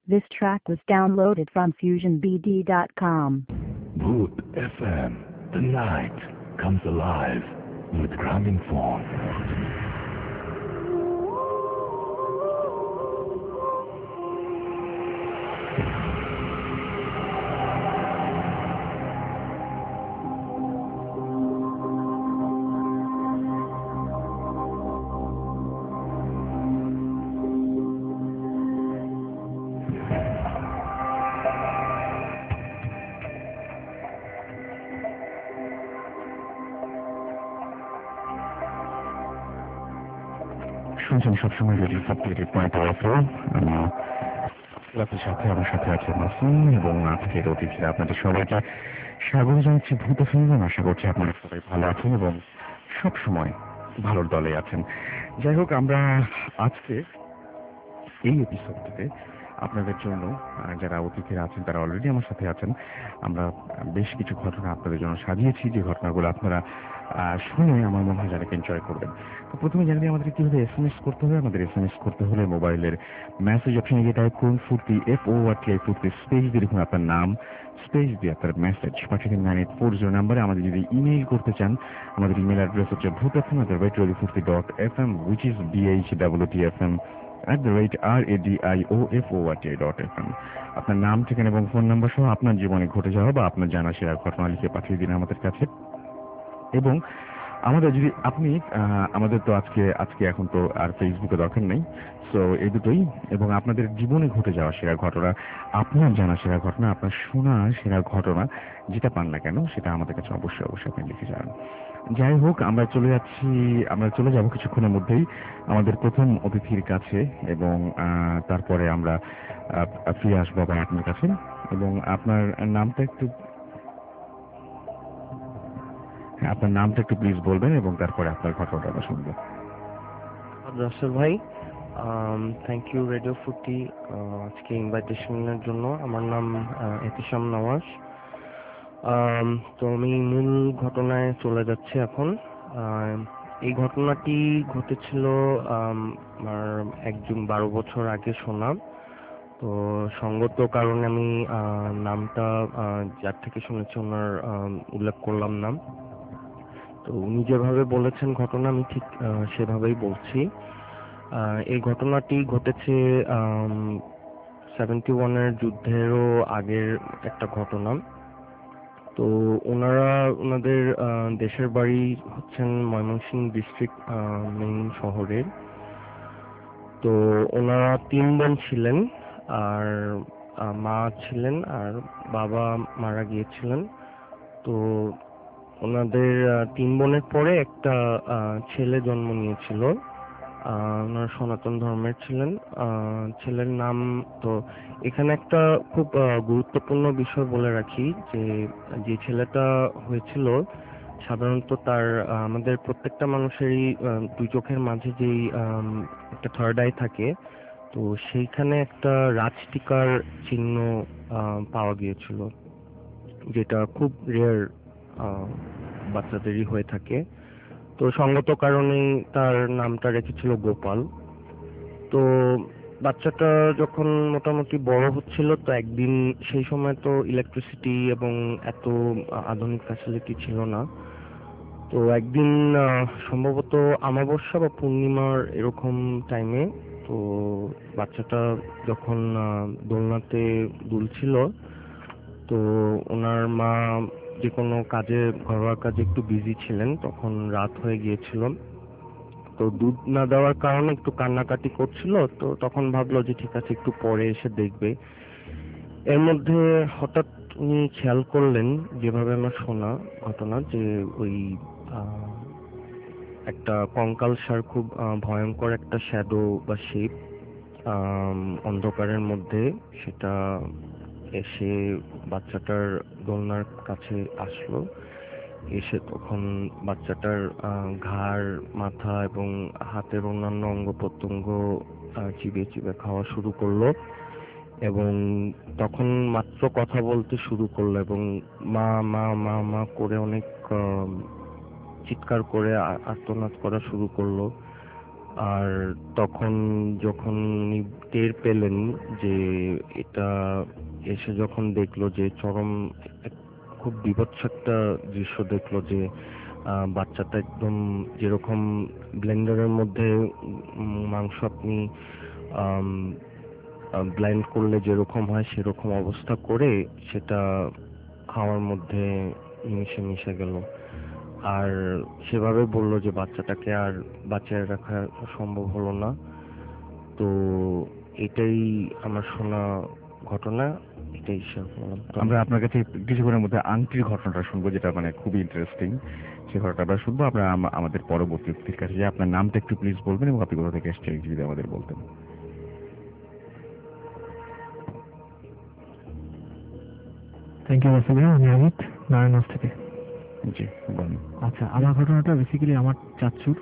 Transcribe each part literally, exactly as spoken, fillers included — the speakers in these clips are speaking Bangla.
This track was downloaded from fusion b d dot com. Boot F M. The night comes alive with Grammingphone. শুনছেন সবসময় রেডিও সাবজেক্ট পয়েন্ট অফ আমি ক্লাসের সাথে আমার সাথে আছে মাসুম এবং আজকের অতিথিরা আপনাদের সবাইকে স্বাগত জানাচ্ছি ভূত ফিল্ম। আশা করছি আপনারা সবাই ভালো আছেন এবং সব সময় ভালোর দলে আছেন। যাই হোক, আমরা আজকে এই এপিসোডটিতে আপনাদের জন্য যারা অতিথিরা আছেন তারা অলরেডি আমার সাথে আছেন, আমরা বেশ কিছু ঘটনা আপনাদের জন্য সাজিয়েছি, যে ঘটনাগুলো আপনারা শুনে আমার মনে হয় যারা এনজয় করবেন। তো প্রথমে জানি আমাদের কীভাবে এস এম এস করতে হবে। আমাদের এস এম এস করতে হলে মোবাইলের মেসেজ অপশনে গিয়ে টাইপ করুন Furti, F O R T I ফুর্তি, স্পেস দিয়ে লিখুন আপনার নাম, স্পেস দিয়ে আপনার মেসেজ পাঠিয়ে নাইন এইট ফোর জিরো নাম্বারে। আমাদের যদি ইমেইল করতে চান, আমাদের ইমেল অ্যাড্রেস হচ্ছে Bhoot F M at the rate radio ফুর্তি dot F M, which is B H W T F M at the rate r a d i o f o r t dot f m। আপনার নাম, ঠিকানা এবং ফোন নাম্বার সহ আপনার জীবনে ঘটে যাওয়া বা আপনার জানা সেরা ঘটনা লিখে পাঠিয়ে দিন আমাদের কাছে। এবং আমাদের যদি আপনি আমাদের তো আজকে আজকে এখন তো আর ফেসবুকে দরকার নেই, সো এই দুটোই, এবং আপনাদের জীবনে ঘটে যাওয়া সেরা ঘটনা, আপনার জানা সেরা ঘটনা, আপনার শোনা সেরা ঘটনা, যেটা পান না কেন সেটা আমাদের কাছে অবশ্যই অবশ্যই আপনি লিখে যান। যাই হোক, আমরা চলে যাচ্ছি আমরা চলে যাব কিছুক্ষণের মধ্যেই আমাদের প্রথম অতিথির কাছে, এবং তারপরে আমরা ফিরে আসবো আবার আপনার কাছে। এবং আপনার নামটা একটু আপনার নামটা একটু প্লিজ বলবেন এবং তারপরে আপনার ঘটনাটা আমরা শুনবো। রাসেল ভাই, থ্যাংক ইউ রেডিও ফুর্তি আজকে ইনভাইটেশনের জন্য। আমার নাম এহতিশাম নওয়াজ। তো আমি মূল ঘটনায় চলে যাচ্ছি এখন। এই ঘটনাটি ঘটেছিল আমার একজন বারো বছর আগে শোনা। তো সঙ্গত কারণে আমি নামটা যার থেকে শুনেছি ওনার উল্লেখ করলাম না। তো উনি যেভাবে বলেছেন ঘটনা, আমি ঠিক সেভাবেই বলছি। এই ঘটনাটি ঘটেছে সেভেন্টি ওয়ানের যুদ্ধেরও আগের একটা ঘটনা। তো ওনারা ওনাদের দেশের বাড়ি হচ্ছেন ময়মনসিংহ ডিস্ট্রিক্ট মেইন শহরে। তো ওনারা তিন বোন ছিলেন, আর মা ছিলেন, আর বাবা মারা গিয়েছিলেন। তো ওনাদের তিন বোনের পরে একটা ছেলে জন্ম নিয়েছিল। ওনারা সনাতন ধর্মের ছিলেন। ছেলের নাম, তো এখানে একটা খুব গুরুত্বপূর্ণ বিষয় বলে রাখি যে যে ছেলেটা হয়েছিল, সাধারণত তার আমাদের প্রত্যেকটা মানুষেরই দুই চোখের মাঝে যেই একটা থার্ড আই থাকে, তো সেইখানে একটা রাজটিকার চিহ্ন পাওয়া গিয়েছিল, যেটা খুব রেয়ার বাচ্চাদেরই হয়ে থাকে। তো সঙ্গত কারণেই তার নামটা রেখেছিল গোপাল। তো বাচ্চাটা যখন মোটামুটি বড় হচ্ছিল, তো একদিন, সেই সময় তো ইলেকট্রিসিটি এবং এত আধুনিক ফ্যাসিলিটি ছিল না, তো একদিন সম্ভবত আমাবস্যা বা পূর্ণিমার এরকম টাইমে, তো বাচ্চাটা যখন দোলনাতে দুলছিল, তো ওনার মা যে কোনো কাজে, ঘরোয়া কাজে একটু বিজি ছিলেন, তখন রাত হয়ে গিয়েছিল। তো দুধ না দেওয়ার কারণে একটু কান্নাকাটি করছিল। তো তখন ভাবলো যে ঠিক আছে, একটু পরে এসে দেখবে। এর মধ্যে হঠাৎ উনি খেয়াল করলেন, যেভাবে আমার শোনা ঘটনা, যে ওই একটা কঙ্কালসার, খুব ভয়ঙ্কর একটা শ্যাডো বা শেপ অন্ধকারের মধ্যে, সেটা এসে বাচ্চাটার দোলনার কাছে আসলো। এসে তখন বাচ্চাটার ঘাড়, মাথা এবং হাতের অন্যান্য অঙ্গ প্রত্যঙ্গ চিবিয়ে চিবিয়ে খাওয়া শুরু করলো, এবং তখন মাত্র কথা বলতে শুরু করলো, এবং মা মা মা মা করে অনেক চিৎকার করে আর্তনাদ করা শুরু করলো। আর তখন যখন উনি টের পেলেন যে এটা, এসে যখন দেখলো যে চরম এক- খুব বিভৎস একটা দৃশ্য দেখলো যে আহ, বাচ্চাটা একদম যেরকম ব্লেন্ডারের মধ্যে উম, মাংস আপনি ব্লেন্ড করলে যেরকম হয় সেরকম অবস্থা করে সেটা খাওয়ার মধ্যে মিশে মিশে গেল। আর সেভাবে বললো যে বাচ্চাটাকে আর বাঁচিয়ে রাখা সম্ভব হলো না। তো এটাই আমার শোনা ঘটনা, এটাই শেয়ার করলাম। আমরা আপনার কাছে কিছুক্ষণের মধ্যে আংটির ঘটনাটা শুনবো, যেটা মানে খুবই ইন্টারেস্টিং। সে ঘটনাটা আমরা শুনবো। আমরা আম- আমাদের পরবর্তী অতিথির কাছে যে আপনার নামটা একটু প্লিজ বলবেন এবং আপনি কোথা থেকে এসেছেন যদি আমাদের বলতেন। থ্যাংক ইউ আসলে আমি অমিত নারায়ণগঞ্জ থেকে। জি বলুন। আচ্ছা, আমার ঘটনাটা বেসিক্যালি আমার চাচুর।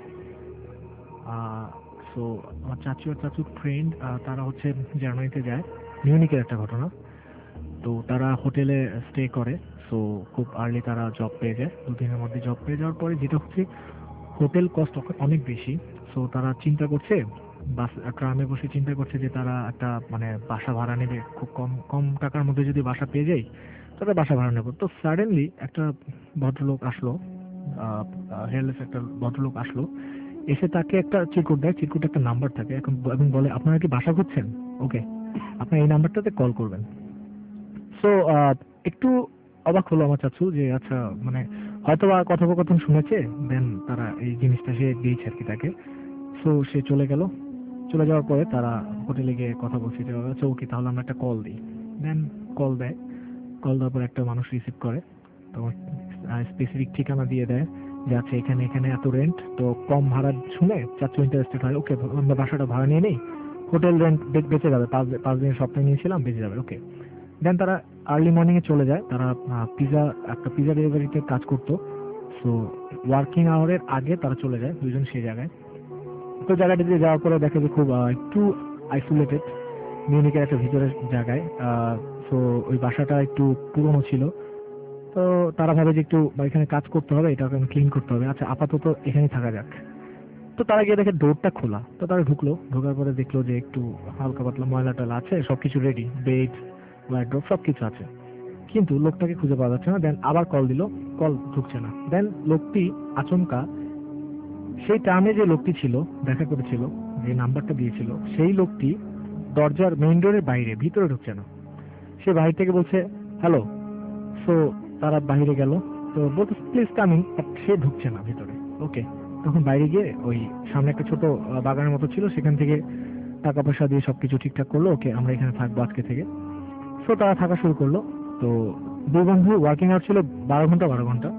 সো আমার চাচু আর চাচুর ফ্রেন্ড, তারা হচ্ছে জার্মানিতে যায়। মিউনিকের একটা ঘটনা। তো তারা হোটেলে স্টে করে। সো খুব আর্লি তারা জব পেয়ে যায়, দুদিনের মধ্যে জব পেয়ে যাওয়ার পরে যেটা হচ্ছে হোটেল কস্ট অনেক বেশি। সো তারা চিন্তা করছে, বাস ট্রামে বসে চিন্তা করছে যে তারা একটা মানে বাসা ভাড়া নেবে, খুব কম কম টাকার মধ্যে যদি বাসা পেয়ে যায় তারা বাসা ভাড়া নেব। তো সাডেনলি একটা ভদ্রলোক আসলো, হেয়ারলেস একটা ভদ্রলোক আসলো, এসে তাকে একটা চিরকুট দেয়। চিরকুটে একটা নাম্বার থাকে এখন, এবং বলে আপনারা কি বাসা খুঁজছেন, ওকে আপনার এই নাম্বারটাতে কল করবেন। সো একটু অবাক হলো আমার চাচু যে আচ্ছা মানে হয়তো বা কথোপকথন শুনেছে, দেন তারা এই জিনিসটা সে দিয়েছে আর কি তাকে। সো সে চলে গেল। চলে যাওয়ার পরে তারা হোটেলে গিয়ে কথা বলছে যে আচ্ছা ওকে তাহলে আমরা একটা কল দিই। দেন কল দেয়। কল দেওয়ার পর একটা মানুষ রিসিভ করে, তো স্পেসিফিক ঠিকানা দিয়ে দেয় যে আচ্ছা এখানে এখানে এত রেন্ট। তো কম ভাড়া শুনে চাচু ইন্টারেস্টেড হয়, ওকে আমরা বাসাটা ভাড়া নিয়ে নেই, হোটেল রেন্ট বেঁচে যাবে, পাঁচ পাঁচ দিনের সপ্তাহে নিয়েছিলাম বেঁচে যাবে, ওকে। দেন তারা আর্লি মর্নিং এ চলে যায়। তারা পিজা একটা পিজা ডেলিভারিতে কাজ করতো। সো ওয়ার্কিং আওয়ারের আগে তারা চলে যায় দুজন সেই জায়গায়। তো জায়গাটিতে যাওয়ার পরে দেখে যে খুব আহ, একটু আইসোলেটেড, মিউনিকের একটা ভিতরের জায়গায়। সো ওই বাসাটা একটু পুরনো ছিল। তো তারা ভাবে যে একটু বা এখানে কাজ করতে হবে, এটা ক্লিন করতে হবে, আচ্ছা আপাতত এখানেই থাকা যাক। তো তারা গিয়ে দেখে ডোরটা খোলা। তো তারা ঢুকলো, ঢোকার পরে দেখলো যে একটু হালকা পাতলা ময়লা টয়লা আছে, সবকিছু রেডি, বেড ওয়ার্ড্রোব সবকিছু আছে, কিন্তু লোকটাকে খুঁজে পাওয়া যাচ্ছে না। দেন আবার কল দিল, কল ঢুকছে না। দেন লোকটি আচমকা সেই টার্মে যে লোকটি ছিল, দেখা করেছিল, যে নাম্বারটা দিয়েছিল, সেই লোকটি দরজার মেইন ডোরের বাইরে, ভিতরে ঢুকছে না। সে বাইরে থেকে বলছে হ্যালো। সো তারা বাইরে গেল, তো বলতে প্লিজ কামিং, সে ঢুকছে না ভিতরে, ওকে। তখন বাইরে গিয়ে ওই সামনে একটা ছোট আহ, বাগানের মতো ছিল, সেখান থেকে টাকা পয়সা দিয়ে সবকিছু ঠিকঠাক করলো, ওকে আমরা এখানে থাকবো আজকে থেকে। সো তারা থাকা শুরু করলো। তো দুই বন্ধু ওয়ার্কিং আওয়ার ছিল বারো ঘন্টা বারো ঘন্টা।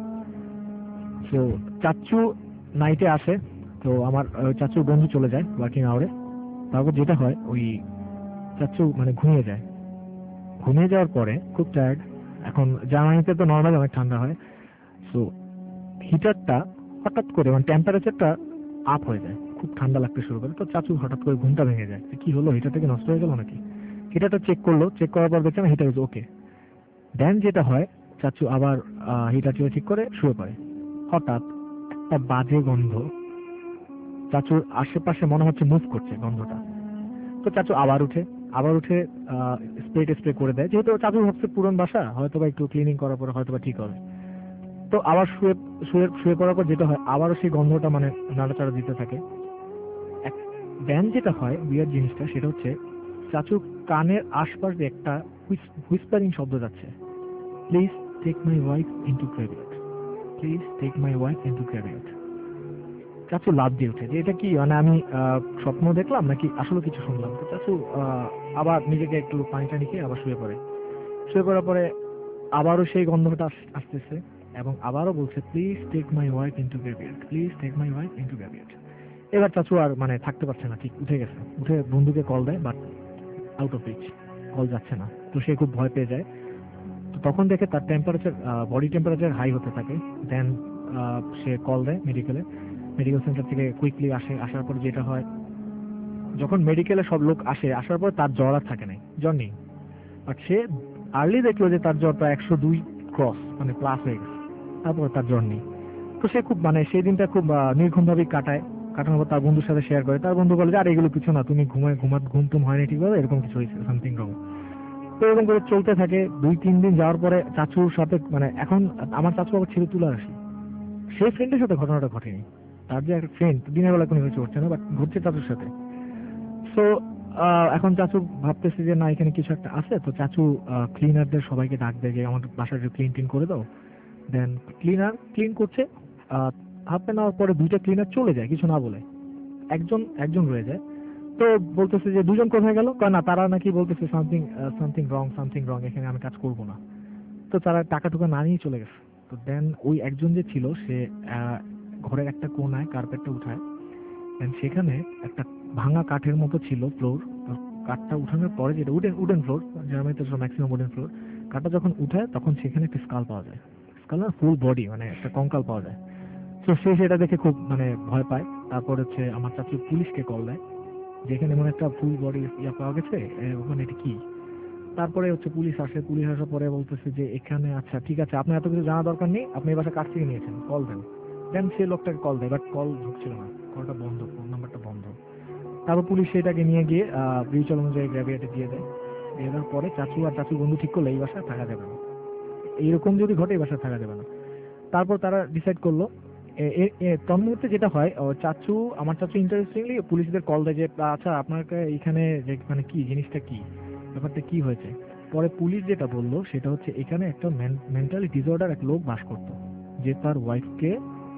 তো চাচ্চু নাইটে আসে। তো আমার আহ, চাচ্চুর বন্ধু চলে যায় ওয়ার্কিং আওয়ারে। তারপর যেটা হয় ওই চাচ্চু মানে ঘুমিয়ে যায়। ঘুমিয়ে যাওয়ার পরে খুব টায়ার্ড। এখন জার্মানিতে তো নর্মালি অনেক ঠান্ডা হয়। সো হিটারটা হঠাৎ করে মানে টেম্পারেচারটা আপ হয়ে যায়, খুব ঠান্ডা লাগতে শুরু করে। তো চাচু হঠাৎ করে ঘুমটা ভেঙে যায়, যে কি হলো, হিটারটা কি নষ্ট হয়ে গেল নাকি। হিটারটা চেক করলো, চেক করার পর দেখছে না হিটার ইজ ওকে। দেন যেটা হয়, চাচু আবার হিটার চেয়ে ঠিক করে শুয়ে পড়ে। হঠাৎ একটা বাজে গন্ধ, চাচুর আশেপাশে মনে হচ্ছে মুভ করছে গন্ধটা। তো চাচু আবার উঠে, আবার উঠে স্প্রে স্প্রে করে দেয়, যেহেতু চাচু ভাবছে পুরন বাসা, হয়তো বা একটু ক্লিনিং করার পরে হয়তো বা ঠিক হবে। তো আবার শুয়ে শুয়ে শুয়ে পড়ার পর যেটা হয়, আবারও সেই গন্ধটা মানে নাড়াচাড়া দিতে থাকে। দেন যেটা হয় বিয়ার জিনিসটা, সেটা হচ্ছে চাচুর কানের আশপাশ দিয়ে একটা হুইসপারিং শব্দ যাচ্ছে, please take my wife into graveyard, please take my wife into graveyard. চাচু লাভ দিয়ে উঠে যে এটা কি মানে আমি আহ, স্বপ্ন দেখলাম নাকি আসলে কিছু শুনলাম। তো চাচু আহ, আবার নিজেকে একটু পানি টানি খেয়ে আবার শুয়ে পড়ে। শুয়ে পড়ার পরে আবারও সেই গন্ধটা আস- আসতেছে, এবং আবারও বলছে please take my wife into graveyard, please take my wife into graveyard. এবার চাচু আর মানে থাকতে পারছে না, ঠিক উঠে গেছে। উঠে বন্ধুকে কল দেয়, but out of reach, call যাচ্ছে না। তো সে খুব ভয় পেয়ে যায়। তো তখন দেখে তার টেম্পারেচার, বডি টেম্পারেচার হাই হতে থাকে। দেন সে কল দেয় মেডিকেলে। মেডিকেল সেন্টার থেকে কুইকলি আসে। আসার পর যেটা হয়, যখন মেডিকেলে সব লোক আসে, আসার পর তার জ্বর আর থাকে নাই, জ্বর নেই। বাট সে আর্লি দেখলো যে তার জ্বর প্রায় একশো দুই ক্রস মানে প্লাস হয়ে গেছে। তারপর তার জ্বর নেই। তো সে খুব মানে সেই দিনটা খুব নির্ঘুম ভাবেই কাটায়। কাটানোর পর তার বন্ধুর সাথে শেয়ার করে, তার বন্ধু বলে যে আর এগুলো কিছু না, তুমি ঘুমায় ঘুমা ঘুম টুম হয়নি ঠিকভাবে, এরকম কিছু হয়েছে, সামথিং রং। তো এরকম করে চলতে থাকে। দুই তিন দিন যাওয়ার পরে চাচুর সাথে, মানে এখন আমার চাচু আবার ছিল তুলা আসি, সেই ফ্রেন্ডের সাথে ঘটনাটা ঘটেনি। তার যে একটা ফ্রেন্ড দিনের বেলা কোনো কিছু হচ্ছে না, বাট ঘুরছে চাচুর সাথে। সো এখন চাচু ভাবতেছে যে না এখানে কিছু একটা আছে। তো চাচু ক্লিনারদের সবাইকে ডাক দেয় যে আমার বাসার ক্লিন টিন করে দাও। দেন ক্লিনার ক্লিন করছে, হাফ অ্যান আওয়ার পরে দুইটা ক্লিনার চলে যায় কিছু না বলে, একজন একজন রয়ে যায়। তো বলতেছে যে দুজন কোথায় গেল, কয় না তারা নাকি বলতেছে something something wrong something wrong, এখানে আমি কাজ করবো না। তো তারা টাকা টুকা না নিয়ে চলে গেছে। তো দেন ওই একজন যে ছিল সে আহ, ঘরের একটা কোনায় কার্পেটটা উঠায়, দেন সেখানে একটা ভাঙা কাঠের মতো ছিল ফ্লোর। কাঠটা উঠানোর পরে, যেটা উডেন উডেন ফ্লোর, জার্মানিতে ম্যাক্সিমাম উডেন ফ্লোর, কাঠটা যখন উঠায় তখন সেখানে একটা স্কাল পাওয়া যায়। স্কাল না, ফুল বডি, মানে একটা কঙ্কাল পাওয়া যায়। তো সে সেটা দেখে খুব মানে ভয় পায়। তারপর হচ্ছে আমার চাচু পুলিশকে কল দেয়, যেখানে মনে একটা ফুল বডি ইয়া পাওয়া গেছে, এ, ওখানে এটা কি। তারপরে হচ্ছে পুলিশ আসে, পুলিশ আসার পরে বলতেছে যে এখানে আচ্ছা ঠিক আছে, আপনার এত কিছু জানা দরকার নেই, আপনি এই বাসা কাছ থেকে নিয়েছেন, কল দেন। দেন সে লোকটাকে কল দেয়, বাট কল ঢুকছিল না, কলটা বন্ধ, ফোন নাম্বারটা বন্ধ। তারপর পুলিশ সেটাকে নিয়ে গিয়ে ব্রিউচাল অনুযায়ী গ্র্যাভিয়েটে দিয়ে দেয়। দিয়ে দেওয়ার পরে চাচু আর চাচুর বন্ধু ঠিক করলো এই বাসায় থাকা যাবে না, এইরকম যদি ঘটে এই বাসায় থাকা যাবে না। তারপর তারা ডিসাইড করলো, এ- এ- এ- তন্মুহূর্তে মুহূর্তে যেটা হয়, ও চাচু আমার চাচু ইন্টারেস্টিংলি পুলিশদের কল দেয় যে আচ্ছা আপনার এইখানে যে মানে কি জিনিসটা কি, ব্যাপারটা কি হয়েছে। পরে পুলিশ যেটা বললো সেটা হচ্ছে এখানে একটা মেন্টালি ডিসঅর্ডার এক লোক বাস করতো, যে তার ওয়াইফকে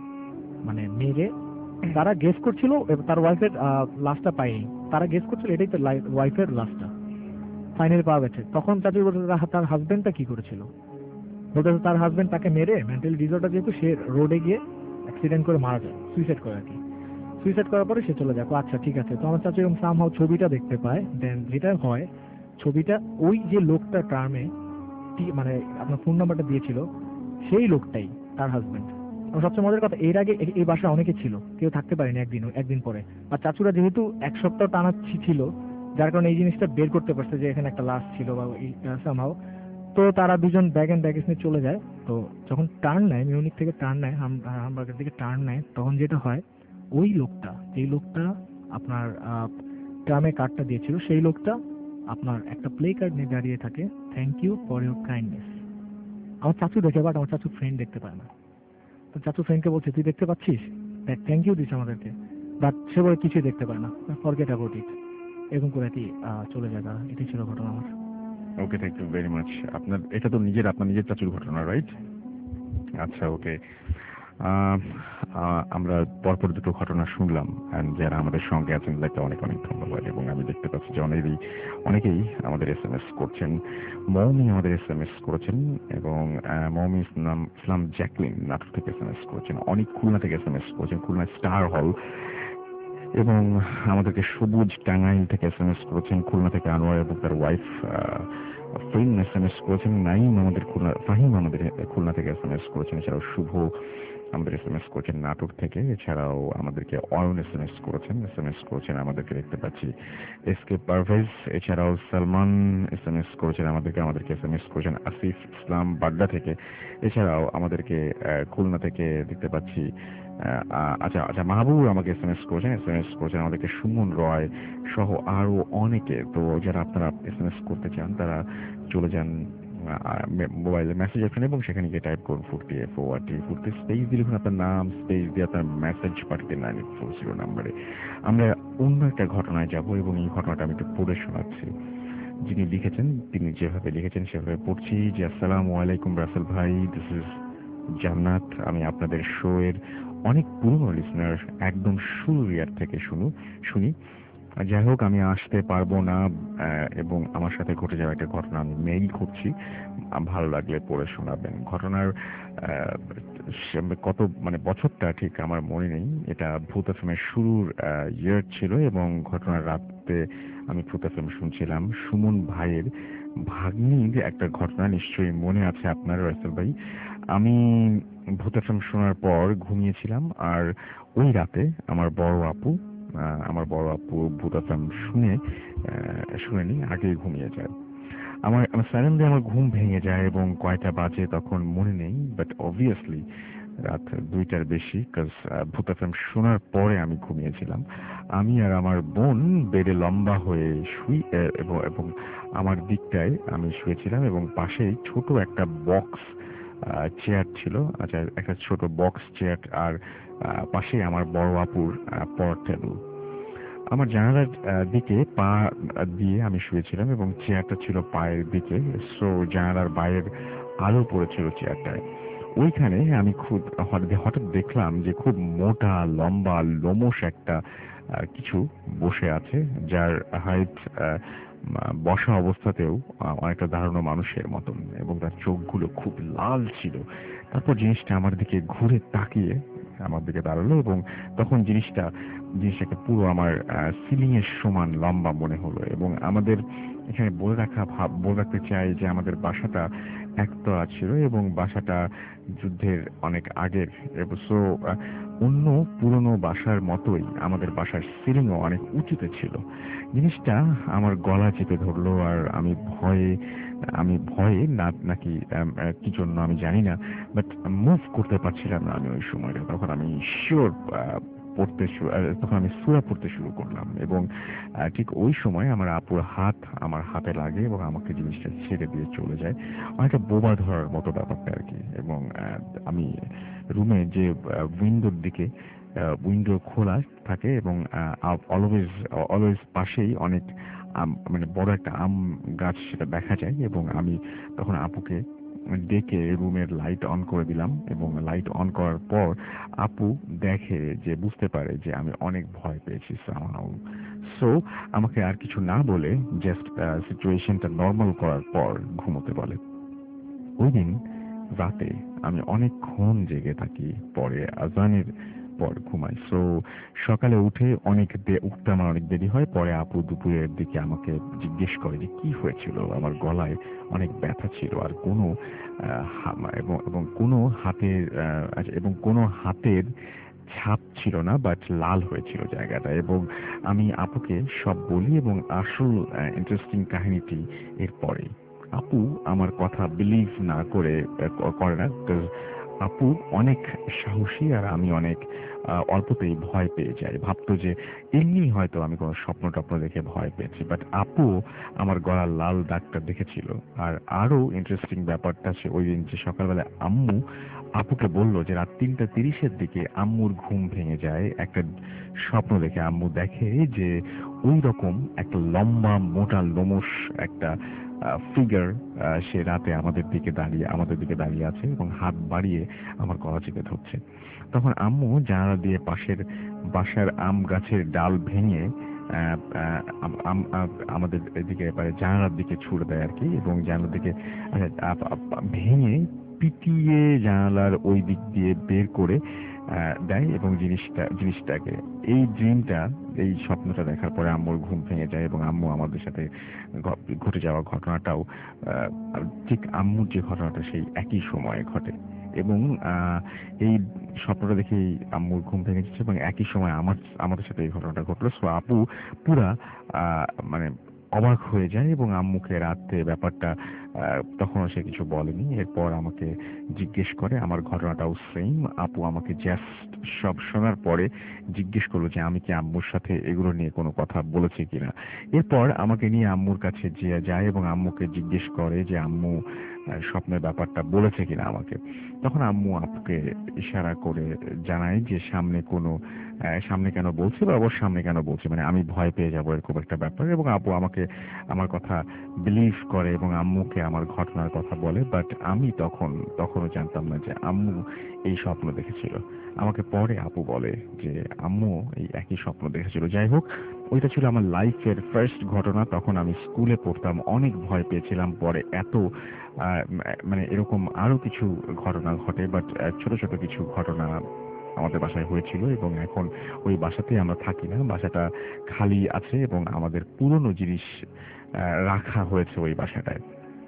মানে মেরে, তারা গেস করছিল এ- তার ওয়াইফের লাশটা পায়নি, তারা গেস করছিল এটাই তার ওয়াইফের লাশটা, ফাইনালি পাওয়া গেছে। তখন চাচু বলতে তার হাজবেন্ডটা কি করেছিল, বলতে তার হাজবেন্ড তাকে মেরে, মেন্টাল ডিসঅর্ডার যেহেতু, সে রোডে গিয়ে অ্যাক্সিডেন্ট করে মারা যায়, সুইসাইড করে আর কি। সুইসাইড করার পরে সে চলে যায়। ও আচ্ছা ঠিক আছে। তো আমার চাচু এরকম সামহাও ছবিটা দেখতে পায়। দেন যেটা হয়, ছবিটা ওই যে লোকটা টার্মে মানে আপনার ফোন নাম্বারটা দিয়েছিল, সেই লোকটাই তার হাজবেন্ড। সবচেয়ে মজার কথা, এর আগে এই এই বাসায় অনেকে ছিল, কেউ থাকতে পারেনি একদিন একদিন পরে। আর চাচুরা যেহেতু এক সপ্তাহ টানা ছি- ছিল, যার কারণে এই জিনিসটা বের করতে পারছে যে এখানে একটা লাশ ছিল বা সামহাও। তো তারা দুজন ব্যাগ অ্যান্ড ব্যাগেজ নিয়ে চলে যায়। তো যখন টার্ন নেয়, মিউনিক থেকে টার্ন নেয়, হাম- হামবার্গের দিকে টার্ন নেয়, তখন যেটা হয়, ওই লোকটা, যেই লোকটা আপনার ট্রামে কার্ডটা দিয়েছিল, সেই লোকটা আপনার একটা প্লে কার্ড নিয়ে দাঁড়িয়ে থাকে, thank you for your kindness. আমার চাচু দেখে, বাট আমার চাচু ফ্রেন্ড দেখতে পায় না। তো চাচু ফ্রেন্ডকে বলছে তুই দেখতে পাচ্ছিস, দেখ থ্যাংক ইউ দিস আমাদেরকে, বাট সে বলে কিছুই দেখতে পায় না, ফরগেট অ্যাবাউট ইট। এরকম করে আর কি আহ, চলে যায় তারা। এটাই ছিল ঘটনা আমার। Okay, thank you very much. আপনার এটা তো নিজের আপনার নিজের চাচুর ঘটনা, রাইট? আচ্ছা, ওকে। আমরা পরপর দুটো ঘটনা শুনলাম, and যারা আমাদের সঙ্গে আছেন তাদেরকে অনেক অনেক ধন্যবাদ। এবং আমি দেখতে পাচ্ছি যে অনেকেই অনেকেই আমাদের এস এম এস করছেন। মৌমি আমাদের এস এম এস করেছেন, এবং আহ, মৌমি ইসলাম ইসলাম জ্যাকলিন নাটক থেকে এস এম এস করেছেন, অনেক খুলনা থেকে এস এম এস করেছেন, খুলনা স্টার হল। এবং আমাদেরকে সবুজ টাঙ্গাইল থেকে এস এম এস করেছেন, খুলনা থেকে আনোয়ার এবং তার wife friend S M S করেছেন, নাইম আমাদের খুলনা, ফাহিম আমাদের খুলনা থেকে এস এম এস করেছেন, এছাড়াও শুভ আমাদের এস এম এস করেছেন নাটোর থেকে, এছাড়াও আমাদেরকে অয়ন এস এম এস করেছেন এস এম এস করেছেন আমাদেরকে দেখতে পাচ্ছি এস কে পারভেজ, এছাড়াও সালমান এস এম এস করেছেন আমাদেরকে আমাদেরকে এস এম এস করেছেন আসিফ ইসলাম বাড্ডা থেকে, এছাড়াও আমাদেরকে আহ, খুলনা থেকে দেখতে পাচ্ছি আহ, আচ্ছা আচ্ছা মাহবুব আমাকে এস এম এস করেছেন এস এম এস করেছেন আমাদেরকে সুমন রয় সহ আরো অনেকে। তো যারা আপনারা এস এম এস করতে চান তারা চলে যান মোবাইলে মেসেজ অপশন এবং সেখানে গিয়ে টাইপ করুন ফুর্তি এফ ও আর টি, ফুর্তি স্পেস দিয়ে লিখুন আপনার নাম, স্পেস দিয়ে আপনার মেসেজ পাঠাতে নাইন এইট ফোর জিরো নাম্বারে। আমরা অন্য একটা ঘটনায় যাব এবং এই ঘটনাটা আমি একটু পড়ে শোনাচ্ছি। যিনি লিখেছেন তিনি যেভাবে লিখেছেন সেভাবে পড়ছি যে আসসালামু আলাইকুম রাসেল ভাই, দিস ইজ জান্নাত। আমি আপনাদের শো এর অনেক পুরনো লিসনার, একদম শুরু ইয়ার থেকে শুনু শুনি। যাই হোক, আমি আসতে পারবো না আহ, এবং আমার সাথে ঘটে যাওয়া একটা ঘটনা আমি মেইল করছি, ভালো লাগলে পড়ে শোনাবেন। ঘটনার আহ, সে- কত মানে বছরটা ঠিক আমার মনে নেই, এটা ভূত এফএমের শুরুর ইয়ার ছিল এবং ঘটনার রাতে আমি ভূত এফএম শুনছিলাম। সুমন ভাইয়ের ভাগ্নির একটা ঘটনা নিশ্চয়ই মনে আছে আপনার রাসেল ভাই। আমি ভূত এফএম শোনার পর ঘুমিয়েছিলাম, আর ওই রাতে আমার বড় আপু আহ, আমার বড় আপু ভূত এফএম শুনে আহ, শুনেনি, আগে ঘুমিয়ে যায়। আমার সাডেনলি আমার ঘুম ভেঙে যায় এবং কয়টা বাজে তখন মনে নেই, বাট অবভিয়াসলি রাত দুইটার বেশি, কাজ ভূত এফএম শোনার পরে আমি ঘুমিয়েছিলাম। আমি আর আমার বোন বেডে লম্বা হয়ে শুই এ- এবং এবং আমার দিকটায় আমি শুয়েছিলাম এবং পাশেই ছোট একটা বক্স চেয়ার ছিল। আচ্ছা, একটা ছোট বক্স চেয়ার, আর আহ, পাশেই আমার বড় আপুর আহ, পড়ার টেবিল। আমার জানালার আহ, দিকে পা দিয়ে আমি শুয়েছিলাম এবং চেয়ারটা ছিল পায়ের দিকে। সো জানালার বাইরের আলো পড়েছিল চেয়ারটায়। ওইখানে আমি খুব হঠাৎ হঠাৎ দেখলাম যে খুব মোটা লম্বা লোমশ একটা আহ, কিছু বসে আছে, যার হাইট বসা অবস্থাতেও আহ, অনেকটা দাঁড়ানো মানুষের মতন, এবং তার চোখগুলো খুব লাল ছিল। তারপর জিনিসটা আমার দিকে ঘুরে তাকিয়ে আমার দিকে দাঁড়ালো, এবং তখন জিনিসটা জিনিসটাকে পুরো আমার সিলিং এর সমান লম্বা মনে হলো। এবং আমাদের এখানে বলে রাখা ভাব বলে রাখতে চাই যে আমাদের বাসাটা একতলা ছিল এবং বাসাটা যুদ্ধের অনেক আগের। সো অন্য পুরনো বাসার মতোই আমাদের বাসার সিলিংও অনেক উঁচুতে ছিল। জিনিসটা আমার গলা চেপে ধরলো, আর আমি ভয়ে আমি ভয়ে না নাকি আম, আহ, কি জন্য আমি জানি না, বাট মুভ করতে পারছিলাম না আমি ওই সময়টা। তখন আমি শিওর পড়তে শু- আহ, তখন আমি সূরা পড়তে শুরু করলাম, এবং আহ, ঠিক ওই সময় আমার আপুর হাত আমার হাতে লাগে এবং আমাকে জিনিসটা ছেড়ে দিয়ে চলে যায়। অনেকটা বোবা ধরার মতো ব্যাপারটা আর কি। এবং আহ, আমি রুমে যে উইন্ডোর দিকে উইন্ডো খোলা থাকে এবং অলওয়েজ অলওয়েজ পাশেই অনেক আম, মানে বড় একটা আম গাছ সেটা দেখা যায়। এবং আমি তখন আপুকে ডেকে রুমের লাইট অন করে দিলাম, এবং লাইট অন করার পর আপু দেখে যে বুঝতে পারে যে আমি অনেক ভয় পেয়েছি সামহাউ। সো আমাকে আর কিছু না বলে জাস্ট সিচুয়েশনটা নর্মাল করার পর ঘুমোতে বলে। ওই দিন রাতে আমি অনেকক্ষণ জেগে থাকি, পরে আজানের পর ঘুমাই। সো সকালে উঠে অনেক দে- উঠতে আমার অনেক দেরি হয়। পরে আপু দুপুরের দিকে আমাকে জিজ্ঞেস করে যে কি হয়েছিল। আমার গলায় অনেক ব্যথা ছিল, আর কোনো আহ, হা- এবং এবং কোনো হাতের আহ, আচ্ছা, এবং কোনো হাতের ছাপ ছিল না, বাট লাল হয়েছিল জায়গাটা। এবং আমি আপুকে সব বলি, এবং আসল ইন্টারেস্টিং কাহিনীটি এরপরে। আপু আমার কথা বিলিভ না করে আহ, করে না, because আপু অনেক সাহসী আর আমি অনেক আহ, অল্পতেই ভয় পেয়ে যাই। ভাবতো যে এমনি হয়তো আমি কোনো স্বপ্ন টপ্ন দেখে ভয় পেয়েছি, বাট আপু আমার গলার লাল দাগটা দেখেছিল। আর আরো ইন্টারেস্টিং ব্যাপারটা সে ওই দিন যে সকালবেলা আম্মু আপুকে বলল যে রাত তিনটা তিরিশের দিকে আম্মুর ঘুম ভেঙে যায় একটা স্বপ্ন দেখে। আম্মু দেখে যে ওই রকম একটা লম্বা মোটা লোমশ একটা ফিগার সে রাতে আমাদের দিকে দাঁড়িয়ে আমাদের দিকে দাঁড়িয়ে আছে এবং হাত বাড়িয়ে আমার গলা চেপে ধরছে। তখন আম্মু জানালা দিয়ে পাশের বাসার আম গাছের ডাল ভেঙে আহ, আহ, আম- আম- আম- আমাদের এদিকে এবারে জানালার দিকে ছুড়ে দেয় আর কি। এবং জানালার দিকে আচ্ছা, আপ- আপ- ভেঙে পিটিয়ে জানালার ওই দিক দিয়ে বের করে আহ, দেয়। এবং জিনিসটা জিনিসটাকে এই ড্রিমটা এই স্বপ্নটা দেখার পরে আম্মুর ঘুম ভেঙে যায়, এবং আম্মু আমাদের সাথে ঘ- ঘটে যাওয়া ঘটনাটাও আহ, ঠিক আম্মুর যে ঘটনাটা সেই একই সময়ে ঘটে। এবং আহ, এই স্বপ্নটা দেখেই আম্মুর ঘুম ভেঙে যাচ্ছে, এবং একই সময় আমার আমাদের সাথে এই ঘটনাটা ঘটলো। সো আপু পুরা আহ, মানে অবাক হয়ে যায়, এবং আম্মুকে রাতে ব্যাপারটা আহ, তখনও সে কিছু বলেনি। এরপর আমাকে জিজ্ঞেস করে আমার ঘটনাটাও সেম। আপু আমাকে জাস্ট সব শোনার পরে জিজ্ঞেস করলো যে আমি কি আম্মুর সাথে এগুলো নিয়ে কোনো কথা বলেছি কিনা। এরপর আমাকে নিয়ে আম্মুর কাছে যে যায় এবং আম্মুকে জিজ্ঞেস করে যে আম্মু আহ, স্বপ্নের ব্যাপারটা বলেছে কিনা আমাকে। তখন আম্মু আপুকে ইশারা করে জানায় যে সামনে কোনো আহ, সামনে কেন বলছে, বা ওর সামনে কেন বলছে, মানে আমি ভয় পেয়ে যাবো এরকম একটা ব্যাপার। এবং আপু আমাকে আমার কথা বিলিভ করে এবং আম্মুকে আমার ঘটনার কথা বলে। বাট আমি তখন তখনও জানতাম না যে আম্মু এই স্বপ্ন দেখেছিল। আমাকে পরে আপু বলে যে আম্মু এই একই স্বপ্ন দেখেছিল। যাই হোক, ওইটা ছিল আমার লাইফের ফার্স্ট ঘটনা। তখন আমি স্কুলে পড়তাম, অনেক ভয় পেয়েছিলাম। পরে এত আহ, মানে এরকম আরো কিছু ঘটনা ঘটে, বাট ছোট ছোট কিছু ঘটনা আমাদের বাসায় হয়েছিল। এবং এখন ওই বাসাতেই আমরা থাকি না, বাসাটা খালি আছে এবং আমাদের পুরনো জিনিস আহ, রাখা হয়েছে ওই বাসাটায়।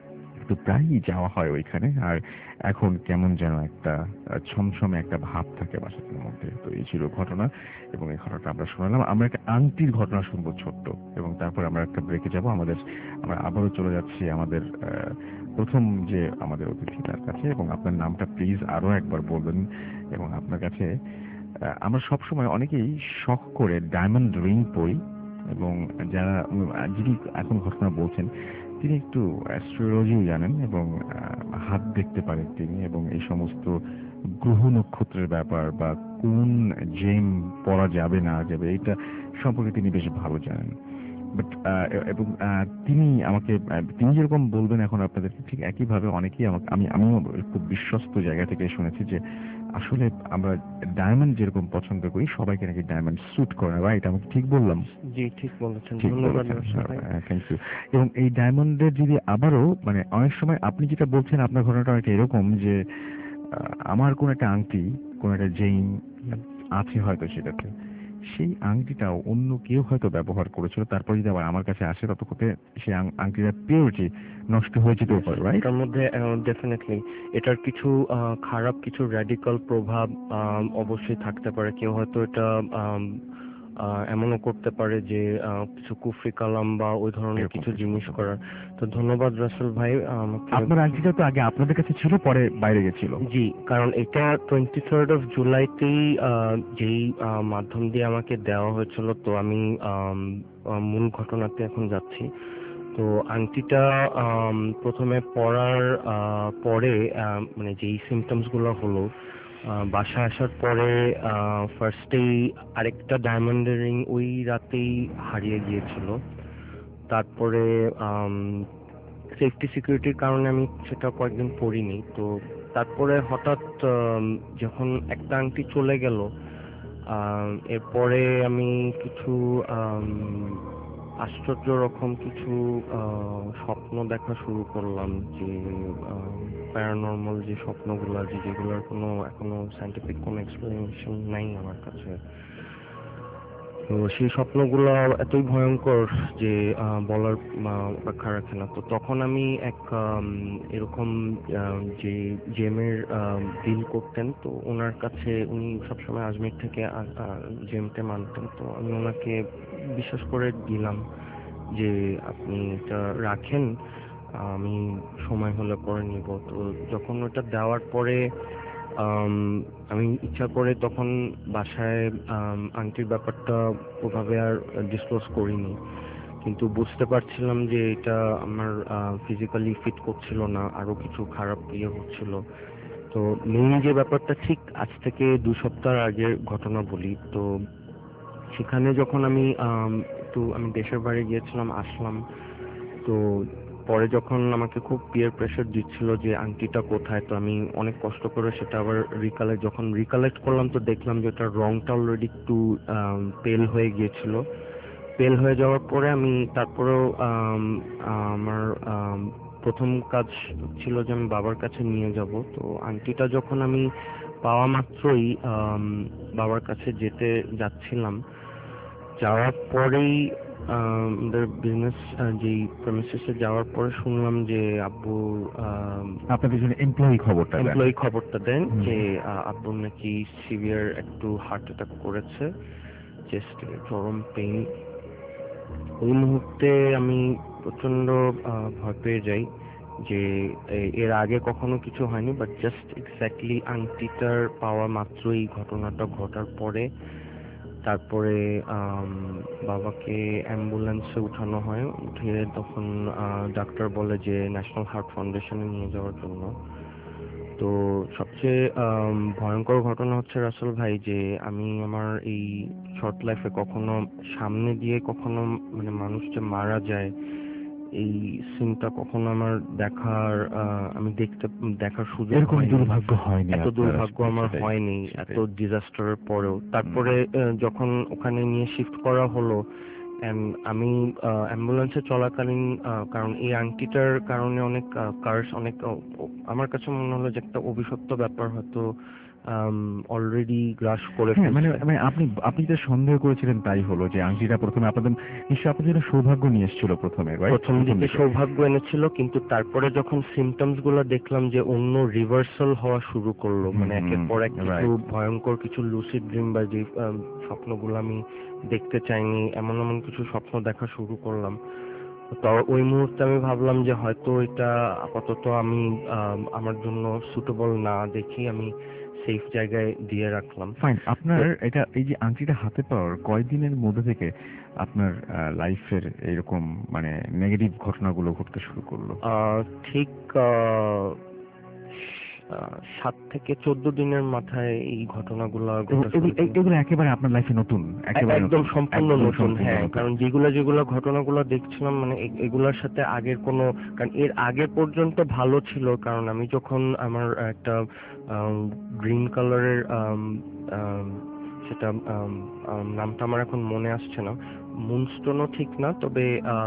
তো প্রায়ই যাওয়া হয় ওইখানে। আর এখন কেমন যেন একটা আহ, ছমছমে একটা ভাব থাকে বাসাটার মধ্যে। তো এই ছিল ঘটনা, এবং এই ঘটনাটা আমরা শোনালাম। আমরা একটা আংটির ঘটনা শুনবো ছোট্ট, এবং তারপর আমরা একটা ব্রেকে যাব। আমাদের আমরা আবারও চলে যাচ্ছি আমাদের আহ, প্রথম যে আমাদের অতিথি তার কাছে, এবং আপনার নামটা প্লিজ আরো একবার বলবেন। এবং আপনার কাছে আহ, আমরা সবসময় অনেকেই শখ করে ডায়মন্ড রিং পরি, এবং যারা উম, যিনি এখন ঘটনা বলছেন তিনি একটু অ্যাস্ট্রোলজিও জানেন, এবং আহ, হাত দেখতে পারেন তিনি, এবং এই সমস্ত গ্রহ নক্ষত্রের ব্যাপার বা কোন জেম পরা যাবে না যাবে এটা সম্পর্কে তিনি বেশ ভালো জানেন। বাট এবং আহ, তিনি আমাকে আহ, তিনি যেরকম বলবেন এখন আপনাদেরকে, ঠিক একইভাবে অনেকেই আমাকে, আমি আমিও খুব বিশ্বস্ত জায়গা থেকে শুনেছি যে আসলে আমরা ডায়মন্ড যেরকম পছন্দ করি সবাইকে নাকি ডায়মন্ড স্যুট করে না, রাইট? আমি ঠিক বললাম? জি, ঠিক বলেছেন। ঠিক ধন্যবাদ বলেছেন, রাসেল ভাই। Thank you. এবং এই ডায়মন্ডের যদি আবারও মানে অনেক সময় আপনি যেটা বলছেন আপনার ঘটনাটা অনেকটা এরকম যে আহ, আমার কোন একটা আংটি, কোন একটা জেইন আছে হয়তো সেটাতে, সেই আংটিটাও অন্য কেউ হয়তো ব্যবহার করেছিল, তারপর যদি আবার আমার কাছে আসে ততক্ষণে সেই আং- আংটিটার পিওরিটি নষ্ট হয়ে যেতেও পারে, রাইট? এটার মধ্যে ডেফিনেটলি এটার কিছু আহ, খারাপ কিছু র্যাডিক্যাল প্রভাব আম, অবশ্যই থাকতে পারে। কেউ হয়তো এটা আম, আহ, এমনও করতে পারে যে আহ, কিছু কুফরি কালাম বা ওই ধরনের এরকম কিছু কিছু জিনিস করতে করার। তো ধন্যবাদ রাসেল ভাই আমাকে। আপনার আংটিটা তো আগে আপনাদের কাছে ছিল, পরে বাইরে গেছিল। জি, কারণ এটা টোয়েন্টি থার্ড অফ জুলাইতেই আহ, যেই আহ, মাধ্যম দিয়ে আমাকে দেওয়া হয়েছিল। তো আমি আম, আহ, মূল ঘটনাতে এখন যাচ্ছি। তো আংটিটা আম, প্রথমে পড়ার আহ, পরে আহ, মানে যেই সিমটমস গুলো হলো, আহ, বাসায় আসার পরে ফার্স্টেই আরেকটা ডায়মন্ডের রিং ওই রাতেই হারিয়ে গিয়েছিল। তারপরে সেফটি সিকিউরিটির কারণে আমি সেটা কয়েকদিন পরিনি। তো তারপরে হঠাৎ আম, যখন একটা আংটি চলে গেল, আম, এরপরে আমি কিছু আম, আশ্চর্য রকম কিছু আহ, স্বপ্ন দেখা শুরু করলাম, যে প্যারানর্মাল যে স্বপ্নগুলো, যে যেগুলোর কোনো এখনো সাইন্টিফিক কোনো এক্সপ্লেনেশন নাই আমার কাছে। তো সেই স্বপ্নগুলো এতই ভয়ঙ্কর যে আহ, বলার আহ, অপেক্ষা রাখে না। তো তখন আমি এক আম, এরকম আহ, যে জেমের ডিল করতেন, তো ওনার কাছে, উনি সবসময় আজমির থেকে জেমটা মানতেন, তো আমি ওনাকে বিশ্বাস করে দিলাম যে আপনি এটা রাখেন, আমি সময় হলে পরে নিব। তো যখন ওটা দেওয়ার পরে আম, আমি ইচ্ছা করে তখন বাসায় আম, আংটির ব্যাপারটা ওভাবে আর ডিসক্লোজ করিনি, কিন্তু বুঝতে পারছিলাম যে এটা আমার ফিজিক্যালি ফিট করছিল না, আরো কিছু খারাপ ইয়ে হচ্ছিল। তো মেইন যে ব্যাপারটা, ঠিক আজ থেকে দু সপ্তাহ আগের ঘটনা বলি। তো সেখানে যখন আমি আম, একটু আমি দেশের বাড়ি গিয়েছিলাম, আসলাম। তো পরে যখন আমাকে খুব পিয়ার প্রেশার দিচ্ছিল যে আংটিটা কোথায়, তো আমি অনেক কষ্ট করে সেটা আবার রিকালেক্ট যখন রিকালেক্ট করলাম, তো দেখলাম যে ওটার রংটা অলরেডি একটু পেল হয়ে গিয়েছিল। পেল হয়ে যাওয়ার পরে আমি তারপরেও আম, আমার আম, প্রথম কাজ ছিল যে আমি বাবার কাছে নিয়ে যাব। তো আংটিটা যখন আমি পাওয়া মাত্রই আম, বাবার কাছে যেতে যাচ্ছিলাম, যাওয়ার পরেই আহ, আমাদের বিজনেস যেই প্রেমিসিসে যাওয়ার পরে শুনলাম যে আব্বু আপনাদের জন্য এমপ্লয়ি খবরটা দেন। এমপ্লয়ি খবরটা দেন হুম। যে আহ, আব্বুর নাকি সিভিয়ার একটু হার্ট অ্যাটাক করেছে, চেস্টে চরম পেইন। ওই মুহূর্তে আমি প্রচন্ড আহ, ভয় পেয়ে যাই যে এ- এর আগে কখনো কিছু হয়নি, বাট জাস্ট এক্স্যাক্টলি আংটিটার পাওয়া মাত্রই ঘটনাটা ঘটার পরে তারপরে আম, বাবাকে অ্যাম্বুলেন্সে উঠানো হয়। উঠিয়ে তখন আহ, ডাক্তার বলে যে ন্যাশনাল হার্ট ফাউন্ডেশনে নিয়ে যাওয়ার জন্য। তো সবচেয়ে আম, ভয়ঙ্কর ঘটনা হচ্ছে রাসেল ভাই যে আমি আমার এই শর্ট লাইফে কখনো সামনে দিয়ে কখনো মানে মানুষ যে মারা যায় এই সিনটা কখনো আমার দেখার আহ, আমি দেখতে দেখার সুযোগ এরকম হয়নি। দুর্ভাগ্য হয়নি এত আপনার দুর্ভাগ্য আসলে, আমার সেটাই, হয়নি এত সেটাই। ডিজাস্টারের পরেও। তারপরে আহ, যখন ওখানে নিয়ে শিফট করা হলো, and আমি অ্যাম্বুলেন্সে চলাকালীন আহ, কারণ এই আংটিটার কারণে অনেক কার্স অনেক আহ, ও- আমার কাছে মনে হলো যে একটা অভিশপ্ত ব্যাপার হয়তো অলরেডি গ্রাস করে হ্যাঁ, মানে ফেলছে। মানে আপনি আপনি যে সন্দেহ করেছিলেন তাই হলো যে আংটিটা প্রথমে আপনাদের নিশ্চয়ই আপনাদের জন্য সৌভাগ্য নিয়ে এসেছিল প্রথমে, রাইট? প্রথম দিকে সৌভাগ্য এনেছিল, কিন্তু তারপরে যখন সিমটমস গুলো দেখলাম যে অন্য রিভার্সাল হওয়া শুরু করলো, হুম, মানে একের হুম, পর এক কিছু right. ভয়ঙ্কর কিছু লুসিড ড্রিম বা যে আহ, স্বপ্নগুলো আমি দেখতে চাইনি, এমন এমন কিছু স্বপ্ন দেখা শুরু করলাম। তো তো ওই মুহূর্তে আমি ভাবলাম যে হয়তো এটা আপাতত আমি আম, আমার জন্য সুটেবল না, দেখি আমি সেফ জায়গায় দিয়ে রাখলাম। ফাইন, আপনার এটা এই যে আংটিটা হাতে পাওয়ার কয়দিনের মধ্যে থেকে আপনার লাইফের এইরকম মানে নেগেটিভ ঘটনাগুলো ঘটতে শুরু করলো? আহ, ঠিক আহ, আহ, সাত থেকে চোদ্দ দিনের মাথায় এই ঘটনাগুলো ঘটা শুরু এগুলো হলো। এগুলো একেবারে আপনার লাইফে নতুন, একেবারে একদম নতুন, সম্পূর্ণ একদম নতুন, সম্পূর্ণ হ্যাঁ। নতুন। কারণ যেগুলো যেগুলো ঘটনাগুলো দেখছিলাম মানে এ- এগুলোর সাথে আগের কোনো, কারণ এর আগে পর্যন্ত ভালো ছিল। কারণ আমি যখন আমার একটা গ্রিন কালারের সেটা আম, আম, নামটা আমার এখন মনে আসছে না, মুনস্টোনও ঠিক না, তবে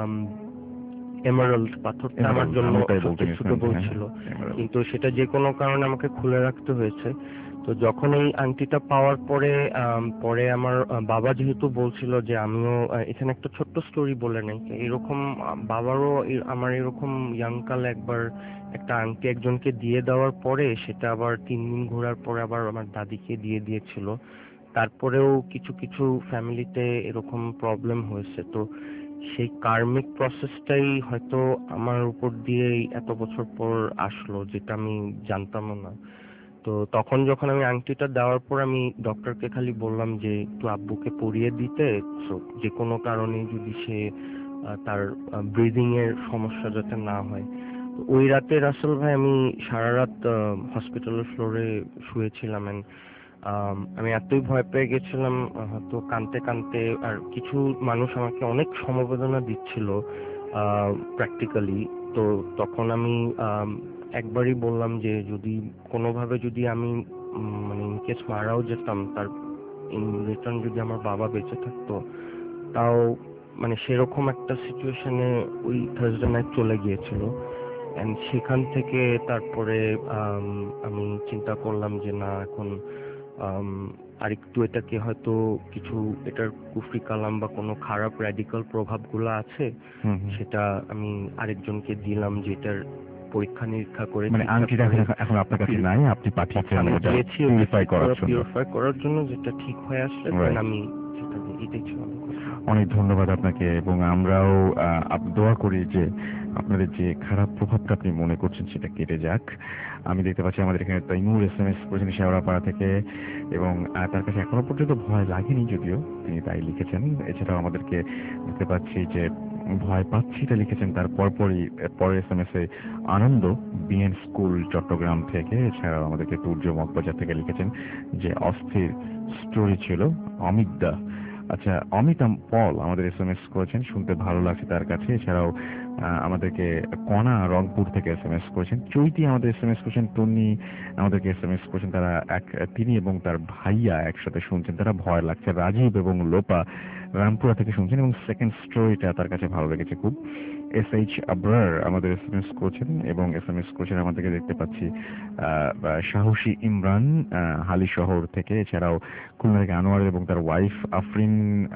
এমারাল্ড পাথরটা আমার Emerald, জন্য আমি তাই বলতে সবচেয়ে নিয়েছিলাম, সুটেবল হ্যাঁ, ছিল। emerald। কিন্তু সেটা যে কোনো কারণে আমাকে খুলে রাখতে হয়েছে। তো যখন এই আংটিটা পাওয়ার পরে আম, পরে আমার আহ, বাবা যেহেতু বলছিল যে আমিও আহ, এখানে একটা ছোট্ট স্টোরি বলে নাই, এরকম আহ, বাবারও এ- আমার এরকম ইয়াংকালে একবার একটা আংটি একজনকে দিয়ে দেওয়ার পরে সেটা আবার তিন দিন ঘোরার পরে আবার আমার দাদিকে দিয়ে দিয়েছিল। তারপরেও কিছু কিছু ফ্যামিলিতে এরকম প্রবলেম হয়েছে। তো সেই কার্মিক প্রসেসটাই হয়তো আমার উপর দিয়েই এত বছর পর আসলো, যেটা আমি জানতামও না। তো তখন যখন আমি আংটিটা দেওয়ার পর আমি ডক্টরকে খালি বললাম যে একটু আব্বুকে পরিয়ে দিতে, so যে কোনো কারণে যদি সে আহ, তার ব্রিদিং এর সমস্যা যাতে না হয়। তো ওই রাতে রাসেল ভাই আমি সারা রাত হসপিটালের ফ্লোরে শুয়েছিলাম and আম, আমি এতই ভয় পেয়ে গেছিলাম, আহ, হয়তো কাঁদতে কাঁদতে। আর কিছু মানুষ আমাকে অনেক সমবেদনা দিচ্ছিল প্র্যাকটিক্যালি। তো তখন আমি আম, একবারই বললাম যে যদি কোনোভাবে যদি আমি উম, মানে ইনকেস মারাও যেতাম, তার ইন রিটার্ন যদি আমার বাবা বেঁচে থাকতো, তাও মানে সেরকম একটা সিচুয়েশনে ওই থার্সডে নাইট চলে গিয়েছিল। এন্ড সেখান থেকে তারপরে আম, আমি চিন্তা করলাম যে না, এখন আম, আরেকটু এটাকে হয়তো কিছু এটার কুফরি কালাম বা কোনো খারাপ র্যাডিক্যাল প্রভাবগুলো আছে, হুম, হুম। সেটা আমি আরেকজনকে দিলাম যে এটার পরীক্ষা নিরীক্ষা করে মানে ঠিকঠাক আংটিটা করে। এখন এখন আপনার কাছে নাই, আপনি পাঠিয়েছেন আমি ওটা দিয়েছি পিউরিফাই করার জন্য। পিউরিফাই করার জন্য, যেটা ঠিক হয়ে আসলে দেন Right. আমি সেটা দিই। এটাই ছিল আমার কথা। অনেক ধন্যবাদ আপনাকে, এবং আমরাও আহ, আপ- দোয়া করি যে আপনাদের যে খারাপ প্রভাবটা আপনি মনে করছেন সেটা কেটে যাক। আমি দেখতে পাচ্ছি আমাদের এখানে তাইমুর এস এম এস করেছেন শেওড়াপাড়া থেকে, এবং আহ, তার কাছে এখনো পর্যন্ত ভয় লাগেনি, যদিও তিনি তাই লিখেছেন। এছাড়াও আমাদেরকে দেখতে পাচ্ছি যে ভয় পাচ্ছি এটা লিখেছেন, তার পরপরই পরের এস এম এস এ আনন্দ বিএন স্কুল চট্টগ্রাম থেকে। এছাড়াও আমাদেরকে সূর্য মগবাজার থেকে লিখেছেন যে অস্থির স্টোরি ছিল। অমিত দা, আচ্ছা অমিত আম- পল আমাদের এস এম এস করেছেন, শুনতে ভালো লাগছে তার কাছে। এছাড়াও আহ, আমাদেরকে কণা রংপুর থেকে এস এম এস করেছেন। চৈতি আমাদের এস এম এস করেছেন। টনি আমাদেরকে এস এম এস করেছেন, তারা এক তিনি এবং তার ভাইয়া একসাথে শুনছেন, তারা ভয় লাগছে। রাজীব এবং লোপা রামপুরা থেকে শুনছেন, এবং সেকেন্ড স্টোরিটা তার কাছে ভালো লেগেছে খুব। এস এইচ আবরার আমাদের এস এম এস করছেন, এবং এস এম এস করছেন আমাদেরকে দেখতে পাচ্ছি আহ, বা সাহসী ইমরান আহ, হালি শহর থেকে। এছাড়াও খুলনা থেকে আনোয়ার এবং তার wife Afrin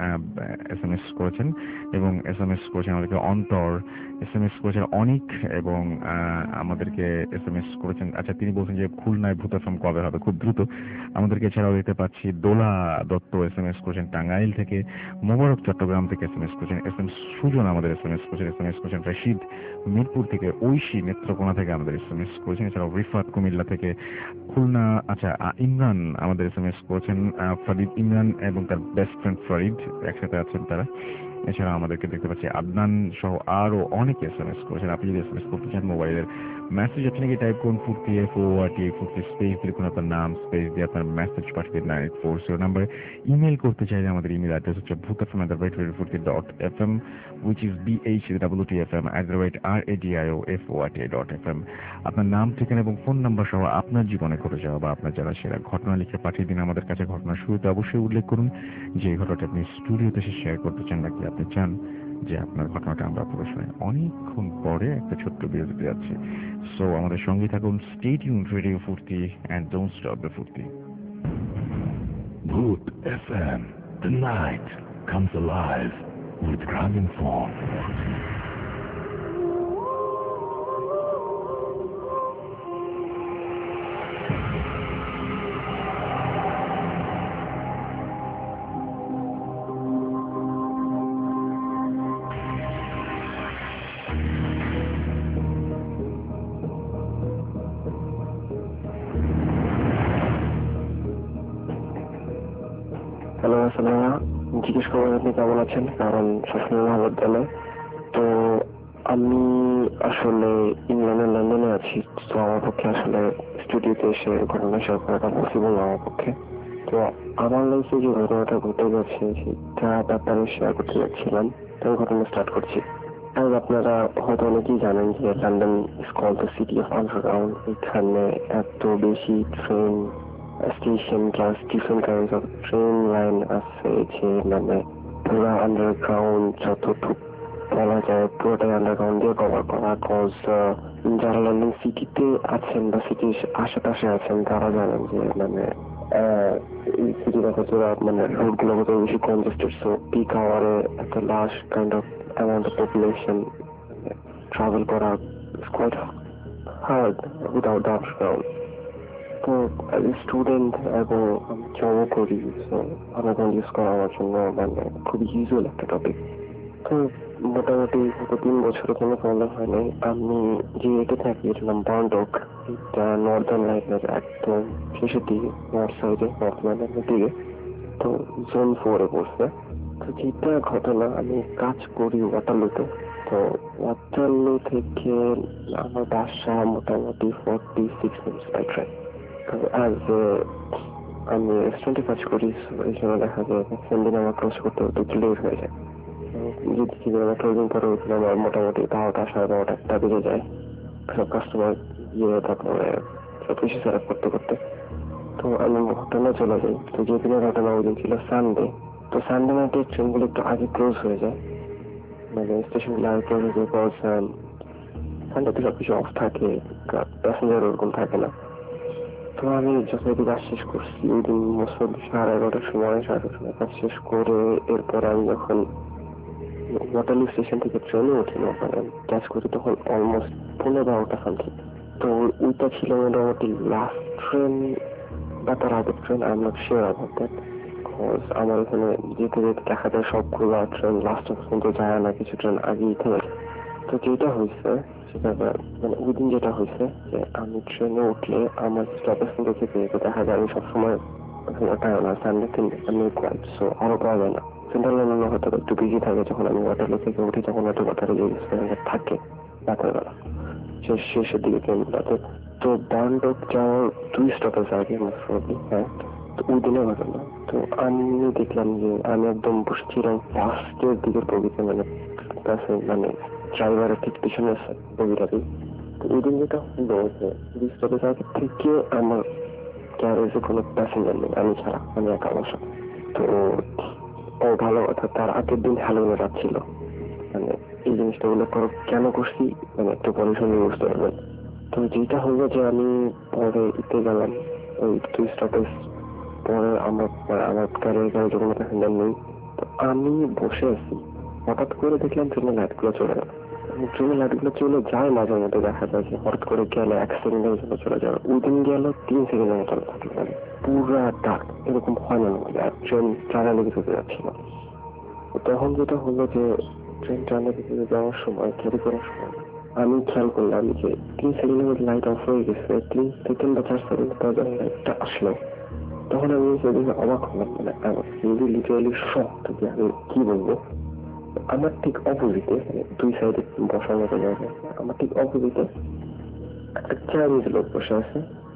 S M S করেছেন, এবং এস এম এস করেছেন আমাদেরকে অন্তর, এস এম এস করেছেন অনিক, এবং আহ, আমাদেরকে এস এম এস করেছেন। আচ্ছা তিনি বলছেন যে খুলনায় ভূতাশ্রম কবে হবে, খুব দ্রুত। আমাদেরকে এছাড়াও দেখতে পাচ্ছি Dola Dutta S M S করেছেন টাঙ্গাইল থেকে। মোবারক চট্টগ্রাম থেকে এস এম এস করেছেন। এস এম সুজন আমাদের এস এম এস করেছেন। এস এম এস করেছেন রশিদ মিরপুর থেকে। ঐশী নেত্রকোনা থেকে আমাদের এস এম এস করেছেন। এছাড়াও রিফাত কুমিল্লা থেকে। খুলনা, আচ্ছা আ- ইমরান আমাদের এস এম এস করেছেন। আহ, ফরিদ ইমরান এবং তার বেস্ট ফ্রেন্ড ফরিদ একসাথে আছেন তারা। এছাড়া আমাদেরকে দেখতে পাচ্ছি আদনান সহ আরো অনেকে এস এম এস করেছেন। আপনি যদি এস এম এস করতে চান মোবাইলের মেসেজ আছে নাকি টাইপ করুন ফুর্তি এফ ও আর টি ফুর্তি স্পেস লিখুন আপনার নাম, স্পেস দিয়ে আপনার মেসেজ পাঠিয়ে দিন নাইন এইট ফোর জিরো নাম্বারে। ইমেল করতে চাইলে আমাদের ইমেল অ্যাড্রেস হচ্ছে ভূতাফম at the rate Foorti dot F M, which is B H W T F M at the rate R A D I O F O R T dot F M. আপনার নাম, ঠিকানা এবং ফোন নাম্বার সহ আপনার জীবনে ঘটে যাওয়া বা আপনার যারা সেরা ঘটনা লিখে পাঠিয়ে দিন আমাদের কাছে। ঘটনার শুরুতে অবশ্যই উল্লেখ করুন যে এই ঘটনাটা আপনি স্টুডিওতে এসে শেয়ার করতে চান, নাকি আপনি চান যে আপনার ঘটনাটা আমরা প্রশ্নে অনেকক্ষণ পরে একটা ছোট্ট বিরতিতে যাচ্ছি। সো আমাদের সঙ্গে থাকুন, stay tuned radio Foorti and don't stop the Foorti. Bhoot F M, the night comes alive with Gramophone. Hello আসসালাম, জিজ্ঞেস করবেন আপনি কেমন আছেন, কারণ সবসময় ভালো জানে। তো আমি আসলে ইংল্যান্ডের লন্ডনে আছি, তো আমার পক্ষে আসলে স্টুডিওতে এসে ঘটনা শেয়ার করাটা পসিবল না আমার পক্ষে। তো আমার লাইফে যে ঘটনাটা ঘটে গেছে সেটা ব্যাপারে শেয়ার করতে যাচ্ছিলাম। তো আমি ঘটনা স্টার্ট করছি। আর আপনারা হয়তো অনেকেই জানেন যে London is called the city of underground. এখানে এত বেশি train station plus different kinds of train line আছে যে মানে পুরো আন্ডারগ্রাউন্ড যতটুকু বলা যায় পুরোটাই আন্ডারগ্রাউন্ড দিয়ে কভার করা। কজ যারা লন্ডন সিটিতে আছেন বা সিটির আশেপাশে আছেন তারা জানেন যে মানে এই সিটিটা কতটা মানে রোড গুলো কত বেশি কনজেস্টেড। সো পিক আওয়ারে একটা large kind of amount of population travel করা quite hard without the underground. তো অ্যাজ এ স্টুডেন্ট এবং আমি জবও করি, সো আন্ডারগ্রাউন্ড ইউজ করা আমার জন্য মানে খুব ইউজুয়াল একটা টপিক। তো মোটামুটি গত তিন বছরে কোনো প্রবলেম হয় নাই। আমি যে এতে থাকি এটার নাম বার্নডক। এটা নর্দার্ন লাইনের একদম শেষের দিকে, নর্থ সাইডে, নর্থ লাইনের দিকে। তো জোন ফোরে পড়ছে। তো যেটা ঘটনা, আমি কাজ করি ওয়াটারলুতে। তো ওয়াটারলু থেকে আমার বাসা মোটামুটি forty six minutes by train. তো অ্যাজ আমি রেস্টুরেন্টে কাজ করি, এই জন্য দেখা যায় ম্যাক্সিমাম দিন আমার ক্লোজ করতে একটু লেট হয়ে যায়। যদি আমার ক্লোজিং করে উঠলে আমার মোটামুটি বারোটা সাড়ে বারোটা একটা বেজে যায় সব কাস্টমার গিয়ে তারপরে সবকিছু সেট আপ করতে করতে। তো আমি ঘটনা চলে যাই। তো যেদিনের ঘটনা ওই দিন ছিল সানডে। তো সানডে নাইটে ট্রেনগুলো একটু আগে ক্লোজ হয়ে যায়, মানে স্টেশনগুলো আগে ক্লোজ হয়ে যায়। বিকজ সানডেতে সবকিছু অফ থাকে, প্যাসেঞ্জার ওরকম থাকে না। তো আমি যথারীতি কাজ শেষ করছি ওই দিন মোস্ট সাড়ে এগারোটার সময় সাড়ে এগারোটার সময় কাজ শেষ করে এরপর আমি যখন ওয়াটারলু স্টেশন থেকে ট্রেনে উঠি ওখানে ক্যাচ করি তখন অলমোস্ট পনেরো বারোটা সামথিং। তো ওইটা ছিল মোটামুটি লাস্ট ট্রেন বা তার আগের train, I am not sure about that. Because আমার এখানে যেতে যেতে দেখা যায় সবগুলো ট্রেন লাস্ট পর্যন্ত যায় না, কিছু ট্রেন আগেই থেমে যায়। তো যেটা হয়েছে সেটা মানে ওই দিন যেটা হয়েছে যে আমি ট্রেনে উঠলে আমার স্টপেজ থেকে যেতে যেতে দেখা যায় আমি সবসময় সানডে থেকে আমি কোয়াইট, সো আরো পাওয়া যায় না। সেন্ট্রাল লন্ডনে হয়তো একটু বিজি থাকে, যখন আমি ওয়াটারলু থেকে উঠি তখন হয়তো ওয়াটারে যে থাকে রাতের বেলা শেষ শেষের দিকে ট্রেনগুলোতে। তো বার্নডক যাওয়ার দুই স্টপেজ আগে মোস্টলি, হ্যাঁ। তো ওই দিনের ঘটনা। তো আমি দেখলাম যে আমি একদম বসছিলাম ফার্স্টের দিকের বগিতে, মানে মানে ড্রাইভারের ঠিক পিছনে বগিটাতে। তো ওই দিন যেটা হলো যে দুই স্টপেজ আগে থেকে আমার ক্যারেজে কোনো প্যাসেঞ্জার নেই, আমি ছাড়া, আমি একা বসা। তো ও ভালো কথা, তার আগের দিন হ্যালোউইনের রাত ছিল। মানে এই জিনিসটা উল্লেখ করো কেন করছি, মানে একটু পরে শুনে বুঝতে পারবেন। তো যেটা হলো যে আমি পরে ইতে গেলাম ওই দুই স্টপেজ পরে আমার আমার গাড়ির গাড়িতে কোনো প্যাসেঞ্জার নেই। তো আমি বসে আছি, হঠাৎ করে দেখলাম ট্রেনের লাইটগুলো চলে গেল। ট্রেনের লাইটগুলো চলে যায়, মাঝে মধ্যে দেখা যায় যে হঠাৎ করে গেলে এক সেকেন্ডের জন্য চলে যাবে, ওই দিন গেল তিন সেকেন্ডের মতো থাকলো, মানে পুরা ডাক, এরকম হয় না মানে। আর ট্রেন টানা লেগে চলে যাচ্ছিল। তখন যেটা হলো যে ট্রেন টানা লেগে যাওয়ার সময় ক্যারি করার সময় আমি খেয়াল করলাম যে তিন সেকেন্ডের মধ্যে লাইট অফ হয়ে গেছে, তিন সেকেন্ড বা চার সেকেন্ড পর যখন লাইটটা আসলো তখন আমি সেদিকে অবাক হলাম, মানে লিটারালি শক থেকে আমি কি বলবো। আমার ঠিক অপোজিটে, মানে দুই সাইডে বসার মতো জায়গা, আমার ঠিক অপোজিটে একটা চাইনিজ লোক বসে আছে।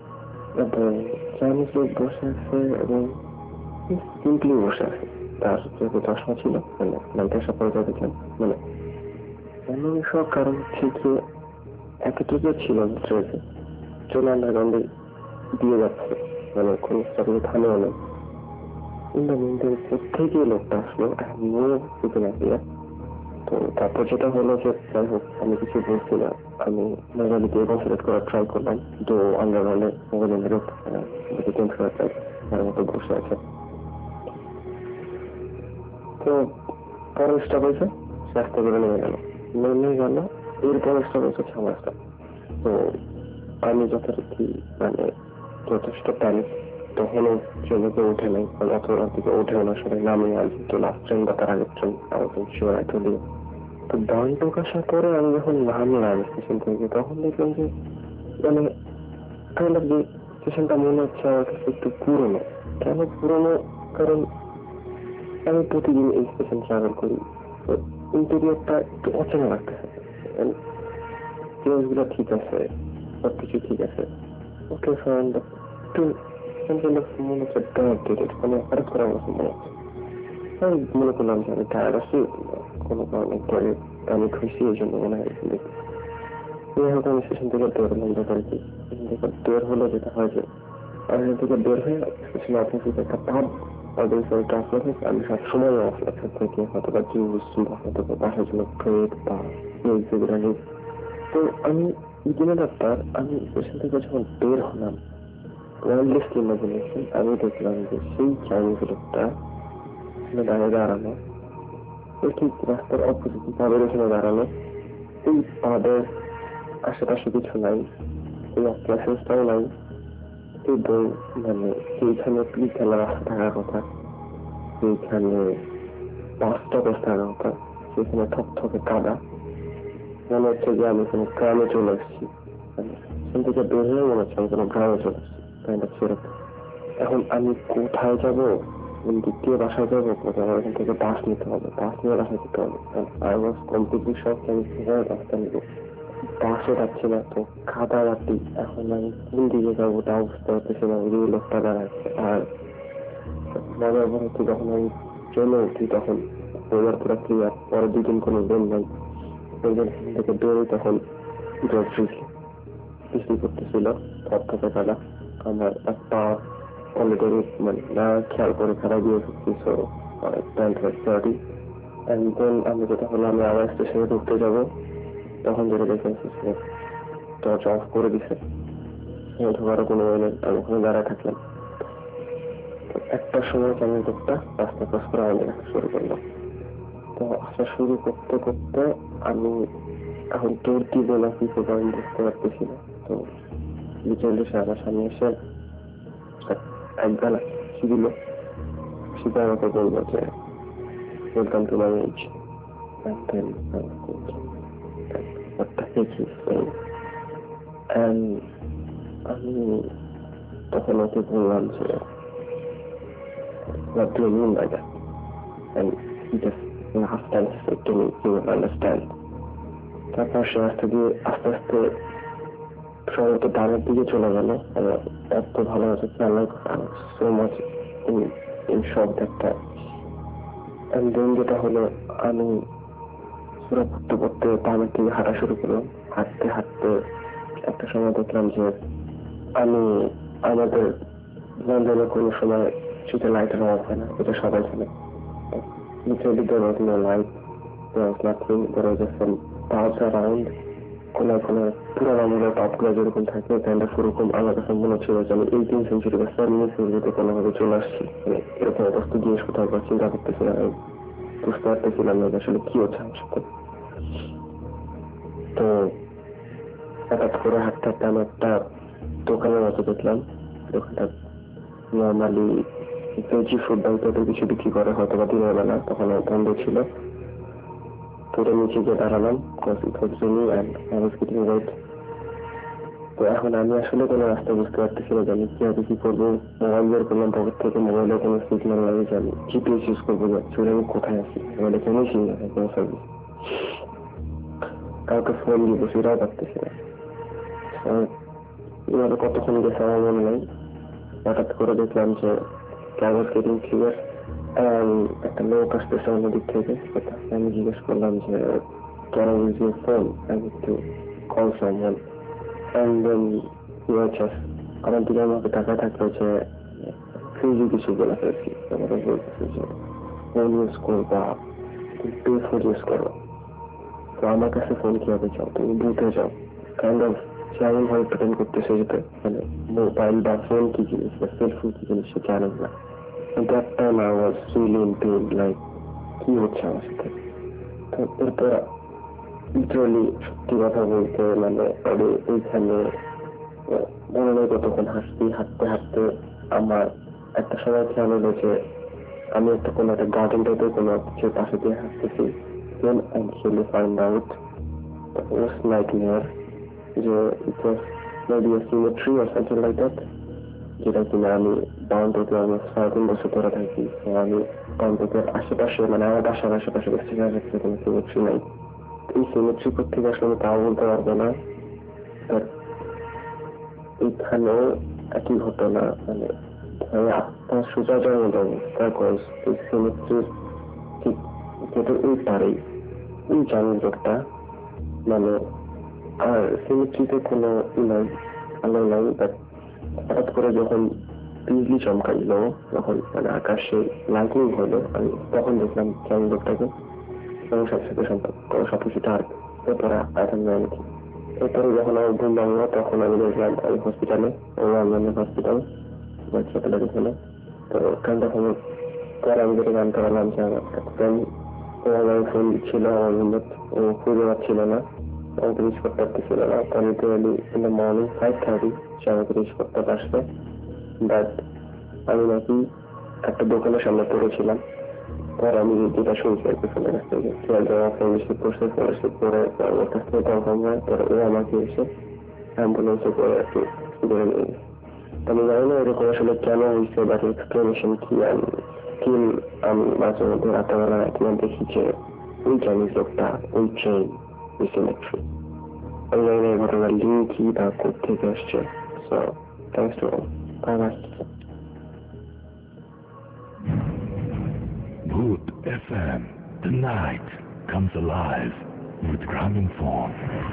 এবং চাইনিজ লোক বসে আছে এবং সিম্পলি বসে আছে। তার যেহেতু চশমা ছিল, মানে লাইটের সাপোর্ট দেখলাম, মানে অন্য কারণ হচ্ছে যে এতটুকু ছিল ট্রেনে চলে আন্ডারগ্রাউন্ডে দিয়ে যাচ্ছে, মানে কোন স্টপেজে থামেও নেই। কোথেকে লোকটা আসলো নিয়ে। তো তারপর যেটা হলো যে যাই হোক আমি কিছু বলছি না, আমি মোবাইলে দিয়ে কনসেন্ট্রেট করার ট্রাই করলাম। তো আন্ডারগ্রাউন্ডে মোবাইলে মেরে চেঞ্জ করার ট্রাই তার মতো বসে আছে। তো পরের স্টপেজে রাস্তা করে নেমে গেল নেমে গেল এরপরের স্টপেজ হচ্ছে আমার স্টপ। তো আমি যথারীতি মানে যথেষ্ট প্যানিক, তখনও ট্রেনেতে উঠে নাই, অত রাত থেকে উঠেও না, সবাই নামে আসি। তো লাস্ট ট্রেন বা তার আগের train sure I told you. তো বার্নডক আসার পরে আমি যখন নামলাম স্টেশন থেকে তখন দেখলাম যে মানে কাইন্ড অফ যে স্টেশনটা মনে হচ্ছে আমার কাছে একটু পুরোনো। কেন পুরোনো? কারণ আমি প্রতিদিন এই স্টেশন ট্রাভেল করি, তো ইন্টেরিয়রটা একটু অচেনা লাগতেছে। জিনিসগুলো ঠিক আছে, সবকিছু ঠিক আছে, ওকে ফাইন, একটু মনে হচ্ছে ডেটেড, মানে হঠাৎ করে আমার মনে হচ্ছে। আমি মনে করলাম যে আমি টায়ার্ড আছি, কোনো কারণে পরে আমি খুশি, এই জন্য মনে হয় দেখি। যাই হোক, আমি স্টেশন থেকে বের হলাম, ব্যাপারে কি স্টেশন থেকে বের হলো যেটা হয় যে আমি থেকে বের হয়ে স্টেশন অপোজিট একটা পাব আমি সবসময় অফলাক্স থেকে হয়তো বা জুস বা হয়তো বা বাসার জন্য ব্রেড বা যেগুলো নিই। তো আমি দিনের ডাক্তার আমি স্টেশন থেকে যখন বের হলাম, ওয়াইল্ডলেস কিংবা বলেছি, আমি দেখলাম যে সেই চাইনিজ লোকটা দাঁড়িয়ে দাঁড়ানো, ওই ঠিক রাস্তার অপোজিট পাবের ওখানে দাঁড়ানো। এই পাবের আশেপাশে কিছু নাই, এই অ্যাপ্লাসেন্সটাও নাই, এবং মানে সেইখানে প্লি খেলার রাস্তা থাকার কথা, সেইখানে বাস স্টপেজ থাকার কথা, সেখানে থকথকে কাদা, মনে হচ্ছে যে আমি কোনো গ্রামে চলে আসছি। সেখান থেকে বের হয়ে মনে হচ্ছে আমি কোনো গ্রামে চলে আসছি, তাই না? সেরকম। এখন আমি কোথায় যাবো, কোন দিক দিয়ে বাসায় যাবো, কোথায় আমার এখান থেকে বাস নিতে হবে, বাস নিয়ে বাসায় যেতে হবে। আই ওয়াজ কমপ্লিটলি শক, আমি কিভাবে বাসটা নিবো, বাসও যাচ্ছে না, তো খাদা রাতি, এখন আমি কোন দিকে যাবো তা বুঝতে পারতেছি না। ওই লোকটা দাঁড়াচ্ছে, আর মজার পর হচ্ছে যখন আমি চলে উঠি তখন ওয়েদার পুরো ক্লিয়ার, পরের দুদিন কোনো দিন নাই, থেকে বেরোই তখন বৃষ্টি করতেছিল, থপথপে কাদা। আমার একটা অলরেডি মানে না খেয়াল করে খারাপ দিয়ে ফেলছি, সো আমি যেটা হলো আমি আবার স্টেশনে ঢুকতে যাবো, তখন যেটা দেখেছি সে দরজা অফ করে দিছে, ঢোকারও কোনো ওয়ে নেই। আমি ওখানে দাঁড়ায় থাকলাম। একটা সময় আমি লোকটা রাস্তা ক্রস করে আমাদের আসা শুরু করলাম। তো আসা শুরু করতে করতে আমি এখন তোর কি বলা কি করবো আমি বুঝতে পারতেছি না। তো বিচলে সে আমার সামনে এসে এক গালা দিল, সেটা আমাকে বলবো যে welcome to my age, and then I was thinking, what the heck is saying? And আমি তখন ওকে বললাম যে what do you mean by that? And he just laughed and said to me, you will understand. তারপর সে আস্তে দিয়ে আস্তে আস্তে সম্ভবত ডানের দিকে চলে গেল। আমার এত ভালো হচ্ছে খেয়াল সো মাচ ইন শক একটা। এন্ড দেন যেটা হলো আমি পুরো পড়তে পড়তে ডানের দিকে হাঁটা শুরু করলাম। হাঁটতে হাঁটতে একটা সময় দেখলাম যে আমি আমাদের লন্ডনে কোনো সময় শুধু লাইটের অভাব হয় না, এটা সবাই জানে। Literally there was no light, there was nothing, there was just some paths around. কোনায় কোনায় পুরান আমলের পাপগুলো যেরকম থাকে তাহলে সেরকম আমার কাছে মনে হচ্ছিল যে আমি এইটিন সেঞ্চুরি বা সেভেন্টিন সেঞ্চুরিতে কোনোভাবে চলে আসছি। মানে এরকম অবস্থা জিনিস কোথাও বা চিন্তা করতেছিলাম, আমি বুঝতে পারতেছিলাম না আসলে কি হচ্ছে আমার সাথে। তো হঠাৎ করে হাঁটতে হাঁটতে আমি একটা দোকানের মতো দেখলাম। দোকানটা নর্মালি ভেজি ফুড বা ইত্যাদি কিছু বিক্রি করে, হয়তো বা দিনের বেলা, তখন বন্ধ ছিল। পুরো নিচে গিয়ে দাঁড়ালাম, তো এখন আমি আসলে কোনো রাস্তা বুঝতে পারতেছি না যে আমি কিভাবে কি করবো। মোবাইল বের করলাম পকেট থেকে, মোবাইলে কোনো সিগন্যাল লাগে যে আমি জিপিএস ইউজ করবো, যাচ্ছি আমি কোথায় আছি, মোবাইলে কোনো সিগন্যাল নেই, কোনো সার্ভিস। কাউকে ফোন দিব সেটাও পারতেছি না। এভাবে কতক্ষণ গেছে আমার মনে নেই। হঠাৎ করে দেখলাম যে ক্যামেরা গেটিং ক্লিয়ার, একটা লোক আসতেছে অন্য দিক থেকে। আমি জিজ্ঞেস করলাম যে can I use your phone? I need to call someone. And then he was just আমার দিকে আমাকে টাকা থাকলো যে ফ্রিজে কিছু বলে ফেলছি। আমাকে বলতেছে যে ফোন ইউজ করবা, পে ফোন ইউজ করো, তো আমার কাছে ফোন কিভাবে চাও, তুমি বুথে যাও। কাইন্ড অফ সে এমন ভাবে প্রেজেন্ট করতেছে যেতে মানে মোবাইল বা ফোন কি জিনিস বা সেলফোন কি জিনিস সে জানেন না। That time I was really in pain, like কি হচ্ছে আমার সাথে। এরপর লিটারালি সত্যি কথা বলতে মানে আমি এইখানে মনে নেই কতক্ষণ হাসছি। হাঁটতে হাঁটতে আমার একটা সময় খেয়াল হলো যে আমি একটা কোনো একটা গার্ডেন টাইপের কোনো কিছুর পাশে দিয়ে হাঁটতেছি। Then I actually find out it was nightmare, যে it was maybe a cemetery or something like that. যেটা কিনা আমি টরন্টোতে আমি সাড়ে তিন বছর ধরে থাকি। তো আমি টরন্টোতে আশেপাশে মানে আমার বাসার আশেপাশে দেখছি কোনো সিমেট্রি নাই। এই সিমেট্রি থেকে আসলে আমি তাও বলতে পারবো না। এইখানে একই ঘটনা, মানে আমি আত্মা সোজা জন্ম ব্যবস্থা করে এই সিমেট্রির ঠিক যেটা ওই পারেই ওই জানজটটা, মানে আর সিমেট্রিতে কোনো ইনার আলো নাই। বাট হঠাৎ করে যখন বিজলি চমকাইল, যখন মানে আকাশে লাইটিং হলো, আমি তখন দেখলাম জানজটটাকে এবং সাথে সাথে সম্পর্ক সবকিছুটা আর এরপরে আইটেম নেয় নাকি। এরপরে যখন আমার ঘুম ভাঙলো তখন আমি দেখলাম আমি হসপিটালে, রমজানের হসপিটাল হাসপাতালে গেছিল। তো ওখানটা কোনো পরে আমি যেটা জানতে পারলাম যে আমার এক ফ্রেন্ড ও আমার ফোন দিচ্ছিল আমার বন্ধু, ও খুঁজে পাচ্ছিল না, আমাকে রিচ করতে পারতেছিল না। তো আমি তো in the morning five thirty সে আমাকে রিচ করতে আসবে। বাট আমি নাকি একটা দোকানের সামনে পড়েছিলাম। পরে আমি যেটা শুনছি আর কি ফোনের কাছ থেকে আমাকে রিসিভ করছে, রিসিভ করে ওর কাছ থেকে কনফার্ম হয়। পরে ও আমাকে এসে অ্যাম্বুলেন্সে করে আর কি ধরে নিয়ে গেছে। আমি জানি না এরকম আসলে কেন হয়েছে, বাট এক্সপ্লেনেশন কি আমি স্টিল আমি মাঝে মধ্যে রাতেবেলা একবার দেখি যে ওই চাইনিজ লোকটা ওই ট্রেন ওই সিমেট্রি। আমি জানি না এই ঘটনার লিঙ্ক কি বা কোথা থেকে আসছে। So thanks to all. Bye bye. Bhoot F M. The night comes alive with Gramophone.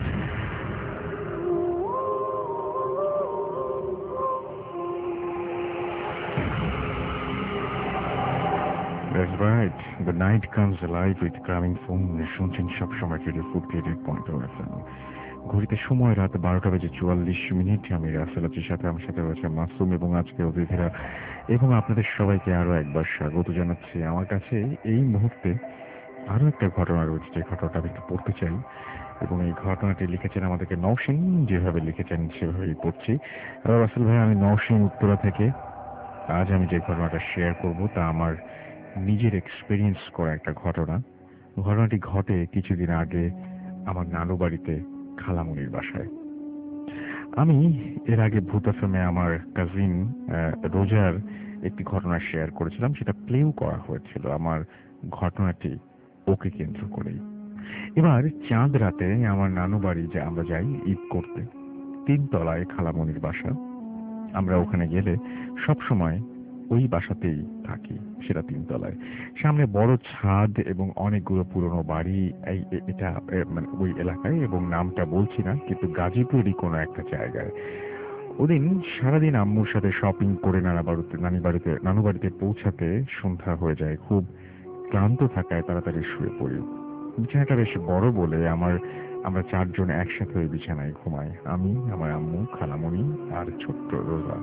That's right. The night comes alive with Gramophone. শুনছেন সবসময় রেডিও ফুড ক্রিয়েটিভ পয়েন্ট এফ এম। ঘড়িতে সময় রাত বারোটা বেজে চুয়াল্লিশ মিনিট। আমি রাসেল আছির সাথে আমার সাথে রয়েছে মাসুম এবং আজকে অতিথিরা এবং আপনাদের সবাইকে আরো একবার স্বাগত জানাচ্ছি। আমার কাছে এই মুহূর্তে আরো একটা ঘটনা রয়েছে, যে ঘটনাটা আমি একটু পড়তে চাই এবং এই ঘটনাটি লিখেছেন আমাদেরকে নওশিন। যেভাবে লিখেছেন সেভাবেই পড়ছি। রাসেল ভাই, আমি নওশিন উত্তরা থেকে। আজ আমি যে ঘটনাটা শেয়ার করব তা আমার নিজের এক্সপিরিয়েন্স করা একটা ঘটনা। ঘটনাটি ঘটে কিছুদিন আগে আমার নানু বাড়িতে খালামুনির বাসায়। আমি এর আগে ভূত এফএমে আমার কাজিন রোজার একটি ঘটনা শেয়ার করেছিলাম, সেটা প্লেও করা হয়েছিল আমার ঘটনাটি ওকে কেন্দ্র করেই। এবার চাঁদ রাতে আমার নানু বাড়ি যে আমরা যাই ঈদ করতে, তিনতলায় খালামুনির বাসা। আমরা ওখানে গেলে সব সময় ওই বাসাতেই থাকি, সেটা তিনতলায়। সামনে বড় ছাদ এবং অনেকগুলো পুরনো বাড়ি এই এটা মানে ওই এলাকায়, এবং নামটা বলছি না, কিন্তু গাজীপুরেরই কোনো একটা জায়গায়। ওদিন সারাদিন আম্মুর সাথে শপিং করে নানা বাড়িতে নানি বাড়িতে নানু বাড়িতে পৌঁছাতে সন্ধ্যা হয়ে যায়। খুব ক্লান্ত থাকায় তাড়াতাড়ি শুয়ে পড়ি। বিছানাটা বেশ বড় বলে আমার আমরা চারজন একসাথে ওই বিছানায় ঘুমাই, আমি, আমার আম্মু, খালামণি আর ছোট্ট রোজা।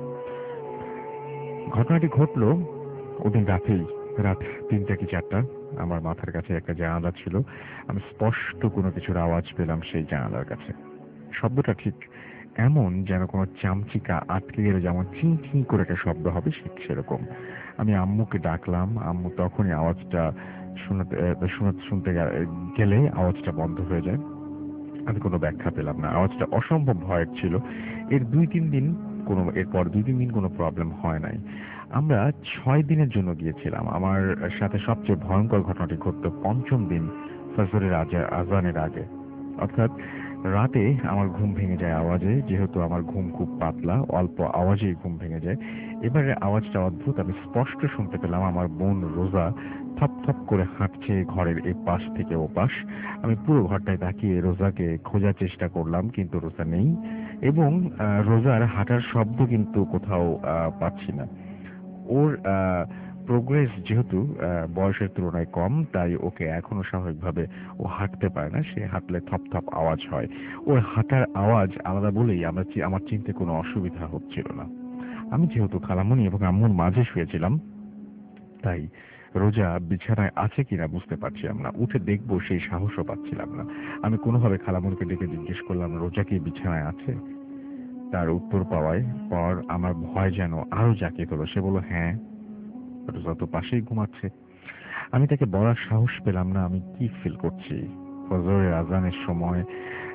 ঘটনাটি ঘটলো ওদিন রাতেই, রাত তিনটা কি চারটা। আমার মাথার কাছে একটা জানালা ছিল, আমি স্পষ্ট কোনো কিছুর আওয়াজ পেলাম সেই জানালার কাছে। শব্দটা ঠিক এমন যেন কোনো চামচিকা আটকে গেলে যেমন চিং চিং করে একটা শব্দ হবে, ঠিক সেরকম। আমি আম্মুকে ডাকলাম, আম্মু তখনই আওয়াজটা শোনাতে শোনাতে শুনতে গেলে আওয়াজটা বন্ধ হয়ে যায়। আমি কোনো ব্যাখ্যা পেলাম না, আওয়াজটা অসম্ভব ভয়ের ছিল। এর দুই তিন দিন কোনো এরপর দুই তিন দিন কোনো প্রবলেম হয় নাই। আমরা ছয় দিনের জন্য গিয়েছিলাম। আমার সাথে সবচেয়ে ভয়ঙ্কর ঘটনাটি ঘটতো পঞ্চম দিন ফজরের আজানের আগে, অর্থাৎ রাতে আমার ঘুম ভেঙে যায় আওয়াজে। যেহেতু আমার ঘুম খুব পাতলা, অল্প আওয়াজেই ঘুম ভেঙে যায়। এবারে আওয়াজটা অদ্ভুত, আমি স্পষ্ট শুনতে পেলাম আমার বোন রোজা থপ থপ করে হাঁটছে ঘরের এ পাশ থেকে ও পাশ। আমি পুরো ঘরটায় তাকিয়ে রোজাকে খোঁজার চেষ্টা করলাম, কিন্তু রোজা নেই এবং রোজার হাঁটার শব্দ কিন্তু কোথাও পাচ্ছি না। ওর প্রোগ্রেস যেহেতু বয়সের তুলনায় কম, তাই ওকে এখনো স্বাভাবিকভাবে ও হাঁটতে পারে না। সে হাঁটলে থপ থপ আওয়াজ হয়। ওর হাঁটার আওয়াজ আলাদা বলেই আমরা আমার চিনতে কোনো অসুবিধা হচ্ছিল না। আমি যেহেতু খালামণি এবং আম্মুর মাঝে শুয়েছিলাম, তাই রোজা বিছানায় আছে কিনা বুঝতে পারছিলাম না। উঠে দেখবো সেই সাহসও পাচ্ছিলাম না। আমি কোনোভাবে খালামণিকে ডেকে জিজ্ঞেস করলাম, রোজা কি বিছানায় আছে? তার উত্তর পাওয়ায় পর আমার ভয় যেন আরো জাকিয়ে তোলো। সে বলল, হ্যাঁ, রোজা তো পাশেই ঘুমাচ্ছে। আমি তাকে বলার সাহস পেলাম না আমি কি ফিল করছি। ফজরের আজানের সময়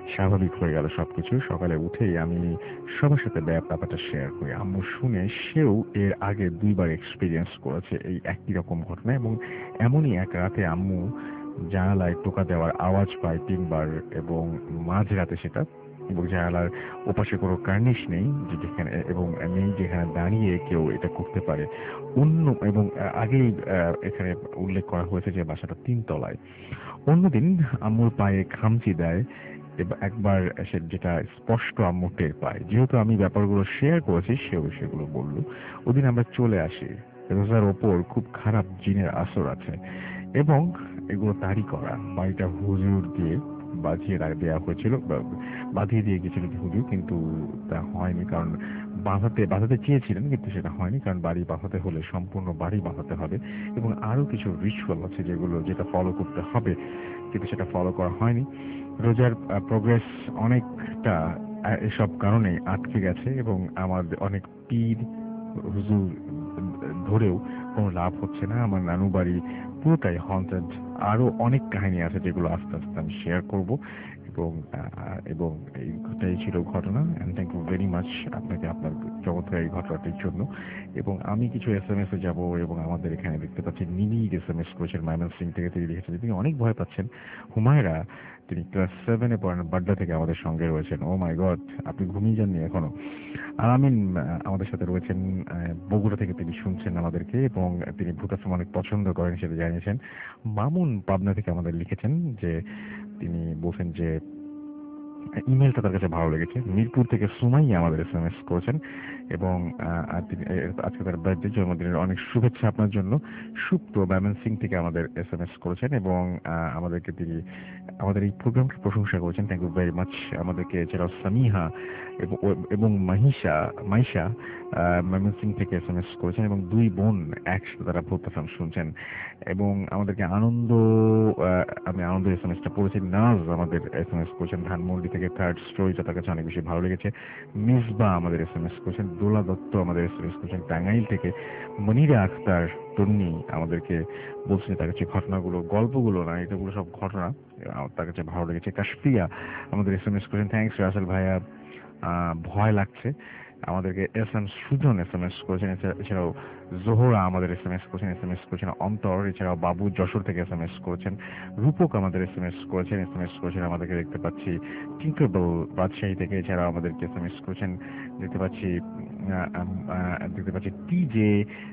স্বাভাবিক হয়ে গেল সবকিছু। সকালে উঠেই আমি সবার সাথে ব্যাপ ব্যাপারটা শেয়ার করি। আম্মু শুনে সেও এর আগে দুইবার এক্সপিরিয়েন্স করেছে এই একই রকম ঘটনা, এবং এমনই এক রাতে আম্মু জানালায় টোকা দেওয়ার আওয়াজ পায় তিনবার, এবং মাঝরাতে সেটা, এবং জানালার ওপাশে কোনো কার্নিশ নেই যে যেখানে, এবং নেই যেখানে দাঁড়িয়ে কেউ এটা করতে পারে। অন্য এবং আগেই আহ, এখানে উল্লেখ করা হয়েছে যে বাসাটা তিনতলায়। অন্যদিন আম্মুর পায়ে খামচি দেয়, এব- একবার সে যেটা স্পষ্ট আম্মু টের পায়। যেহেতু আমি ব্যাপারগুলো শেয়ার করেছি সেও সেগুলো বলল। ওদিন আমরা চলে আসি। রোজার ওপর খুব খারাপ জিনের আসর আছে, এবং এগুলো তারই করা। বাড়িটা হুজুর দিয়ে বাঁধিয়ে রা- দেওয়া হয়েছিল, বা- বাঁধিয়ে দিয়ে গেছিল হুজুর, কিন্তু তা হয়নি। কারণ বাঁধাতে বাঁধাতে চেয়েছিলেন, কিন্তু সেটা হয়নি। কারণ বাড়ি বাঁধাতে হলে সম্পূর্ণ বাড়ি বাঁধাতে হবে, এবং আরো কিছু রিচুয়াল আছে যেগুলো যেটা ফলো করতে হবে, কিন্তু সেটা ফলো করা হয়নি। রোজার প্রোগ্রেস অনেকটা আহ, এসব কারণে আটকে গেছে, এবং আমার অনেক পীর হুজুর ধরেও কোনো লাভ হচ্ছে না। আমার নানু বাড়ি পুরোটাই হন্টেড। আরো অনেক কাহিনী আছে যেগুলো আস্তে আস্তে আমি শেয়ার করব, এবং আহ, এবং এইটাই ছিল ঘটনা। And thank you very much আপনাকে আপনার চমৎকার এই ঘটনাটির জন্য। এবং আমি কিছু এস এম এস এ যাবো, এবং আমাদের এখানে দেখতে পাচ্ছি নিনি এস এম এস করেছেন ময়মনসিং থেকে। তিনি লিখেছেন তিনি অনেক ভয় পাচ্ছেন। হুমায়রা, তিনি ক্লাস সেভেনে পড়েন, বাড্ডা থেকে আমাদের সঙ্গে রয়েছেন। ও মাই গড, আপনি ঘুমিয়ে যাননি এখনো? আর আমিন আহ, আমাদের সাথে রয়েছেন, আহ, বগুড়া থেকে তিনি শুনছেন আমাদেরকে, এবং তিনি ভূতাশ্রম অনেক পছন্দ করেন সেটা জানিয়েছেন। মামুন পাবনা থেকে আমাদের লিখেছেন যে তিনি বলছেন যে ইমেলটা তার কাছে ভালো লেগেছে। মিরপুর থেকে সুমাইয়া আমাদের এস এম এস করেছেন, এবং আহ, আর তিনি- এ- আজকে তার বার্থডে, জন্মদিনের অনেক শুভেচ্ছা আপনার জন্য। সুপ্ত ব্যামন সিং থেকে আমাদের এস এম এস করেছেন, এবং আহ, আমাদেরকে তিনি আমাদের এই প্রোগ্রামকে প্রশংসা করেছেন। Thank you very much. আমাদেরকে এছাড়াও সামিহা এবং এবং মাহিসা মাইশা ময়মন সিং থেকে এস এম এস করেছেন, এবং দুই বোন একসাথে তারা ভূতাশ্রম শুনছেন, এবং আমাদেরকে আনন্দ আহ, আমি আনন্দ এস এম এসটা পড়েছি। নাজ আমাদের এস এম এস করেছেন ধানমন্ডি থেকে, থার্ড স্টোরিটা তার কাছে অনেক বেশি ভালো লেগেছে। মিসবা আমাদের এস এম এস করেছেন, দোলা দত্ত আমাদের এস এম এস করেছেন টাঙ্গাইল থেকে, মনিরা আক্তার তন্নি আমাদেরকে বলছেন তার কাছে ঘটনাগুলো, গল্পগুলো না, এটাগুলো সব ঘটনা আহ, তার কাছে ভালো লেগেছে। কাশফিয়া আমাদের এস এম এস করেছেন, থ্যাংকস রাসেল ভাইয়া, আহ, ভয় লাগছে। আমাদেরকে S M Sujon S M S করেছেন, এছাড়া- এছাড়াও জোহরা আমাদের এস এম এস করেছেন, এস এম এস করেছেন অন্তর, এছাড়াও বাবু যশোর থেকে এস এম এস করেছেন, রূপক আমাদের এস এম এস করেছেন, এস এম এস করেছেন আমাদেরকে দেখতে পাচ্ছি টিঙ্কারবেল রাজশাহী থেকে, এছাড়াও আমাদেরকে এস এম এস করেছেন দেখতে পাচ্ছি আহ, আহ, দেখতে পাচ্ছি টিজে,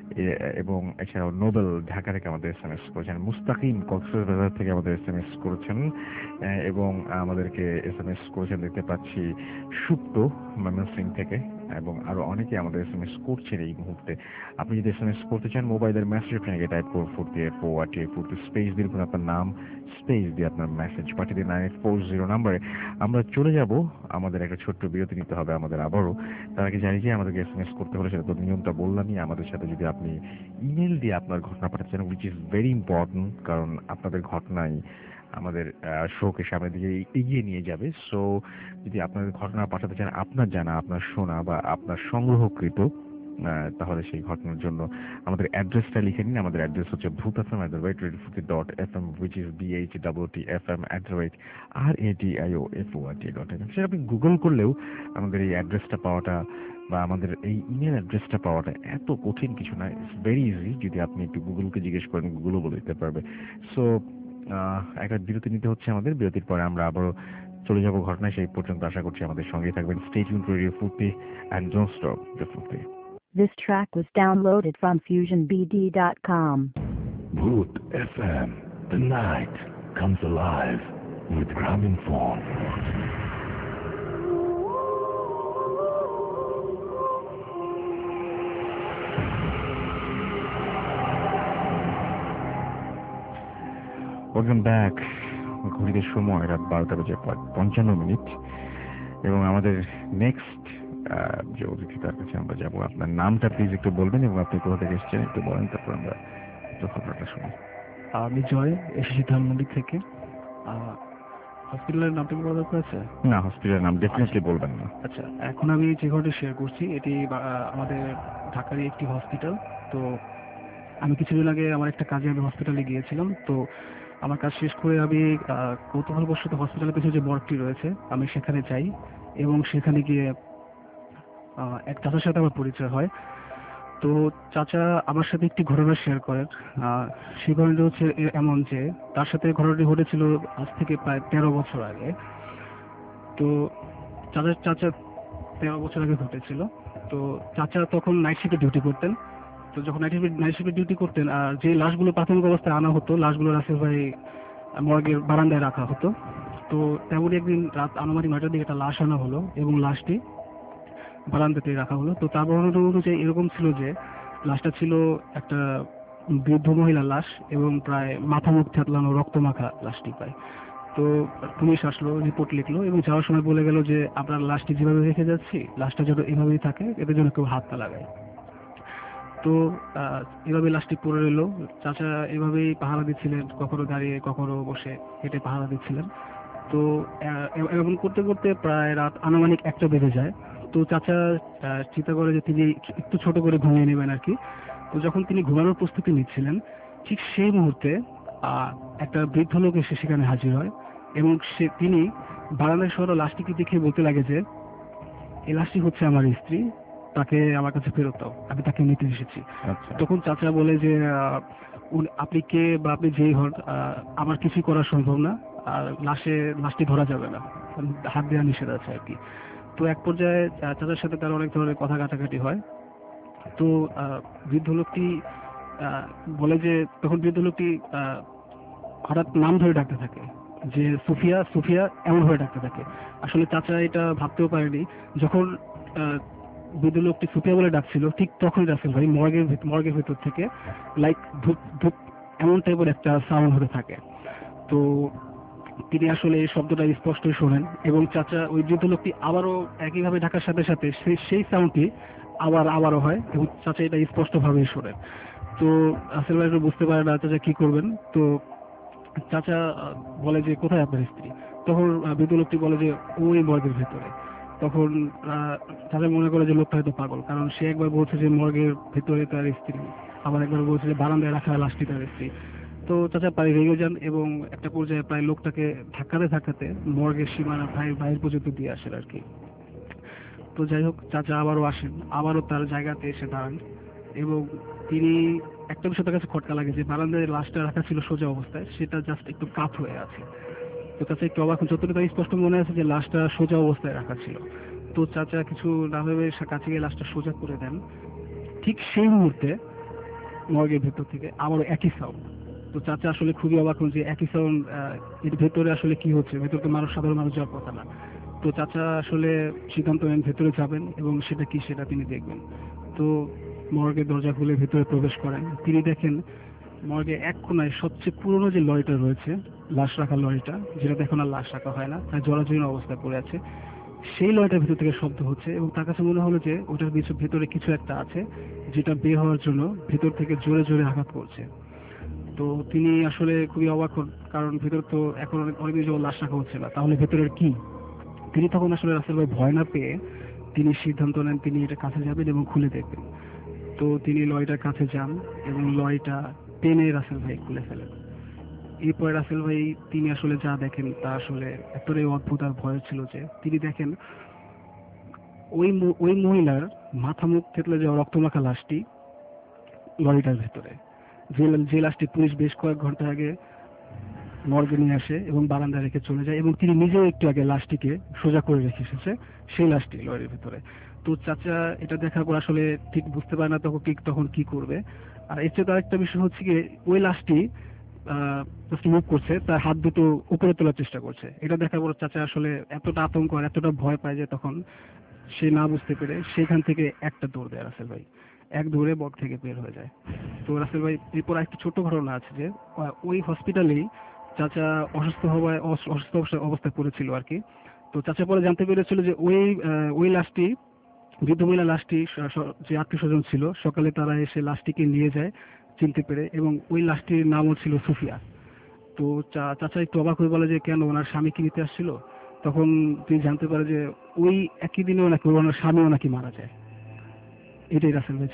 এবং এছাড়াও নোবেল ঢাকা থেকে আমাদের এস এম এস করেছেন, মুস্তাকিম কক্সবাজার থেকে আমাদের এস এম এস করেছেন, আহ, এবং আমাদেরকে এস এম এস করেছেন দেখতে পাচ্ছি সুপ্ত ময়মনসিং থেকে, এবং আরো অনেকে আমাদের এস এম এস করছেন এই মুহূর্তে। আপনি যদি এস এম এস করতে চান মোবাইলের মেসেজ আপনাকে টাইপ করে forty eight four eight four space দিয়ে লিখুন আপনার নাম, স্পেস দিয়ে আপনার মেসেজ পাঠিয়ে দিন নাইন এইট ফোর জিরো নাম্বারে। আমরা চলে যাব, আমাদের একটা ছোট্ট বিরতি নিতে হবে আমাদের আবারও। তার আগে জানি যে আমাদেরকে এস এম এস করতে হলে সেটা তো নিয়মটা বললামই। আমাদের সাথে যদি আপনি ইমেল দিয়ে আপনার ঘটনা পাঠাতে চান, উইচ ইজ ভেরি ইম্পর্টেন্ট, কারণ আপনাদের ঘটনাই আমাদের শোকে সামনের দিকে এগিয়ে নিয়ে যাবে। সো যদি আপনাদের ঘটনা পাঠাতে চান, আপনার জানা, আপনার শোনা বা আপনার সংগ্রহকৃত, আহ, তাহলে সেই ঘটনার জন্য আমাদের অ্যাড্রেসটা লিখে নিন। আমাদের অ্যাড্রেস হচ্ছে ভূতাফএম অ্যাট দ্য রেট রেডিফুটি dot F M, which is B H W T F M at the rate R A D I O F O R T dot F M. সেটা আপনি গুগল করলেও আমাদের এই অ্যাড্রেসটা পাওয়াটা বা আমাদের এই ইমেল অ্যাড্রেসটা পাওয়াটা এত কঠিন কিছু না, ইটস ভেরি ইজি। যদি আপনি একটু গুগলকে জিজ্ঞেস করেন, গুগলও বলে দিতে পারবে। সো একটা বিরতি নিতে হচ্ছে আমাদের। বিরতির পরে আমরা আবারও চলে যাব ঘটনায়। সেই পর্যন্ত আশা করছি আমাদের সঙ্গেই থাকবেন। Stay tuned to radio Foorti and don't stop the Foorti. This track was downloaded from fusion b d dot com. Bhoot F M. The night comes alive with Gramophone. Welcome back. ঘড়িতে সময় রাত বারোটা বেজে পঞ্চান্ন মিনিট, এবং আমাদের নেক্সট যে অতিথি তার কাছে আমরা যাবো। আপনার নামটা প্লিজ একটু বলবেন, এবং আপনি কোথা থেকে এসেছেন একটু বলেন, তারপর আমরা একটু খবরটা শুনি। আমি জয়, এসেছি ধানমন্ডি থেকে। হসপিটালের নামটা কি বলা দরকার আছে? না, হসপিটালের নাম ডেফিনেটলি বলবেন না। আচ্ছা, এখন আমি যে ঘটনা শেয়ার করছি এটি আহ, আমাদের ঢাকারই একটি হসপিটাল। তো আমি কিছুদিন আগে আমার একটা কাজে আমি হসপিটালে গিয়েছিলাম। তো আমার কাজ শেষ করে আমি আহ, কৌতূহলবশত হসপিটালের পিছনে যে বর্ডটি রয়েছে আমি সেখানে যাই এবং সেখানে গিয়ে আহ, এক চাচার সাথে আমার পরিচয় হয়। তো চাচা আমার সাথে একটি ঘটনা শেয়ার করেন। আহ, সেই ঘটনাটি হচ্ছে এ- এমন যে তার সাথে ঘটনাটি ঘটেছিল আজ থেকে প্রায় তেরো বছর আগে। তো চাচা চাচা তেরো বছর আগে ঘটেছিল। তো চাচা তখন নাইট শিফটে ডিউটি করতেন। তো যখন নাইট শিফটে নাইট শিফটে ডিউটি করতেন আর যে লাশগুলো প্রাথমিক অবস্থায় আনা হতো লাশগুলো রাসেল ভাই মর্গের বারান্দায় রাখা হতো। তো তেমনই একদিন রাত আনুমানিক নয়টার দিকে একটা লাশ আনা হলো এবং লাশটি বারান্দাতে রাখা হলো। তো তার বর্ণনা অনুযায়ী এরকম ছিল যে লাশটা ছিল একটা বৃদ্ধ মহিলার লাশ এবং প্রায় মাথা মুখ থেতলানো রক্তমাখা লাশটি প্রায়। তো পুলিশ আসলো, রিপোর্ট লিখলো এবং যাওয়ার সময় বলে গেল যে আপনার লাশটি যেভাবে রেখে যাচ্ছি লাশটা যেন এভাবেই থাকে, এদের জন্য কেউ হাত না লাগায়। তো আহ, এভাবে লাশটি পড়ে রইলো। চাচা এভাবেই পাহারা দিচ্ছিলেন, কখনো দাঁড়িয়ে কখনো বসে হেঁটে পাহারা দিচ্ছিলেন। তো আহ, এ- এমন করতে করতে প্রায় রাত আনুমানিক একটা বেজে যায়। তো চাচা আহ, চিন্তা করে যে তিনি একটু ছোট করে ঘুমিয়ে নেবেন আর কি। তো যখন তিনি ঘুমানোর প্রস্তুতি নিচ্ছিলেন ঠিক সেই মুহূর্তে আহ, একটা বৃদ্ধ লোক এসে সেখানে হাজির হয় এবং সে তিনি বারান্দায় সহ লাশটিকে দেখে বলতে লাগে যে এই লাশটি হচ্ছে আমার স্ত্রী, তাকে আমার কাছে ফেরত দাও, আমি তাকে নিতে এসেছি। আচ্ছা। তখন চাচা বলে যে আহ, উনি- আপনি কে বা আপনি যেই হন আহ, আমার কিছুই করা সম্ভব না, আর লাশে লাশটি ধরা যাবে না, হাত দেওয়া নিষেধ আছে আর কি। তো এক পর্যায়ে আহ, চাচার সাথে তার অনেক ধরনের কথা কাটাকাটি হয়। তো আহ, বৃদ্ধ লোকটি আহ, বলে যে তখন বৃদ্ধ লোকটি আহ, হঠাৎ নাম ধরে ডাকতে থাকে যে সুফিয়া সুফিয়া এমন ভাবে ডাকতে থাকে। আসলে চাচা এটা ভাবতেও পারেনি। যখন আহ, বৃদ্ধ লোকটি সুফিয়া বলে ডাকছিল ঠিক তখনই রাসেল ভাই মর্গের ভিত- মর্গের ভেতর থেকে লাইক ধূপ ধূপ এমন টাইপের একটা সাউন্ড হতে থাকে। তো তিনি আসলে এই শব্দটা স্পষ্টই শোনেন এবং চাচা ওই বৃদ্ধ লোকটি আবারও একইভাবে ডাকার সাথে সাথে সেই সেই সাউন্ডটি আবার আবারও হয় এবং চাচা এটা স্পষ্টভাবেই শোনেন। তো রাসেল ভাই একটু বুঝতে পারে না চাচা কি করবেন। তো চাচা আহ, বলে যে কোথায় আপনার স্ত্রী। তখন আহ, বৃদ্ধ লোকটি বলে যে ওই মর্গের ভেতরে। তখন আহ, চাচা মনে করে যে লোকটা হয়তো পাগল, কারণ সে একবার বলছে যে মর্গের ভেতরে তার স্ত্রী, আবার একবার বলছে যে বারান্দায় রাখা লাশটি তার স্ত্রী। তো চাচা প্রায় রেগে যান এবং একটা পর্যায়ে প্রায় লোকটাকে ধাক্কাতে ধাক্কাতে মর্গের সীমানা ভাই বাইরে পর্যন্ত দিয়ে আসেন আর কি। তো যাই হোক চাচা আবারও আসেন, আবারও তার জায়গাতে এসে দাঁড়ান এবং তিনি একটা বিষয় তার কাছে খটকা লাগে যে বারান্দায় লাশটা রাখা ছিল সোজা অবস্থায়, সেটা জাস্ট একটু কাত হয়ে আছে। তো চাচা একটু অবাক, যতটুকু তার স্পষ্ট মনে আছে যে লাশটা সোজা অবস্থায় রাখা ছিল। তো চাচা কিছু না ভেবে সা- কাছে গিয়ে লাশটা সোজা করে দেন। ঠিক সেই মুহূর্তে মর্গের ভেতর থেকে আবারও একই সাউন্ড। তো চাচা আসলে খুবই অবাক হন যে একই সাউন্ড, এর ভেতরে আসলে কি হচ্ছে, ভেতরে তো মানুষ সাধারণ মানুষ যাওয়ার কথা না। তো চাচা আসলে সিদ্ধান্ত নেন ভেতরে যাবেন এবং সেটা কি সেটা তিনি দেখবেন। তো মর্গের দরজা খুলে ভেতরে প্রবেশ করেন। তিনি দেখেন মর্গে এক কোনায় সবচেয়ে পুরনো যে লরিটা রয়েছে, লাশ রাখার লরিটা, যেটাতে এখন আর লাশ রাখা হয় না, তার জরাজীর্ণ অবস্থায় পড়ে আছে, সেই লরিটার ভেতর থেকে শব্দ হচ্ছে এবং তার কাছে মনে হলো যে ওটার কিছু ভেতরে কিছু একটা আছে যেটা বের হওয়ার জন্য ভেতর থেকে জোরে জোরে আঘাত করছে। তো তিনি আসলে খুবই অবাক হন, কারণ ভেতর তো এখন অনেক অনেকদিন যাবত লাশ রাখা হচ্ছে না, তাহলে ভেতরের কি। তিনি তখন আসলে রাসেল ভাই ভয় না পেয়ে তিনি সিদ্ধান্ত নেন তিনি এটা কাছে যাবেন এবং খুলে দেখবেন। তো তিনি লরিটার কাছে যান এবং লরিটা টেনে রাসেল ভাই খুলে ফেলেন। এরপরে রাসেল ভাই তিনি আসলে যা দেখেন তা আসলে এতটাই অদ্ভুত আর ভয় ছিল যে তিনি দেখেন ওই ম- ওই মহিলার মাথা মুখ থেতলে যাওয়া রক্তমাখা লাশটি লরিটার ভেতরে, যে যে লাশটি পুলিশ বেশ কয়েক ঘন্টা আগে মর্গে নিয়ে আসে এবং বারান্দায় রেখে চলে যায় এবং তিনি নিজেও একটু আগে লাশটিকে সোজা করে রেখে এসেছে, সেই লাশটি লরির ভেতরে। তো চাচা এটা দেখার পর আসলে ঠিক বুঝতে পারে না তখন কি তখন কি করবে। আর এর চেয়ে আরেকটা বিষয় হচ্ছে কি, ওই লাশটি মুভ করছে, তার হাত দুটো উপরে তোলার চেষ্টা করছে। এটা দেখার পর চাচা আসলে এতটা আতঙ্ক আর এতটা ভয় পায় যে তখন সে না বুঝতে পেরে সেখান থেকে একটা দৌড় দেয় রাসেল ভাই, এক দৌড়ে বক থেকে বের হয়ে যায়। তো রাসেল ভাই এরপর একটা ছোট্ট ঘটনা আছে যে আহ, ওই হসপিটালেই চাচা অসুস্থ হওয়ায় অস- অসুস্থ অবস্থা- অবস্থায় পড়েছিল আর কি। তো চাচা পরে জানতে পেরেছিল যে ওই আহ, ওই লাশটি, বৃদ্ধ মহিলা লাশটি স- স- যে আত্মীয় স্বজন ছিল সকালে তারা এসে লাশটিকে নিয়ে যায় চিনতে পেরে এবং ওই লাশটির নামও ছিল সুফিয়া। তো চা- চাচা একটু অবাক হয়ে বলে যে কেন, ওনার স্বামী কি নিতে আসছিল। তখন তিনি জানতে পারে যে ওই একই দিনেও নাকি ওনার স্বামীও নাকি মারা যায়। এটাই রাসেল ভাই ছিল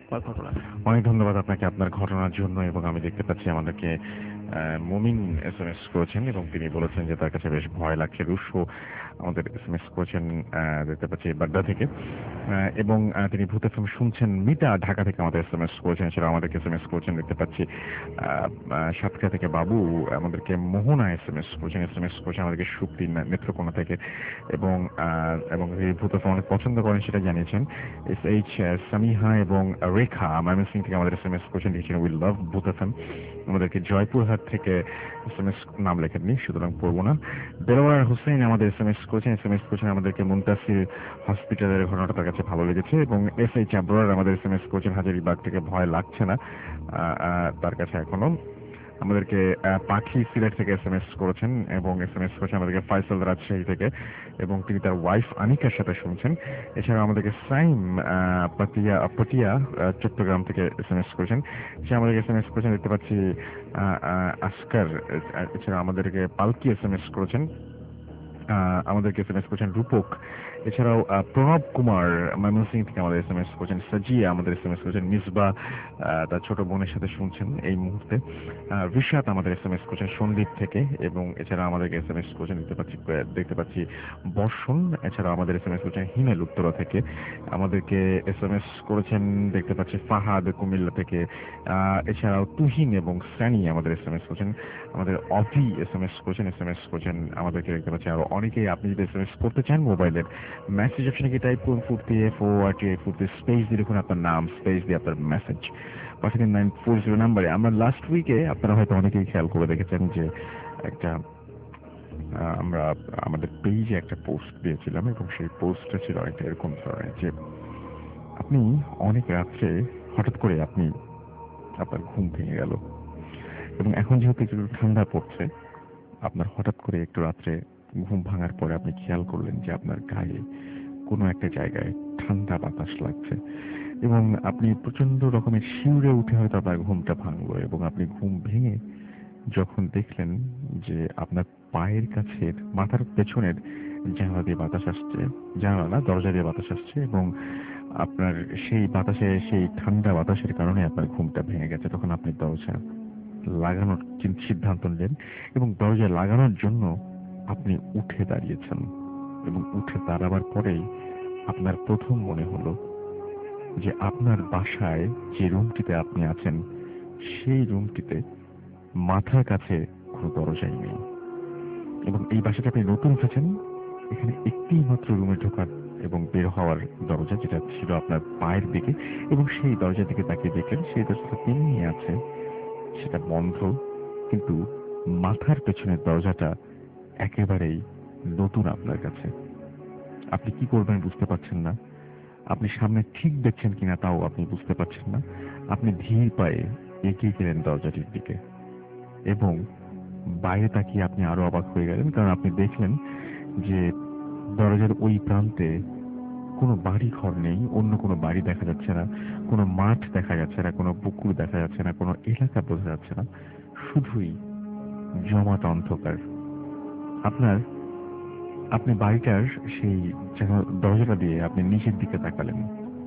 ঘটনা। অনেক ধন্যবাদ আপনাকে আপনার ঘটনার জন্য। এবং আমি দেখতে পাচ্ছি আমাদেরকে মুমিন এস এম এস করেছেন এবং তিনি বলেছেন যে তার কাছে বেশ ভয় লাগছে। রুশো আমাদের এস এম এস করেছেন দেখতে পাচ্ছি বাড্ডা থেকে, এবং তিনি ভূত এফ এম শুনছেন। মিতা ঢাকা থেকে আমাদের এস এম এস করেছেন, সেটা আমাদেরকে এস এম এস করেছেন দেখতে পাচ্ছি। সাতক্ষীরা থেকে বাবু আমাদেরকে মোহনা এস এম এস করেছেন এস এম এস করেছেন আমাদেরকে সুপ্তি নেত্রকোনা থেকে, এবং এবং এই ভূত এফ এম অনেক পছন্দ করেন সেটা জানিয়েছেন। এস এইচ সামিহা এবং রেখা ময়মনসিংহ থেকে আমাদের এস এম এস করেছেন, লিখেছেন উই লাভ ভূত এফ এম। আমাদেরকে জয়পুরহাট থেকে এস এম এস নাম লেখেননি, সুতরাং পড়বো না। দেলোয়ার হোসেন আমাদের এস এম এস করেছেন এস এম এস করেছেন আমাদেরকে মুনতাসির হসপিটালের ঘটনাটা তার কাছে ভালো লেগেছে। এবং এস এইচ আবরার আমাদের এস এম এস করেছেন হাজারীবাগ থেকে, ভয় লাগছে না তার কাছে এখনো। আমাদেরকে পাখি সিলেট থেকে এস এম এস করেছেন এবং এস এম এস করেছেন আমাদেরকে ফয়সাল রাজশাহী থেকে, এবং তিনি তার ওয়াইফ আনিকার সাথে শুনছেন। এছাড়া আমাদেরকে সাইম পাতিয়া পটিয়া চট্টগ্রাম থেকে এস এম এস করেছেন, সে আমাদেরকে এস এম এস করেছেন দেখতে পাচ্ছি আসকার। এছাড়া আমাদেরকে পালকি এস এম এস করেছেন, আমাদেরকে এস এম এস করেছেন রূপক। এছাড়াও প্রণব কুমার ময়মনসিংহ থেকে আমাদের এস এম এস করেছেন, সাজিয়া আমাদের এস এম এস করেছেন, মিসবা তার ছোট বোনের সাথে শুনছেন এই মুহূর্তে। রিশাদ আমাদের এস এম এস করেছেন সন্দীপ থেকে, এবং এছাড়া আমাদেরকে এস এম এস করেছেন দেখতে পাচ্ছি দেখতে পাচ্ছি বর্ষণ। এছাড়া আমাদের এস এম এস করেছেন হিমেল উত্তরা থেকে, আমাদেরকে এস এম এস করেছেন দেখতে পাচ্ছি ফাহাদ কুমিল্লা থেকে। এছাড়াও তুহিন এবং সানি আমাদের এস এম এস করেছেন, আমাদের অভি এস এম এস করেছেন এস এম এস করেছেন আমাদেরকে দেখতে পাচ্ছি আরো অনেকেই। আপনি যদি এস এম এস করতে চান মোবাইলের মেসেজ অপশনে গিয়ে টাইপ করুন ফুট দিয়ে ফো আর টি ফুট দিয়ে স্পেস দিয়ে লিখুন আপনার নাম, স্পেস দিয়ে আপনার মেসেজ পাঠিয়ে নাইন ফোর জিরো নাম্বারে। আমরা লাস্ট উইকে আপনারা হয়তো অনেকেই খেয়াল করে দেখেছেন যে একটা আমরা আমাদের পেজে একটা পোস্ট দিয়েছিলাম, এবং সেই পোস্টটা ছিল একটা এরকম ধরনের যে আপনি অনেক রাত্রে হঠাৎ করে আপনি আপনার ঘুম ভেঙে গেল, এবং এখন যেহেতু একটু ঠান্ডা পড়ছে আপনার হঠাৎ করে একটু রাত্রে ঘুম ভাঙার পরে আপনি খেয়াল করলেন যে আপনার গায়ে কোনো একটা জায়গায় ঠান্ডা বাতাস লাগছে, এবং আপনি প্রচন্ড রকমের শিউরে উঠে হয়তো আপনার ঘুমটা ভাঙলো, এবং আপনি ঘুম ভেঙে যখন দেখলেন যে আপনার পায়ের কাছের মাথার পেছনের জানালা দিয়ে বাতাস আসছে, জানালা না দরজা দিয়ে বাতাস আসছে, এবং আপনার সেই বাতাসে সেই ঠান্ডা বাতাসের কারণে আপনার ঘুমটা ভেঙে গেছে। তখন আপনি দরজা লাগানোর সিদ্ধান্ত নিলেন, এবং দরজা লাগানোর জন্য আপনি উঠে দাঁড়িয়েছেন, এবং উঠে দাঁড়াবার পরেই আপনার প্রথম মনে হলো যে আপনার বাসায় যে রুমটিতে আপনি আছেন সেই রুমটিতে মাথার কাছে কোনো দরজাই নেই, এবং এই বাসাটা আপনি নতুন উঠেছেন, এখানে একটি মাত্র রুমে ঢোকার এবং বের হওয়ার দরজা যেটা ছিল আপনার পায়ের দিকে, এবং সেই দরজার দিকে তাকিয়ে দেখলেন সেই দরজাটা তেমনি আছে, সেটা বন্ধ, কিন্তু মাথার পেছনের দরজাটা একেবারেই নতুন আপনার কাছে। আপনি কি করবেন বুঝতে পারছেন না, আপনি সামনে ঠিক দেখছেন কিনা তাও আপনি বুঝতে পারছেন না। আপনি ধীর পায়ে এগিয়ে গেলেন দরজাটির দিকে, এবং বাইরে তাকিয়ে আপনি আরো অবাক হয়ে গেলেন, কারণ আপনি দেখলেন যে দরজার ওই প্রান্তে কোনো বাড়ি ঘর নেই, অন্য কোনো বাড়ি দেখা যাচ্ছে না, কোনো মাঠ দেখা যাচ্ছে না, কোনো পুকুর দেখা যাচ্ছে না, কোনো এলাকা বোঝা যাচ্ছে না, শুধুই জমাট অন্ধকার। আপনার আপনি বাড়িটার সেই দরজাটা দিয়ে আপনি নিচের দিকে তাকালেন,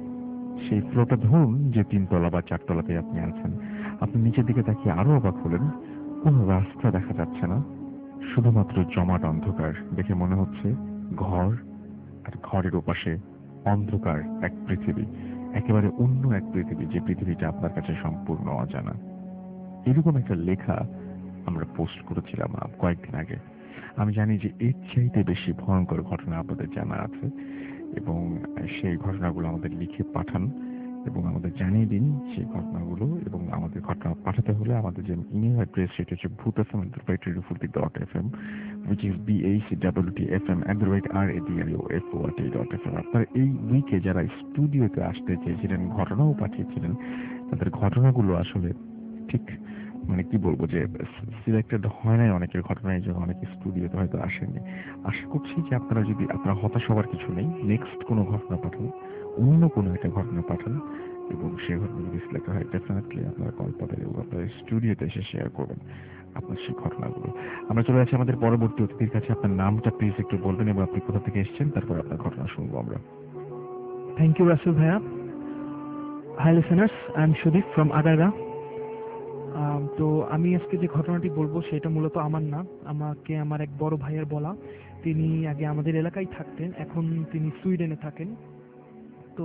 সেই ফ্লোরটা ধরুন যে তিনতলা বা চারতলাতে আপনি আছেন, আপনি নিচের দিকে তাকিয়ে আরো অবাক হলেন, কোনো রাস্তা দেখা যাচ্ছে না, শুধুমাত্র জমাট অন্ধকার। দেখে মনে হচ্ছে ঘর, আর ঘরের ওপাশে অন্ধকার এক পৃথিবী, একেবারে অন্য এক পৃথিবী, যে পৃথিবীটা আপনার কাছে সম্পূর্ণ অজানা। এরকম একটা লেখা আমরা পোস্ট করেছিলাম কয়েকদিন আগে। আমি জানি যে এর চাইতে বেশি ভয়ঙ্কর ঘটনা আপনাদের জানা আছে, এবং সেই ঘটনাগুলো আমাদের লিখে পাঠান এবং আমাদের জানিয়ে দিন সেই ঘটনাগুলো। এবং আমাদের ঘটনা পাঠাতে হলে আমাদের যে ইমেল অ্যাড্রেস সেটা হচ্ছে Bhoot F M at the rate radio ফুর্তি dot F M, which is b a c w t f m at the rate r a d i o f o r t dot f m। আপনার এই উইকে যারা স্টুডিওতে আসতে চেয়েছিলেন, ঘটনাও পাঠিয়েছিলেন, তাদের ঘটনাগুলো আসলে ঠিক মানে কি বলবো যে সিলেক্টেড হয় নাই অনেকের ঘটনা, এই জন্য অনেকে স্টুডিওতে হয়তো আসেননি। আশা করছি যে আপনারা যদি আপনারা হতাশ হওয়ার কিছু নেই, নেক্সট কোনো ঘটনা পাঠান, অন্য কোনো একটা ঘটনা পাঠান, এবং সেই ঘটনা যদি সিলেক্ট হয় ডেফিনেটলি আপনারা কল পাবেন এবং আপনারা স্টুডিওতে এসে শেয়ার করবেন আপনার সেই ঘটনাগুলো। আমরা চলে যাচ্ছি আমাদের পরবর্তী অতিথির কাছে। আপনার নামটা প্লিজ একটু বলবেন এবং আপনি কোথা থেকে এসেছেন, তারপর আপনার ঘটনা শুনবো আমরা। থ্যাংক ইউ রাসেল ভাইয়া। Hi listeners, I am Sudip from Agargaon. তো আমি আজকে যে ঘটনাটি বলবো সেটা মূলত আমার না, আমাকে আমার এক বড় ভাইয়ের বলা। তিনি আগে আমাদের এলাকায় থাকতেন, এখন তিনি সুইডেনে থাকেন। তো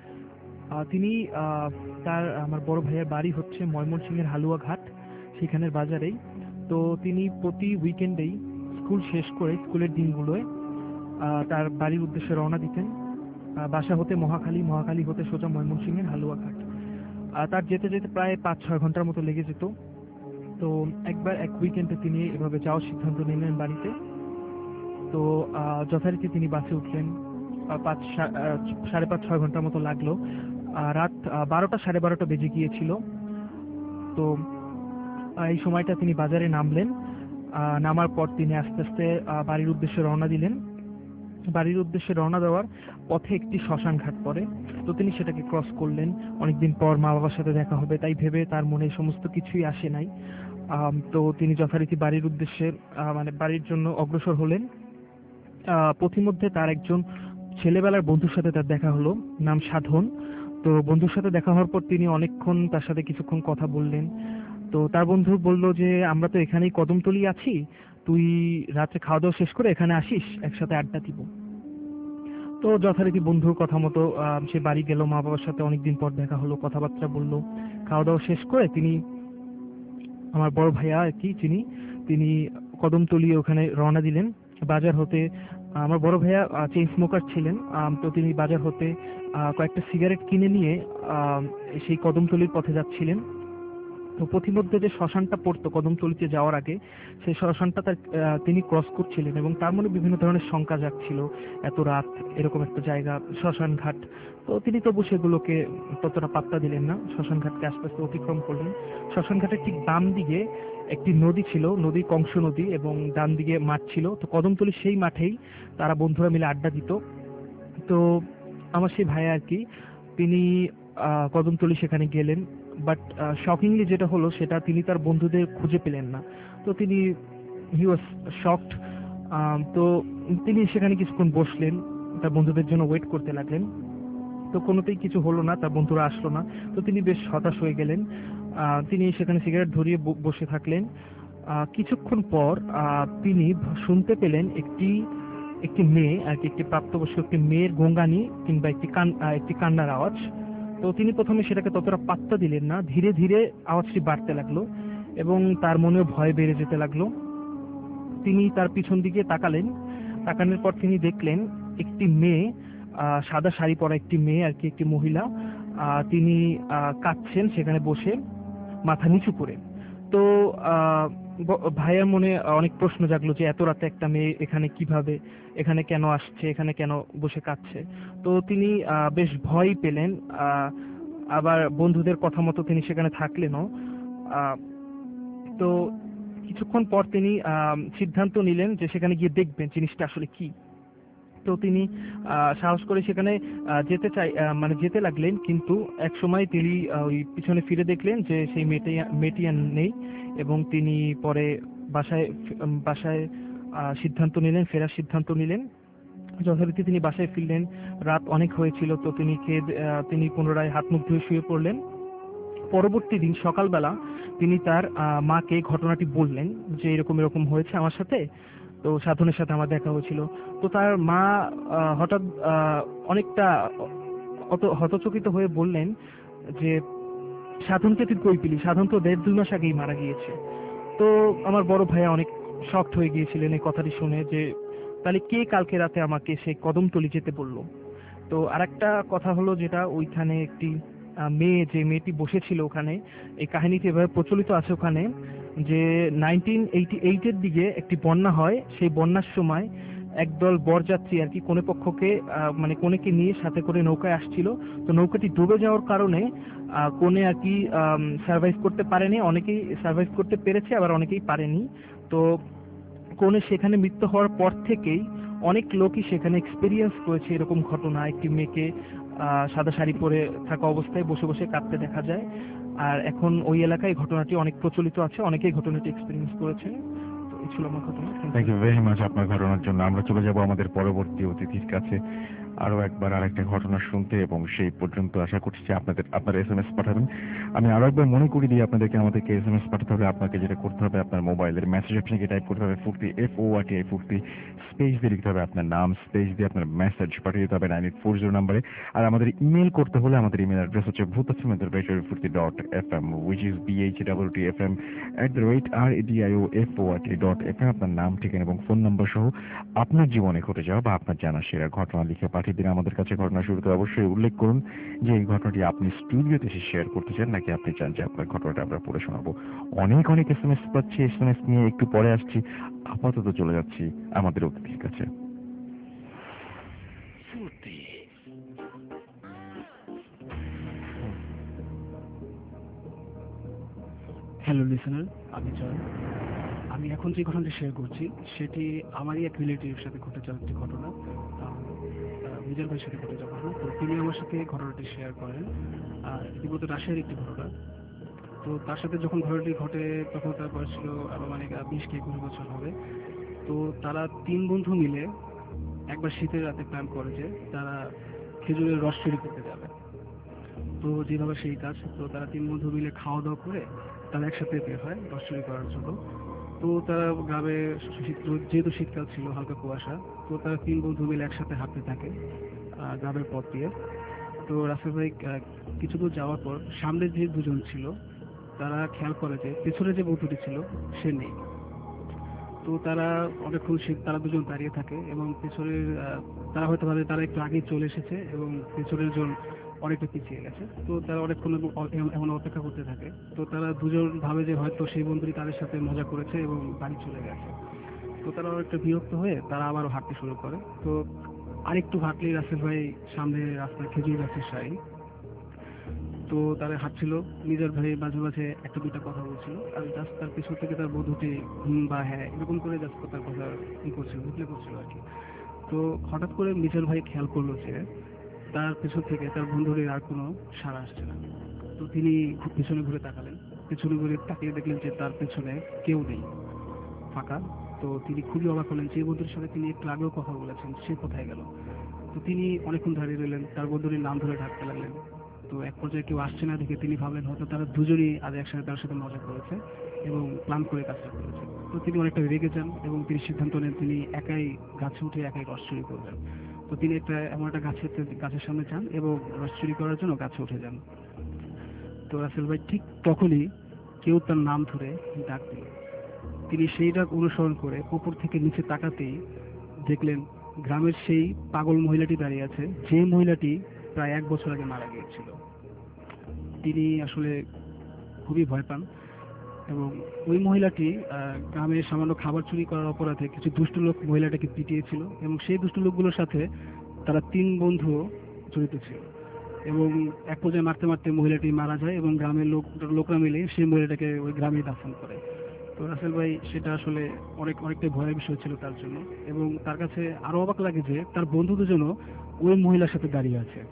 আহ, তিনি আহ, তার আমার বড় ভাইয়ের বাড়ি হচ্ছে ময়মনসিংহের হালুয়াঘাট, সেখানের বাজারেই। তো তিনি প্রতি উইকেন্ডেই স্কুল শেষ করে স্কুলের দিনগুলোয় আহ, তার বাড়ির উদ্দেশ্যে রওনা দিতেন। আহ, বাসা হতে মহাখালী, মহাখালী হতে সোজা ময়মনসিংহের হালুয়াঘাট। আহ, তার যেতে যেতে প্রায় পাঁচ ছয় ঘন্টার মতো লেগে যেত। তো একবার এক উইকেন্ডে তিনি এভাবে যাওয়ার সিদ্ধান্ত নিলেন বাড়িতে। তো আহ, যথারীতি তিনি বাসে উঠলেন। আহ, পাঁচ সা- আহ, সাড়ে পাঁচ ছয় ঘন্টার মতো লাগলো। আহ, রাত আহ, বারোটা সাড়ে বারোটা বেজে গিয়েছিল। তো আহ, এই সময়টা তিনি বাজারে নামলেন। আহ, নামার পর তিনি আস্তে আস্তে আহ, বাড়ির উদ্দেশ্যে রওনা দিলেন। বাড়ির উদ্দেশ্যে রওনা দেওয়ার পথে একটি শ্মশান ঘাট পড়ে। তো তিনি সেটাকে ক্রস করলেন। অনেকদিন পর মা বাবার সাথে দেখা হবে তাই ভেবে তার মনে সমস্ত কিছুই আসে নাই। আম, তো তিনি যথারীতি বাড়ির উদ্দেশ্যে আহ, মানে বাড়ির জন্য অগ্রসর হলেন। আহ, পথিমধ্যে তার একজন ছেলেবেলার বন্ধুর সাথে তার দেখা হলো, নাম সাধন। তো বন্ধুর সাথে দেখা হওয়ার পর তিনি অনেকক্ষণ তার সাথে কিছুক্ষণ কথা বললেন। তো তার বন্ধু বলল যে আমরা তো এখানেই কদমতলি আছি, তুই রাত্রে খাওয়া দাওয়া শেষ করে এখানে আসিস, একসাথে আড্ডা দিব। তো যথারীতি বন্ধুর কথা মতো আহ, সে বাড়ি গেল, মা বাবার সাথে অনেকদিন পর দেখা হলো, কথাবার্তা বললো। খাওয়া দাওয়া শেষ করে তিনি, আমার বড় ভাইয়া আর কি যিনি, তিনি কদমতলি ওখানে রওনা দিলেন। বাজার হতে আমার বড় ভাইয়া চেইন স্মোকার ছিলেন। আম, তো তিনি বাজার হতে আহ, কয়েকটা সিগারেট কিনে নিয়ে আহ, সেই কদমতলির পথে যাচ্ছিলেন। তো পথিমধ্যে যে শ্মশানটা পড়তো কদমতলিতে যাওয়ার আগে, সেই শ্মশানটা তার আহ, তিনি ক্রস করছিলেন এবং তার মনে বিভিন্ন ধরনের শঙ্কা জাগছিল। এত রাত, এরকম একটা জায়গা শ্মশান ঘাট। তো তিনি তবু সেগুলোকে ততটা পাত্তা দিলেন না, শ্মশান ঘাটকে আস্তে আস্তে অতিক্রম করলেন। শ্মশান ঘাটের ঠিক বাম দিকে একটি নদী ছিল, নদী কংস নদী, এবং ডান দিকে মাঠ ছিল। তো কদমতলির সেই মাঠেই তারা বন্ধুরা মিলে আড্ডা দিত। তো আমার সেই ভাই আর কি, তিনি আহ, কদমতলি সেখানে গেলেন। বাট শকিংলি যেটা হলো সেটা তিনি তার বন্ধুদের খুঁজে পেলেন না। তো তিনি হি ওয়াজ শকড। তো তিনি সেখানে কিছুক্ষণ বসলেন, তার বন্ধুদের জন্য ওয়েট করতে লাগলেন। তো কোনোতেই কিছু হলো না, তার বন্ধুরা আসলো না। তো তিনি বেশ হতাশ হয়ে গেলেন। আহ, তিনি সেখানে সিগারেট ধরিয়ে ব- বসে থাকলেন। আহ, কিছুক্ষণ পর আহ, তিনি ভ- শুনতে পেলেন একটি একটি মেয়ে আর কি, একটি প্রাপ্তবয়স্ক একটি মেয়ের গোঙানি কিংবা একটি কান আহ, একটি কান্নার আওয়াজ। তো তিনি প্রথমে সেটাকে ততটা পাত্তা দিলেন না, ধীরে ধীরে আওয়াজটি বাড়তে লাগলো এবং তার মনেও ভয় বেড়ে যেতে লাগলো। তিনি তার পিছন দিকে তাকালেন। তাকানোর পর তিনি দেখলেন একটি মেয়ে, আহ, সাদা শাড়ি পরা একটি মেয়ে আর কি, একটি মহিলা। আহ, তিনি আহ, কাঁদছেন সেখানে বসে, মাথা নিচু করে। তো আহ, ব- ভাইয়ের মনে অনেক প্রশ্ন জাগলো যে এত রাতে একটা মেয়ে এখানে কিভাবে, এখানে কেন আসছে, এখানে কেন বসে কাঁদছে। তো তিনি আহ, বেশ ভয় পেলেন। আহ, আবার বন্ধুদের কথা মতো তিনি সেখানে থাকলেনও। আহ, তো কিছুক্ষণ পর তিনি আহ, সিদ্ধান্ত নিলেন যে সেখানে গিয়ে দেখবেন জিনিসটা আসলে কি। তো তিনি আহ, সাহস করে সেখানে আহ, যেতে চাই আহ, মানে যেতে লাগলেন, কিন্তু এক সময় তিনি আহ, ওই পিছনে ফিরে দেখলেন যে সেই মেয়েটি মেয়েটি আর নেই। এবং তিনি পরে বাসায় ফি- উম, বাসায় আহ, সিদ্ধান্ত নিলেন, ফেরার সিদ্ধান্ত নিলেন। যথারীতি তিনি বাসায় ফিরলেন। রাত অনেক হয়েছিল। তো তিনি খেয়ে দে- আহ, তিনি পুনরায় হাত মুখ ধুয়ে শুয়ে পড়লেন। পরবর্তী দিন সকালবেলা তিনি তার আহ, মাকে ঘটনাটি বললেন যে এরকম এরকম হয়েছে আমার সাথে। তো সাধনের সাথে আমার দেখা হয়েছিল। তো তার মা আহ, হঠাৎ আহ, অনেকটা অত হতচকিত হয়ে বললেন যে সাধনকে তুই কই পেলি, সাধন তো দেড় দুই মাস আগেই মারা গিয়েছে। তো আমার বড় ভাইয়া অনেক শকড হয়ে গিয়েছিলেন এই কথাটি শুনে, যে তাহলে কে কালকে রাতে আমাকে সেই কদমতলি যেতে বললো। তো আরেকটা কথা হলো যেটা ওইখানে একটি আহ, মেয়ে, যে মেয়েটি বসেছিল ওখানে, এই কাহিনীটি এভাবে প্রচলিত আছে ওখানে যে নাইনটিন এইটি এইটের দিকে একটি বন্যা হয়। সেই বন্যার সময় একদল বরযাত্রী আর কি কনে পক্ষকে আহ, মানে কনেকে নিয়ে সাথে করে নৌকায় আসছিল। তো নৌকাটি ডুবে যাওয়ার কারণে আহ, কনে আর কি সার্ভাইভ করতে পারেনি, অনেকেই সার্ভাইভ করতে পেরেছে আবার অনেকেই পারেনি। তো কনে সেখানে মৃত্যু হওয়ার পর থেকেই অনেক লোকই সেখানে এক্সপিরিয়েন্স করেছে এরকম ঘটনা, একটি মেয়েকে আহ, সাদা শাড়ি পরে থাকা অবস্থায় বসে বসে কাঁদতে দেখা যায়। আর এখন ওই এলাকায় ঘটনাটি অনেক প্রচলিত আছে, অনেকেই ঘটনাটি এক্সপিরিয়েন্স করেছে। তো এই ছিল আমার ঘটনা। Thank you. Thank you very much আপনার ঘটনার জন্য। আমরা চলে যাব আমাদের পরবর্তী অতিথির কাছে। আরো একবার আরেকটা ঘটনা শুনতে এবং সেই পর্যন্ত আশা করছি যে আপনাদের আপনারা এস এম এস পাঠাবেন। আমি আরো একবার মনে করি দিই আপনাদেরকে, আমাদেরকে এস এম এস পাঠাতে হবে। আপনাকে যেটা করতে হবে, আপনার মোবাইলের মেসেজ অপশনে টাইপ করতে হবে Foorti, F O R T I ফুর্তি, স্পেস দিয়ে লিখতে হবে আপনার নাম, স্পেস দিয়ে আপনার মেসেজ পাঠিয়ে দিতে হবে নাইন এইট ফোর জিরো নাম্বারে। আর আমাদের ইমেল করতে হলে আমাদের ইমেল অ্যাড্রেস হচ্ছে ভূতাশ্রমের Foorti dot F M, which is B H double T F M at the rate R A D I O F O R T dot F M. আপনার নাম, ঠিকানা এবং ফোন নাম্বার সহ আপনার জীবনে ঘটে যাওয়া বা আপনার জানা সেরা ঘটনা লিখে পাঠিয়ে দিন আমাদের কাছে। ঘটনা শুরুতে অবশ্যই উল্লেখ করুন যে এই ঘটনাটি আপনি স্টুডিওতে এসে শেয়ার করতে চান নাকি আপনি চান যে আপনার ঘটনাটা আমরা পড়ে শোনাবো। অনেক অনেক এস এম এস পাচ্ছি, এস এম এস নিয়ে একটু পরে আসছি। আপাতত চলে যাচ্ছি আমাদের অতিথির কাছে। হ্যালো লিসেনার, আমি জয়। আমি এখন যে ঘটনাটি শেয়ার করছি সেটি আমারই এক রিলেটিভের সাথে ঘটে যাওয়া একটি ঘটনা, মিজান ভাইয়ের সাথে ঘটে যাওয়া ঘটনা। তো তিনি আমার সাথে ঘটনাটি শেয়ার করেন। আর ইতিমধ্যে রাশিয়ার একটি ঘটনা। তো তার সাথে যখন ঘটনাটি ঘটে তখন তার বয়স ছিল মানে বিশ কি একুশ বছর হবে। তো তারা তিন বন্ধু মিলে একবার শীতের রাতে প্ল্যান করে যে তারা খেজুরের রস চুরি করতে যাবে। তো যেভাবে সেই কাজ, তো তারা তিন বন্ধু মিলে খাওয়া দাওয়া করে তারা একসাথে বের হয় রস চুরি করার জন্য। তো তারা গ্রামে, যেহেতু শীতকাল ছিল, হালকা কুয়াশা, তো তারা তিন বন্ধু মিলে একসাথে হাঁটতে থাকে গ্রামের পথ দিয়ে। তো রাসেল ভাই কিছু দূর যাওয়ার পর সামনে যে দুজন ছিল তারা খেয়াল করে যে পেছনে যে বন্ধুটি ছিল সে নেই। তো তারা অনেকক্ষণ তারা দুজন দাঁড়িয়ে থাকে এবং পেছনের তারা হয়তো ভাবে তারা একটু আগে চলে এসেছে এবং পেছনের জন অনেকটা পিছিয়ে গেছে। তো তারা অনেকক্ষণ এমন অপেক্ষা করতে থাকে। তো তারা দুজন ভাবে যে হয়তো সেই বন্ধুটি তাদের সাথে মজা করেছে এবং বাড়ি চলে গেছে। তো তারা অনেকটা বিরক্ত হয়ে তারা আবারও হাঁটতে শুরু করে। তো আরেকটু হাঁটলেই রাসেল ভাই সামনে রাস্তায় খেজুর গাছের সারি। তো তারা হাঁটছিল, নিজের ভাই মাঝে মাঝে একটা দুইটা কথা বলছিল আর জাস্ট তার পিছন থেকে তার বন্ধুটি হুম বা হ্যাঁ এরকম করে জাস্ট তার কথা ই করছিল, রিপ্লে করছিল আর কি। তো হঠাৎ করে নিজের ভাই খেয়াল করলো যে তার পেছন থেকে তার বন্ধুটির আর কোনো সাড়া আসছে না। তো তিনি পিছনে ঘুরে তাকালেন, পেছনে ঘুরে তাকিয়ে দেখলেন যে তার পেছনে কেউ নেই, ফাঁকা। তো তিনি খুবই অবাক হলেন, যে বন্ধুর সাথে তিনি একটু আগেও কথা বলেছেন সে কোথায় গেল। তো তিনি অনেকক্ষণ দাঁড়িয়ে রইলেন, তার বন্ধুটির নাম ধরে ডাকতে লাগলেন। তো এক পর্যায়ে কেউ আসছে না দেখে তিনি ভাবলেন হয়তো তারা দুজনই আজ একসাথে তার সাথে মজা করেছে এবং প্ল্যান করে কাজটা করেছে। তো তিনি অনেকটা রেগে যান এবং তিনি সিদ্ধান্ত নেন তিনি একাই গাছে উঠে একাই রস চুরি করবেন। তো তিনি একটা এমন একটা গাছের গাছের সামনে যান এবং রস চুরি করার জন্য গাছে উঠে যান। তো রাসেল ভাই ঠিক তখনই কেউ তার নাম ধরে ডাক দিল। তিনি সেই ডাক অনুসরণ করে উপর থেকে নিচে তাকাতেই দেখলেন গ্রামের সেই পাগল মহিলাটি দাঁড়িয়ে আছে, যে মহিলাটি প্রায় এক বছর আগে মারা গিয়েছিল। তিনি আসলে খুবই ভয় পান এবং ওই মহিলাটি গ্রামের সামান্য খাবার চুরি করার অপরাধে কিছু দুষ্ট লোক মহিলাটাকে পিটিয়েছিল এবং সেই দুষ্ট লোকগুলোর সাথে তারা তিন বন্ধু জড়িত ছিল এবং এক পর্যায়ে মারতে মারতে মহিলাটি মারা যায় এবং গ্রামের লোক লোকরা মিলে সেই মহিলাটাকে ওই গ্রামে দাফন করে। তো রাসেল ভাই সেটা আসলে অনেক অনেকটাই ভয়ের বিষয় ছিল তার জন্য এবং তার কাছে আরো অবাক লাগে যে তার বন্ধু দুজনও ওই মহিলার সাথে দাঁড়িয়ে আছে।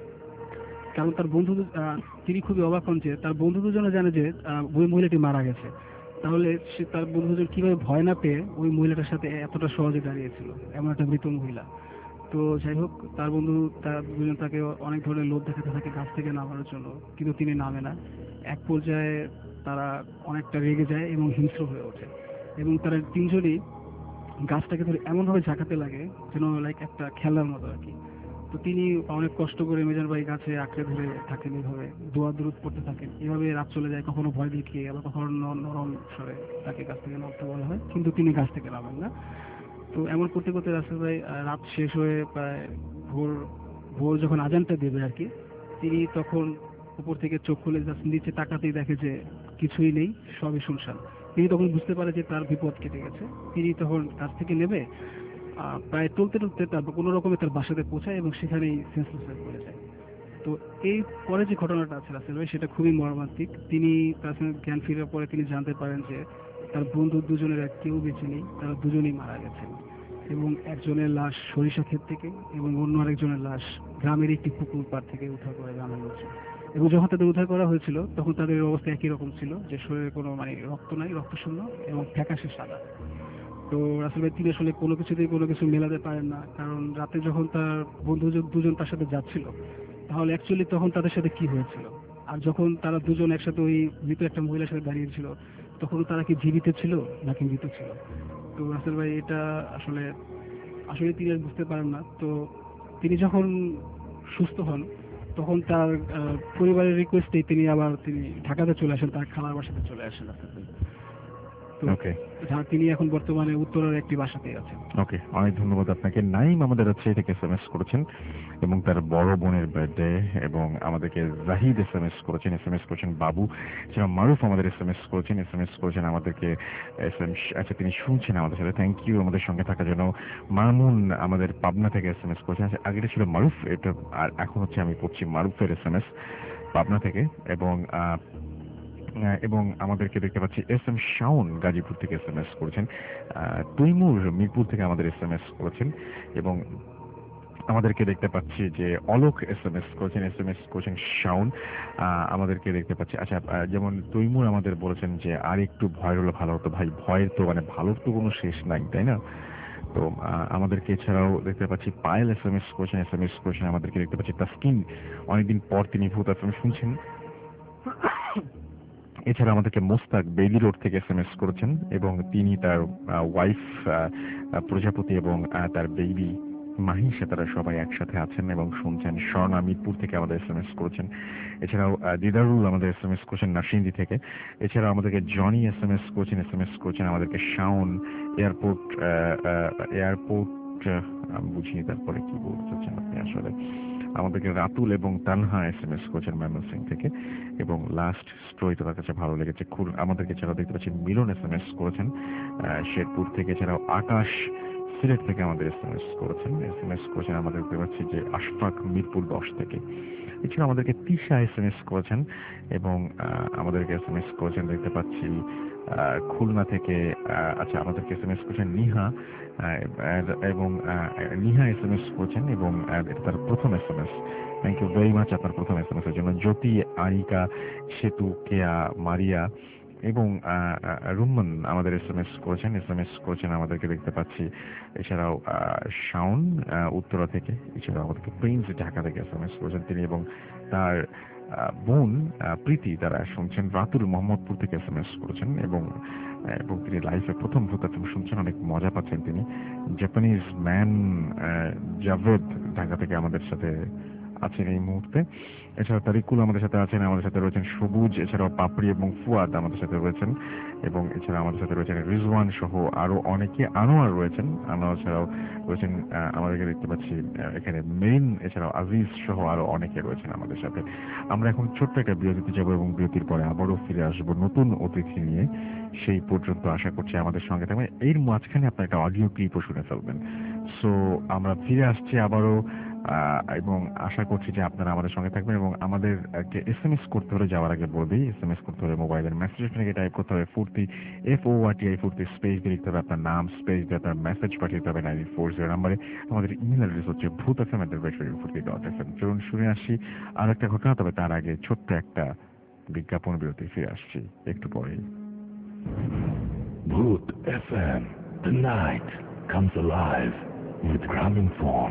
কারণ তার বন্ধু তিনি খুবই অবাক হন যে তার বন্ধু দুজনে জানে যে ওই মহিলাটি মারা গেছে, তাহলে সে তার বন্ধু দুজন কিভাবে ভয় না পেয়ে ওই মহিলাটার সাথে এতটা সহজে দাঁড়িয়েছিল, এমন একটা মৃত মহিলা। তো যাই হোক, তার বন্ধু তার দুজন তাকে অনেক ধরনের লোভ দেখাতে থাকে গাছ থেকে নামানোর জন্য, কিন্তু তিনি নামে না। এক পর্যায়ে তারা অনেকটা রেগে যায় এবং হিংস্র হয়ে ওঠে এবং তারা তিনজনই গাছটাকে ধরে এমনভাবে ঝাঁকাতে লাগে যেন লাইক একটা খেলার মতো আর কি। তো তিনি অনেক কষ্ট করে মেজান ভাই গাছে আঁকড়ে ধরে থাকেন, এইভাবে দোয়া দরুদ পড়তে থাকেন। এভাবে রাত চলে যায়, কখনো ভয় দেখিয়ে আবার কখনো নরম স্বরে তাকে গাছ থেকে নামতে বলা হয়, কিন্তু তিনি গাছ থেকে নামেন না। তো এমন করতে করতে রাসেল ভাই রাত শেষ হয়ে প্রায় ভোর ভোর যখন আজানটা দেবে আর কি, তিনি তখন উপর থেকে চোখ খুলে জাস্ট নিচে তাকাতেই দেখে যে কিছুই নেই, সবই শুনশান। তিনি তখন বুঝতে পারে যে তার বিপদ কেটে গেছে। তিনি তখন গাছ থেকে নেমে প্রায় টলতে টলতে তারপর কোনো রকমে তার বাসাতে পৌঁছায় এবং সেখানেই সেন্সলেস হয়ে পড়ে যায়। তো এই পরে যে ঘটনাটা আছে রাসেল ভাই, সেটা খুবই মর্মান্তিক। তিনি তার জ্ঞান ফিরার পরে তিনি জানতে পারেন যে তার বন্ধু দুজনের আর কেউ বেঁচে নেই, তারা দুজনেই মারা গেছেন এবং একজনের লাশ সরিষা ক্ষেত থেকে এবং অন্য আরেকজনের লাশ গ্রামের একটি পুকুর পাড় থেকে উদ্ধার করে জানানো হয়েছে। এবং যখন তাদের উদ্ধার করা হয়েছিল তখন তাদের অবস্থা একই রকম ছিল, যে শরীরে কোনো মানে রক্ত নাই, রক্ত শূন্য এবং ফ্যাকাশে সাদা। তো রাসেল ভাই তিনি আসলে কোনো কিছুতেই কোনো কিছু মেলাতে পারেন না, কারণ রাতে যখন তার বন্ধু যখন দুজন তার সাথে যাচ্ছিল তাহলে অ্যাকচুয়ালি তখন তাদের সাথে কি হয়েছিল, আর যখন তারা দুজন একসাথে ওই মৃত একটা মহিলার সাথে দাঁড়িয়েছিল তখন তারা কি জীবিত ছিল নাকি মৃত ছিল। তো রাসেল ভাই এটা আসলে আসলে তিনি আর বুঝতে পারেন না। তো তিনি যখন সুস্থ হন তখন তার আহ, পরিবারের রিকোয়েস্টেই তিনি আবার তিনি ঢাকাতে চলে আসেন, তার খালার বাসাতে চলে আসেন রাসেল ভাই। তো ওকে যা তিনি এখন বর্তমানে উত্তরের একটি বাসাতেই আছেন। ওকে অনেক ধন্যবাদ আপনাকে। নাইম আমাদের হচ্ছে থেকে এস এম এস করেছেন এবং তার বড় বোনের বার্থডে, এবং আমাদেরকে জাহিদ এস এম এস করেছেন, এস এম এস করেছেন বাবু, সেটা মারুফ আমাদের এস এম এস করেছেন, এস এম এস করেছেন আমাদেরকে এস এম আচ্ছা তিনি শুনছেন আমাদের সাথে, থ্যাংক ইউ আমাদের সঙ্গে থাকার জন্য। মামুন আমাদের পাবনা থেকে এস এম এস করেছেন, আচ্ছা আগেটা ছিল মারুফ, এটা আর এখন হচ্ছে আমি পড়ছি মারুফের এস এম এস পাবনা থেকে। এবং আহ এবং আমাদেরকে দেখতে পাচ্ছি এস এম শাওন গাজীপুর থেকে এস এম এস করেছেন, তৈমুর মিরপুর থেকে আমাদের এস এম এস করেছেন, এবং আমাদেরকে দেখতে পাচ্ছি যে অলোক এস এম এস করেছেন, এস এম এস করেছেন শাওন আমাদেরকে দেখতে পাচ্ছি। আচ্ছা যেমন তৈমুর আমাদের বলেছেন যে আর একটু ভয় হলে ভালো হতো। ভাই ভয়ের তো মানে ভালোর তো কোনো শেষ নাই, তাই না? তো আমাদেরকে এছাড়াও দেখতে পাচ্ছি পায়েল এস এম এস করেছেন, এস এম এস করেছেন আমাদেরকে দেখতে পাচ্ছি তাসকিন, অনেকদিন পর তিনি ভূত এফ এম শুনছেন। এছাড়া আমাদেরকে মোস্তাক বেইলি রোড থেকে এস এম এস করেছেন, এবং তিনি তার ওয়াইফ প্রজাপতি এবং তার বেবি মাহিসা তারা সবাই একসাথে আছেন এবং শুনছেন। স্বর্ণা মিরপুর থেকে আমাদের এস এম এস করেছেন। এছাড়াও দিদারুল আমাদের এস এম এস করেছেন নাসিন্দি থেকে। এছাড়াও আমাদেরকে জনি এস এম এস করেছেন, এস এম এস করেছেন আমাদেরকে শাওন এয়ারপোর্ট এয়ারপোর্ট বুঝিয়ে তারপরে কি বলতে চাচ্ছেন আপনি আসলে। আমাদেরকে রাতুল এবং তানহা এস এম এস করেছেন ময়মনসিং থেকে, এবং লাস্ট স্টোরি তার কাছে ভালো লেগেছে। আমাদেরকে এছাড়াও দেখতে পাচ্ছি মিলন এস এম এস করেছেন শেরপুর থেকে। এছাড়াও আকাশ সিলেট থেকে আমাদের এস এম এস করেছেন, এস এম এস করেছেন আমাদের দেখতে পাচ্ছি যে আশফাক মিরপুর দশ থেকে। এছাড়া আমাদেরকে তিশা এস এম এস করেছেন, এবং আমাদেরকে এস এম এস করেছেন দেখতে পাচ্ছি খুলনা থেকে। আচ্ছা আমাদেরকে এস এম এস করেছেন নিহা, এবং নিহা এস এম এস করেছেন, এবং এটা তার প্রথম S M S. Thank you very much আপনার প্রথম এস এম এস এর জন্য। জ্যোতি, আনিকা, সেতু, কেয়া, মারিয়া এবং রুম্মান আমাদের এস এম এস করেছেন, এস এম এস করেছেন আমাদেরকে দেখতে পাচ্ছি। এছাড়াও শাওন উত্তরা থেকে, এছাড়াও আমাদেরকে প্রিন্স ঢাকা থেকে এস এম এস করেছেন তিনি, এবং তার বোন প্রীতি তারা শুনছেন। রাতুল মোহাম্মদপুর থেকে এস এম এস করেছেন, এবং এবং তিনি লাইফে প্রথম ভূতা শুনছেন, অনেক মজা পাচ্ছেন তিনি। জাপানিজ ম্যান জাভেদ ঢাকা থেকে আমাদের সাথে আছেন এই মুহূর্তে। এছাড়াও তারিকুল আমাদের সাথে আছেন, আমাদের সাথে রয়েছেন সবুজ, এছাড়াও পাপড়ি এবং ফুয়াদ আমাদের সাথে রয়েছেন, এবং এছাড়া আমাদের সাথে রয়েছেন রিজওয়ান সহ আরো অনেকে, আনোয়ার রয়েছেন, আনোয়ার ছাড়াও রয়েছেন আমাদেরকে দেখতে পাচ্ছি এখানে মেইন, এছাড়াও আজিজ সহ আরো অনেকে রয়েছেন আমাদের সাথে। আমরা এখন ছোট্ট একটা বিরতিতে যাব, এবং বিরতির পরে আবারও ফিরে আসবো নতুন অতিথি নিয়ে। সেই পর্যন্ত আশা করছি আমাদের সঙ্গে থাকবেন। এর মাঝখানে আপনার একটা অডিও ক্লিপও শুনে ফেলবেন। সো আমরা ফিরে আসছি আবারও, এবং আশা করছি যে আপনারা আমাদের সঙ্গে থাকবেন। এবং আমাদেরকে এস এম এস করতে হলে যাওয়ার আগে বলবেই, এস এম এস করতে হলে মোবাইলের মেসেজ থেকে টাইপ করতে হবে Foorti, F O R T I ফুর্তি, স্পেস দিয়ে লিখতে হবে আপনার নাম, স্পেস দিয়ে আপনার মেসেজ পাঠিয়ে দিতে হবে নাইন ফোর জিরো নাম্বারে। আমাদের ইমেল অ্যাড্রেস হচ্ছে Bhoot F M at the rate Foorti dot F M. চলুন শুনে আসি আর একটা ঘটনা, তবে তার আগে ছোট্ট একটা বিজ্ঞাপন বিরতি, ফিরে আসছি একটু পরেই। Bhoot F M, the night comes alive with Gramophone.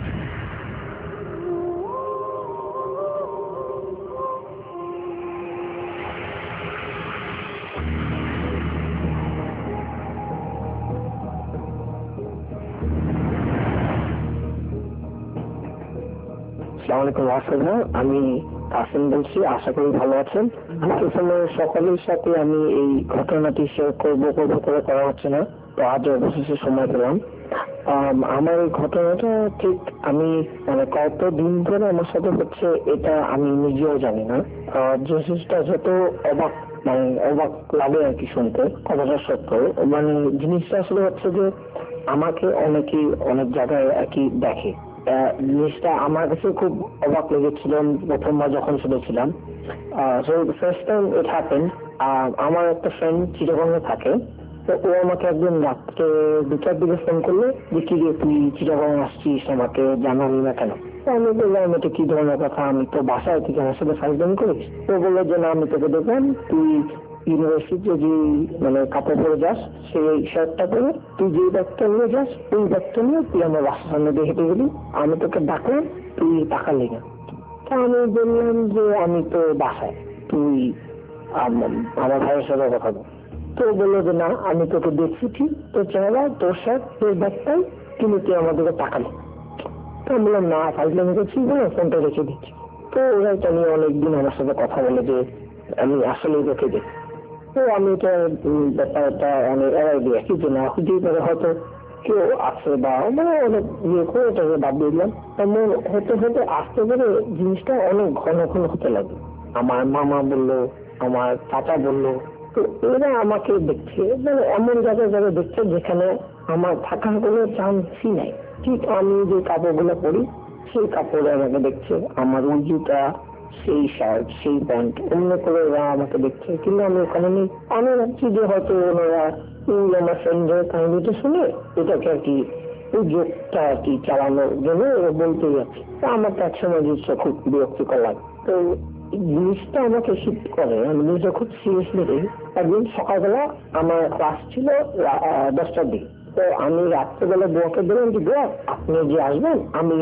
আসসালামু আলাইকুম রাসেল ভাই, আমি কাসিম বলছি, আশা করি ভালো আছেন। আসলে সকলের সাথে আমি এই ঘটনাটি শেয়ার করবো করবো করে করা হচ্ছে না, তো আজ অবশেষে সময় পেলাম। আমার এই ঘটনাটা ঠিক আমি মানে কত দিন ধরে আমার সাথে হচ্ছে এটা আমি নিজেও জানি না। জিনিসটা যত অবাক মানে অবাক লাগে আর কি শুনতে, কথাটা সত্য। মানে জিনিসটা আসলে হচ্ছে যে আমাকে অনেকেই অনেক জায়গায় আর কি দেখে। জিনিসটা আমার কাছে খুব অবাক লেগেছিল প্রথমবার যখন শুনেছিলাম। First time it happened. আমার একটা ফ্রেন্ড চিটাগংয়ে থাকে, তো ও আমাকে একদিন রাত্রে দুটার দিকে ফোন করলো যে কি রে তুই চিটাগং আসছিস, আমাকে জানালি না কেন? আমি বললাম এটা কি ধরনের কথা, আমি তো বাসায় থেকে আমার সাথে ফাইজলামি করিস। ও বললো যে না আমি তোকে দেখলাম তুই ইউনিভার্সিটিতে যে মানে কাপড় পরে যাস সেই শার্টটা পরে তুই যে ব্যাগটা নিয়ে যাস ওই ব্যাগটা নিয়ে তুই আমার বাসার সামনে দিয়ে হেঁটে গেলি, আমি তোকে ডাকলাম, তুই তাকালি না। তা আমি বললাম যে আমি তো বাসায়, তুই আমার ভাইয়ের সাথে কথা বল। তো বললো যে না, আমি তোকে দেখছি ঠিক, তোর চেহারা, তোর শার্ট, তোর ব্যাগটাই, কিন্তু তুই আমাদেরকে তাকালি। তো আমি বললাম না, ফাইজলামি করছি না, ফোনটা রেখে দিচ্ছি। তো ওরা এটা নিয়ে অনেকদিন আমার সাথে কথা বলে যে আমি আসলে তোকে দেখি। তো আমি এটা ব্যাপারটা অনেক এড়াই দিয়েছি যে না, হতেই পারে হয়তো কেউ আছে বা মানে অনেক ইয়ে করে এটাকে বাদ দিয়ে দিলাম। তেমন হতে হতে আসতে করে জিনিসটা অনেক ঘন ঘন হতে লাগে। আমার মামা বললো, আমার চাচা বললো, তো এরা আমাকে দেখছে মানে এমন জায়গায় জায়গায় দেখছে যেখানে আমার থাকার কোনো চান্সই নাই। ঠিক আমি যে কাপড়গুলো পরি সেই কাপড়ে আমাকে দেখছে, আমার ওই জুতা, সেই শার্ট, সেই প্যান্ট, অন্য করে ওরা আমাকে দেখছে, কিন্তু আমি ওখানে নেই। আমি ভাবছি যে হয়তো ওনারা আমার ফ্রেন্ডের কাহিনীটা শুনে এটাকে আর কি ওই জোকটা আর কি চালানোর জন্য বলতে যাচ্ছে। আমার তো একসময় জিনিসটা খুব বিরক্তিকর লাগে। তো জিনিসটা আমাকে শিফট করে, আমি জিনিসটা খুব সিরিয়াসলি নিই। একদিন সকালবেলা আমার ক্লাস ছিল দশটার দিকে। তো আমি রাত্রেবেলা বুয়াকে দিলাম যে বুয়া, আপনি যে আসবেন, আমি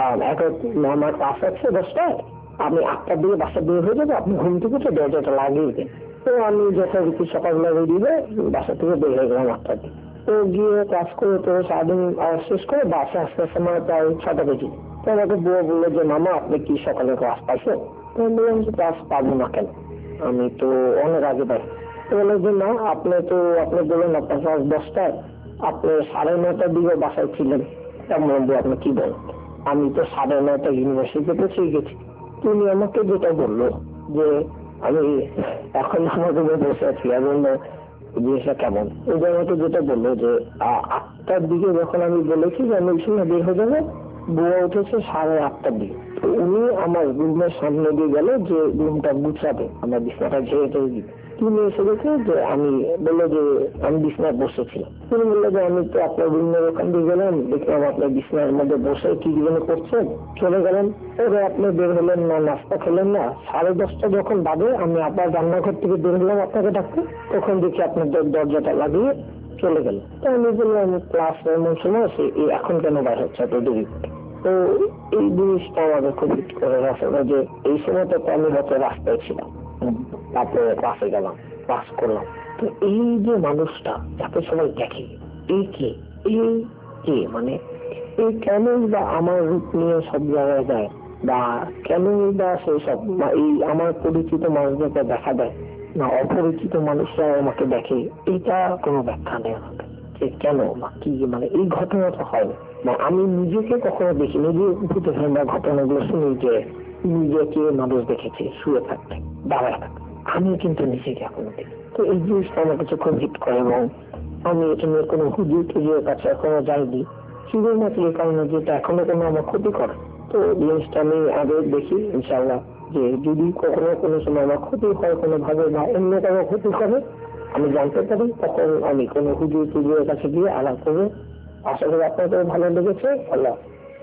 আমার ক্লাস আছে দশটায়, আমি আটটার দিকে বাসা বের হয়ে যাবো, আপনি ঘুম থেকে উঠে দরজাটা লাগিয়ে দেন। তো আমি যথারীতি সকালবেলা রেডি হয়ে বাসা থেকে বের হয়ে গেলাম আটটার দিকে। তো গিয়ে ক্লাস করে তো সারাদিন শেষ করে বাসে আসতে সময় প্রায় ছটা বেজে। তো আমাকে বুয়া বললো যে মামা, আপনি কি সকালে ক্লাস পাইছেন? তো আমি বললাম যে ক্লাস পাবো না কেন, আমি তো অনেক আগে পাই। তো বললো যে না, আপনি তো আপনি বললেন আপনার ক্লাস দশটায়, আপনি সাড়ে নয়টার দিকে বাসায় ছিলেন, তেমন আপনি কি বলেন? আমি তো সাড়ে নয়টা ইউনিভার্সিটিতে পৌঁছে গেছি। তুমি আমাকে যেটা বললো যে আমি এখন আমার রুমে বসে আছি, এবং জিনিসটা কেমন, ওই আমাকে যেটা বললো যে আটটার দিকে যখন আমি বলেছি যে আমি সময় বের হয়ে যাবো, বুয়া উঠেছে সাড়ে আটটার দিকে। তো উনি আমার রুমের সামনে দিয়ে গেল যে রুমটা গুছাবে, আমার বিছনাটা ঝেড়ে টেড়ে দিবে। তিনি এসে দেখে যে আমি বললো যে আমি বিছনায় বসেছিলাম। তিনি বললো যে আমি তো আপনার রুমের ওখান দিয়ে গেলাম, দেখলাম আপনার বিছনার মধ্যে বসে কি যেন করছেন, চলে গেলেন। এবার আপনি বের হলেন না, নাস্তা খেলেন না। সাড়ে দশটা যখন বাজে আমি আবার রান্নাঘর থেকে বের হলাম আপনাকে ডাকতে, তখন দেখি আপনার দরজাটা লাগিয়ে চলে গেল। তো আমি বললাম ক্লাস এমন সময় সে এখন কেন বাইর হচ্ছে এত দেরি করে? তো এই জিনিসটা আমাদের খুব হিট করে আসলে যে এই সময়টা তো আমি হয়তো রাস্তায় ছিলাম, তারপরে ক্লাসে গেলাম, ক্লাস করলাম। তো এই যে মানুষটা যাকে সবাই দেখে, এই কে, এই কে মানে এই কেনই বা আমার রূপ নিয়ে সব জায়গায় যায়, বা কেনই বা সেই সব এই আমার পরিচিত মানুষদেরকে দেখা দেয় না অপরিচিত মানুষরা আমাকে দেখে, এটা কোনো ব্যাখ্যা নেই আমাকে যে কেন বা কি, মানে এই ঘটনাটা হয় না। আমি নিজেকে কখনো দেখি, নিজে ভূতে ভেঙা ঘটনাগুলো শুনি যে নিজেকে মানুষ দেখেছে শুয়ে থাকতে, দাঁড়ায় থাকতে, আমি কিন্তু নিজেকে এখনো দেখি। তো এই জিনিসটা আমার কাছে খুব হিট করে, এবং আমি এটা নিয়ে কোনো হুজুর টুজুরের কাছে এখনো যাইনি, শুধুমাত্র এই কারণে যেটা এখনো কোনো আমার ক্ষতি করে। তো জিনিসটা আমি আগে দেখি ইনশাল্লাহ যে যদি কখনো কোনো সময় আমার ক্ষতি হয় কোনো ভাবে বা অন্য কারো ক্ষতি করে আমি জানতে পারি, তখন আমি কোনো হুজুর টুজুরের কাছে গিয়ে আলাপ করবো। আশা করি আপনাদের ভালো লেগেছে। আল্লাহ।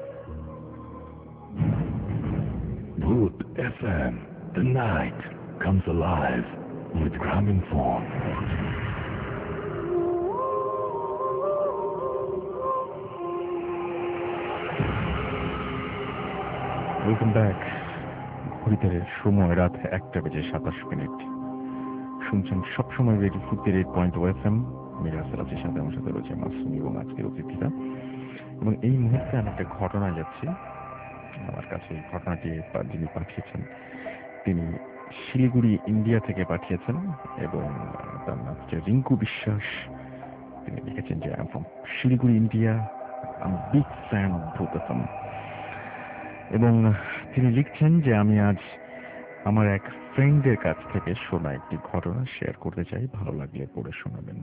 Bhoot F M, the night comes alive with Gramophone. Welcome back. ঘড়িতে সময় রাত একটা বেজে সাতাশ মিনিট। শুনছেন সবসময় রেডিও ফুটের eight point O F M. Miraj রাজের সাথে আমার সাথে রয়েছে মাসুমি এবং আজকের অতিথিরা। এবং এই মুহূর্তে আমি একটা ঘটনা যাচ্ছি, আমার কাছে এই ঘটনাটি যিনি পাঠিয়েছেন তিনি শিলিগুড়ি ইন্ডিয়া থেকে পাঠিয়েছেন, এবং তার নাম হচ্ছে রিঙ্কু বিশ্বাস। তিনি লিখেছেন যে I am from Siliguri India, I am big fan of Bhoot F M. এবং তিনি লিখছেন যে আমি আজ আমার এক ফ্রেন্ডের কাছ থেকে শোনা একটি ঘটনা শেয়ার করতে চাই, ভালো লাগলে পড়ে শোনাবেন।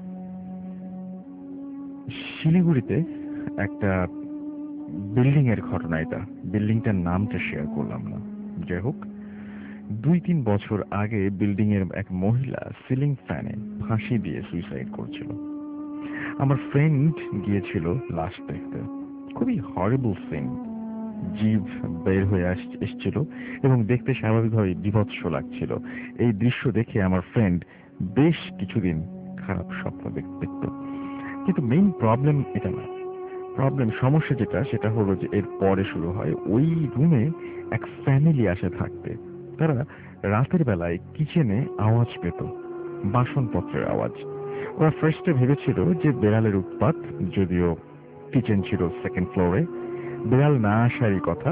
শিলিগুড়িতে একটা বিল্ডিং এর ঘটনা, এটা বিল্ডিংটার নামটা শেয়ার করলাম না, যাই হোক। দুই তিন বছর আগে বিল্ডিং এর এক মহিলা সিলিং ফ্যানে ফাঁসি দিয়ে সুইসাইড করছিল। আমার ফ্রেন্ড গিয়েছিল লাশ দেখতে। খুবই হরিবল সিন, জীব বের হয়ে এসছিল এবং দেখতে স্বাভাবিকভাবে বিভৎস লাগছিল। এই দৃশ্য দেখে আমার ফ্রেন্ড বেশ কিছুদিন খারাপ স্বপ্ন দেখ- দেখত। কিন্তু মেইন প্রবলেম এটা না, প্রবলেম সমস্যা যেটা সেটা হলো যে এর পরে শুরু হয় ওই রুমে এক ফ্যামিলি আসে থাকতে। তারা রাতের বেলায় কিচেনে আওয়াজ পেত, বাসনপত্রের আওয়াজ। ওরা ফার্স্টে ভেবেছিল যে বেড়ালের উৎপাত, যদিও কিচেন ছিল সেকেন্ড ফ্লোরে, বেড়াল না আসারই কথা।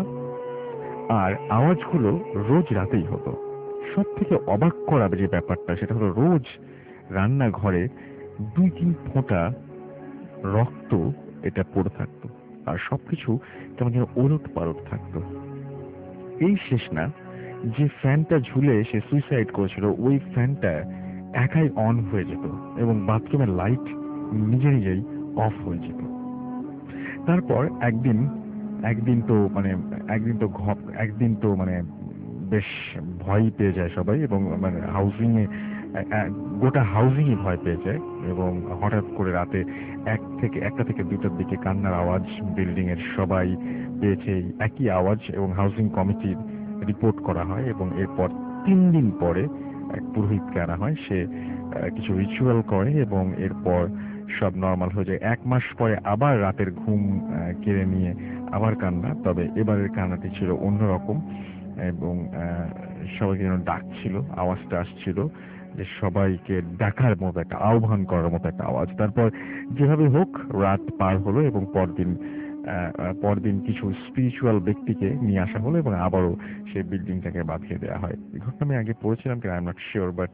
আর আওয়াজগুলো রোজ রাতেই হতো। সব থেকে অবাক করা যে ব্যাপারটা সেটা হলো রোজ রান্নাঘরে দুই তিন ফোঁটা রক্ত এটা পড়ে থাকতো, আর সবকিছু কেমন যেন ওলট পালট থাকতো। এই শেষ না, যে ফ্যানটা ঝুলে সে সুইসাইড করেছিল ওই ফ্যানটা একাই অন হয়ে যেত এবং বাথরুমের লাইট নিজে নিজেই অফ হয়ে যেত। তারপর একদিন একদিন তো মানে একদিন তো ঘ- একদিন তো মানে বেশ ভয় পেয়ে যায় সবাই, এবং মানে হাউজিং এ এ- এ- গোটা হাউজিং এ ভয় পেয়ে যায়। এবং হঠাৎ করে রাতে এক থেকে একটা থেকে দুটার দিকে কান্নার আওয়াজ বিল্ডিং এর সবাই পেয়েছে, এই একই আওয়াজ, এবং হাউজিং কমিটির রিপোর্ট করা হয়। এবং এরপর তিন দিন পরে এক পুরোহিতকে আনা হয়, সে আহ, কিছু রিচুয়াল করে এবং এরপর সব নর্মাল হয়ে যায়। এক মাস পরে আবার রাতের ঘুম আহ, কেড়ে নিয়ে আবার কান্না, তবে এবারের কান্নাটি ছিল অন্যরকম। এবং আহ, সবাইকে যেন ডাকছিল, আওয়াজটা আসছিল যে সবাইকে ডাকার মতো একটা, আহ্বান করার মতো একটা আওয়াজ। তারপর যেভাবে হোক রাত পার হলো এবং পরদিন আহ, আহ, পরদিন কিছু স্পিরিচুয়াল ব্যক্তিকে নিয়ে আসা হলো এবং আবারও সেই বিল্ডিংটাকে বাঁধিয়ে দেওয়া হয়। এই ঘটনা আমি আগে পড়েছিলাম কিনা I am not sure, but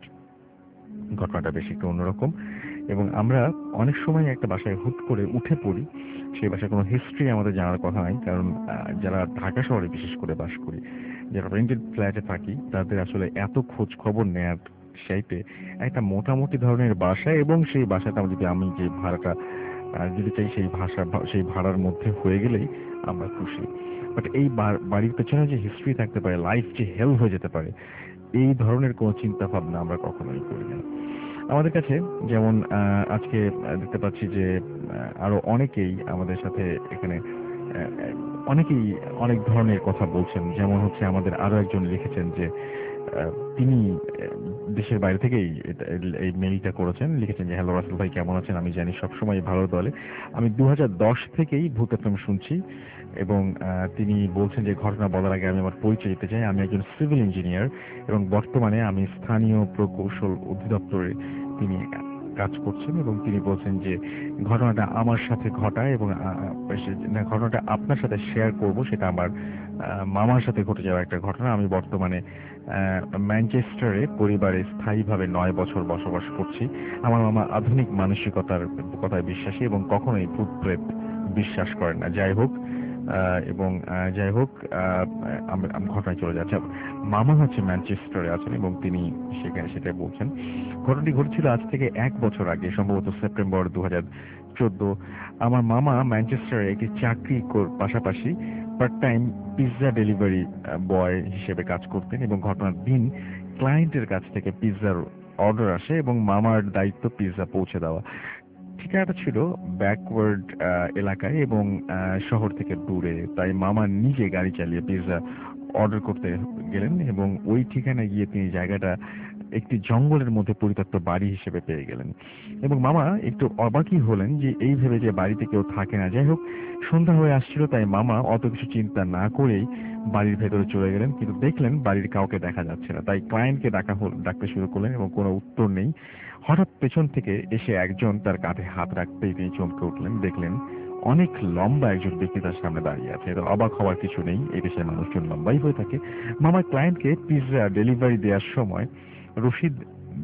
ঘটনাটা বেশি একটু অন্যরকম। এবং আমরা অনেক সময় একটা বাসায় হুট করে উঠে পড়ি, সেই বাসায় কোনো হিস্ট্রি আমাদের জানার কথা নাই, কারণ আহ, যারা ঢাকা শহরে বিশেষ করে বাস করি, যারা রেন্টেড ফ্ল্যাটে থাকি, তাদের আসলে এত খোঁজ খবর নেয়ার চাইতে একটা মোটামুটি ধরনের বাসা, এবং সেই বাসাটা যদি আমি যে ভাড়াটা আহ, যদি চাই সেই ভাষা সেই ভাড়ার মধ্যে হয়ে গেলেই আমরা খুশি। বাট এই বা- বাড়ির পেছনে যে হিস্ট্রি থাকতে পারে, লাইফ যে হেল হয়ে যেতে পারে, এই ধরনের কোনো চিন্তা ভাবনা আমরা কখনোই করি না আমাদের কাছে। যেমন আহ, আজকে আহ, দেখতে পাচ্ছি যে আহ, আরো অনেকেই আমাদের সাথে এখানে আহ, আহ, অনেকেই অনেক ধরনের কথা বলছেন। যেমন হচ্ছে আমাদের আরো একজন লিখেছেন যে আহ, তিনি আহ, দেশের বাইরে থেকেই এটা- এই মেইলটা করেছেন, লিখেছেন যে হ্যালো রাসেল ভাই, কেমন আছেন? আমি জানি সবসময় ভালো দলে। আমি দু হাজার দশ থেকেই ভূত এফএম শুনছি। এবং আহ, তিনি বলছেন যে ঘটনা বলার আগে আমি আমার পরিচয় দিতে চাই। আমি একজন সিভিল ইঞ্জিনিয়ার এবং বর্তমানে আমি স্থানীয় প্রকৌশল অধিদপ্তরে তিনি কাজ করছেন। এবং তিনি বলছেন যে ঘটনাটা আমার সাথে ঘটায় এবং আহ, সে- না, ঘটনাটা আপনার সাথে শেয়ার করব, সেটা আমার আহ, মামার সাথে ঘটে যাওয়া একটা ঘটনা। আমি বর্তমানে আহ, ম্যানচেস্টারে পরিবারে স্থায়ীভাবে নয় বছর বসবাস করছি। আমার মামা আধুনিক মানসিকতার কথায় বিশ্বাসী এবং কখনোই ভূত প্রেত বিশ্বাস করেন না। যাই হোক আহ, এবং আহ, যাই হোক আহ, আমি আমি ঘটনায় চলে যাচ্ছি। মামা হচ্ছে ম্যানচেস্টারে আছেন এবং তিনি সেখানে সেটাই বলছেন। ঘটনাটি ঘটেছিল আজ থেকে এক বছর আগে, সম্ভবত সেপ্টেম্বর দু হাজার চোদ্দ। আমার মামা ম্যানচেস্টারে একটি চাকরি কর- পাশাপাশি part time pizza delivery boy হিসেবে কাজ করতেন এবং ঘটনার দিন ক্লায়েন্টের কাছ থেকে পিৎজার অর্ডার আসে এবং মামার দায়িত্ব পিৎজা পৌঁছে দেওয়া। ঠিকানাটা ছিল ব্যাকওয়ার্ড এলাকায় এবং আহ, শহর থেকে দূরে, তাই মামা নিজে গাড়ি চালিয়ে পিৎজা অর্ডার করতে গেলেন এবং ওই ঠিকানায় গিয়ে তিনি জায়গাটা একটি জঙ্গলের মধ্যে পরিত্যক্ত বাড়ি হিসেবে পেয়ে গেলেন। এবং মামা একটু অবাকই হলেন যে এই ভেবে যে বাড়িতে কেউ থাকে না। যাই হোক, সন্ধ্যা হয়ে আসছিল, তাই মামা অত কিছু চিন্তা না করেই বাড়ির ভেতরে চলে গেলেন, কিন্তু দেখলেন বাড়ির কাউকে দেখা যাচ্ছে না। তাই ক্লায়েন্টকে ডাকা হল ডাকতে শুরু করলেন এবং কোনো উত্তর নেই। হঠাৎ পেছন থেকে এসে একজন তার কাঁধে হাত রাখতেই তিনি চমকে উঠলেন, দেখলেন অনেক লম্বা একজন ব্যক্তি তার সামনে দাঁড়িয়ে আছে। এটা অবাক হওয়ার কিছু নেই, এই দেশের মানুষজন লম্বাই হয়ে থাকে। মামা ক্লায়েন্টকে পিৎজা ডেলিভারি দেওয়ার সময় রসিদ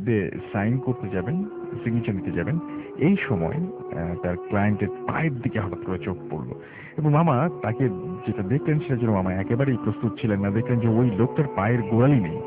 সাইন করতে যাবেন, সিগনেচার নিতে যাবেন, এই সময় আহ, তার ক্লায়েন্টের পায়ের দিকে হঠাৎ করে চোখ পড়লো এবং মামা তাকে যেটা দেখলেন সেটার জন্য মামা একেবারেই প্রস্তুত ছিলেন না। দেখলেন যে ওই লোকটার পায়ের গোড়ালি নেই,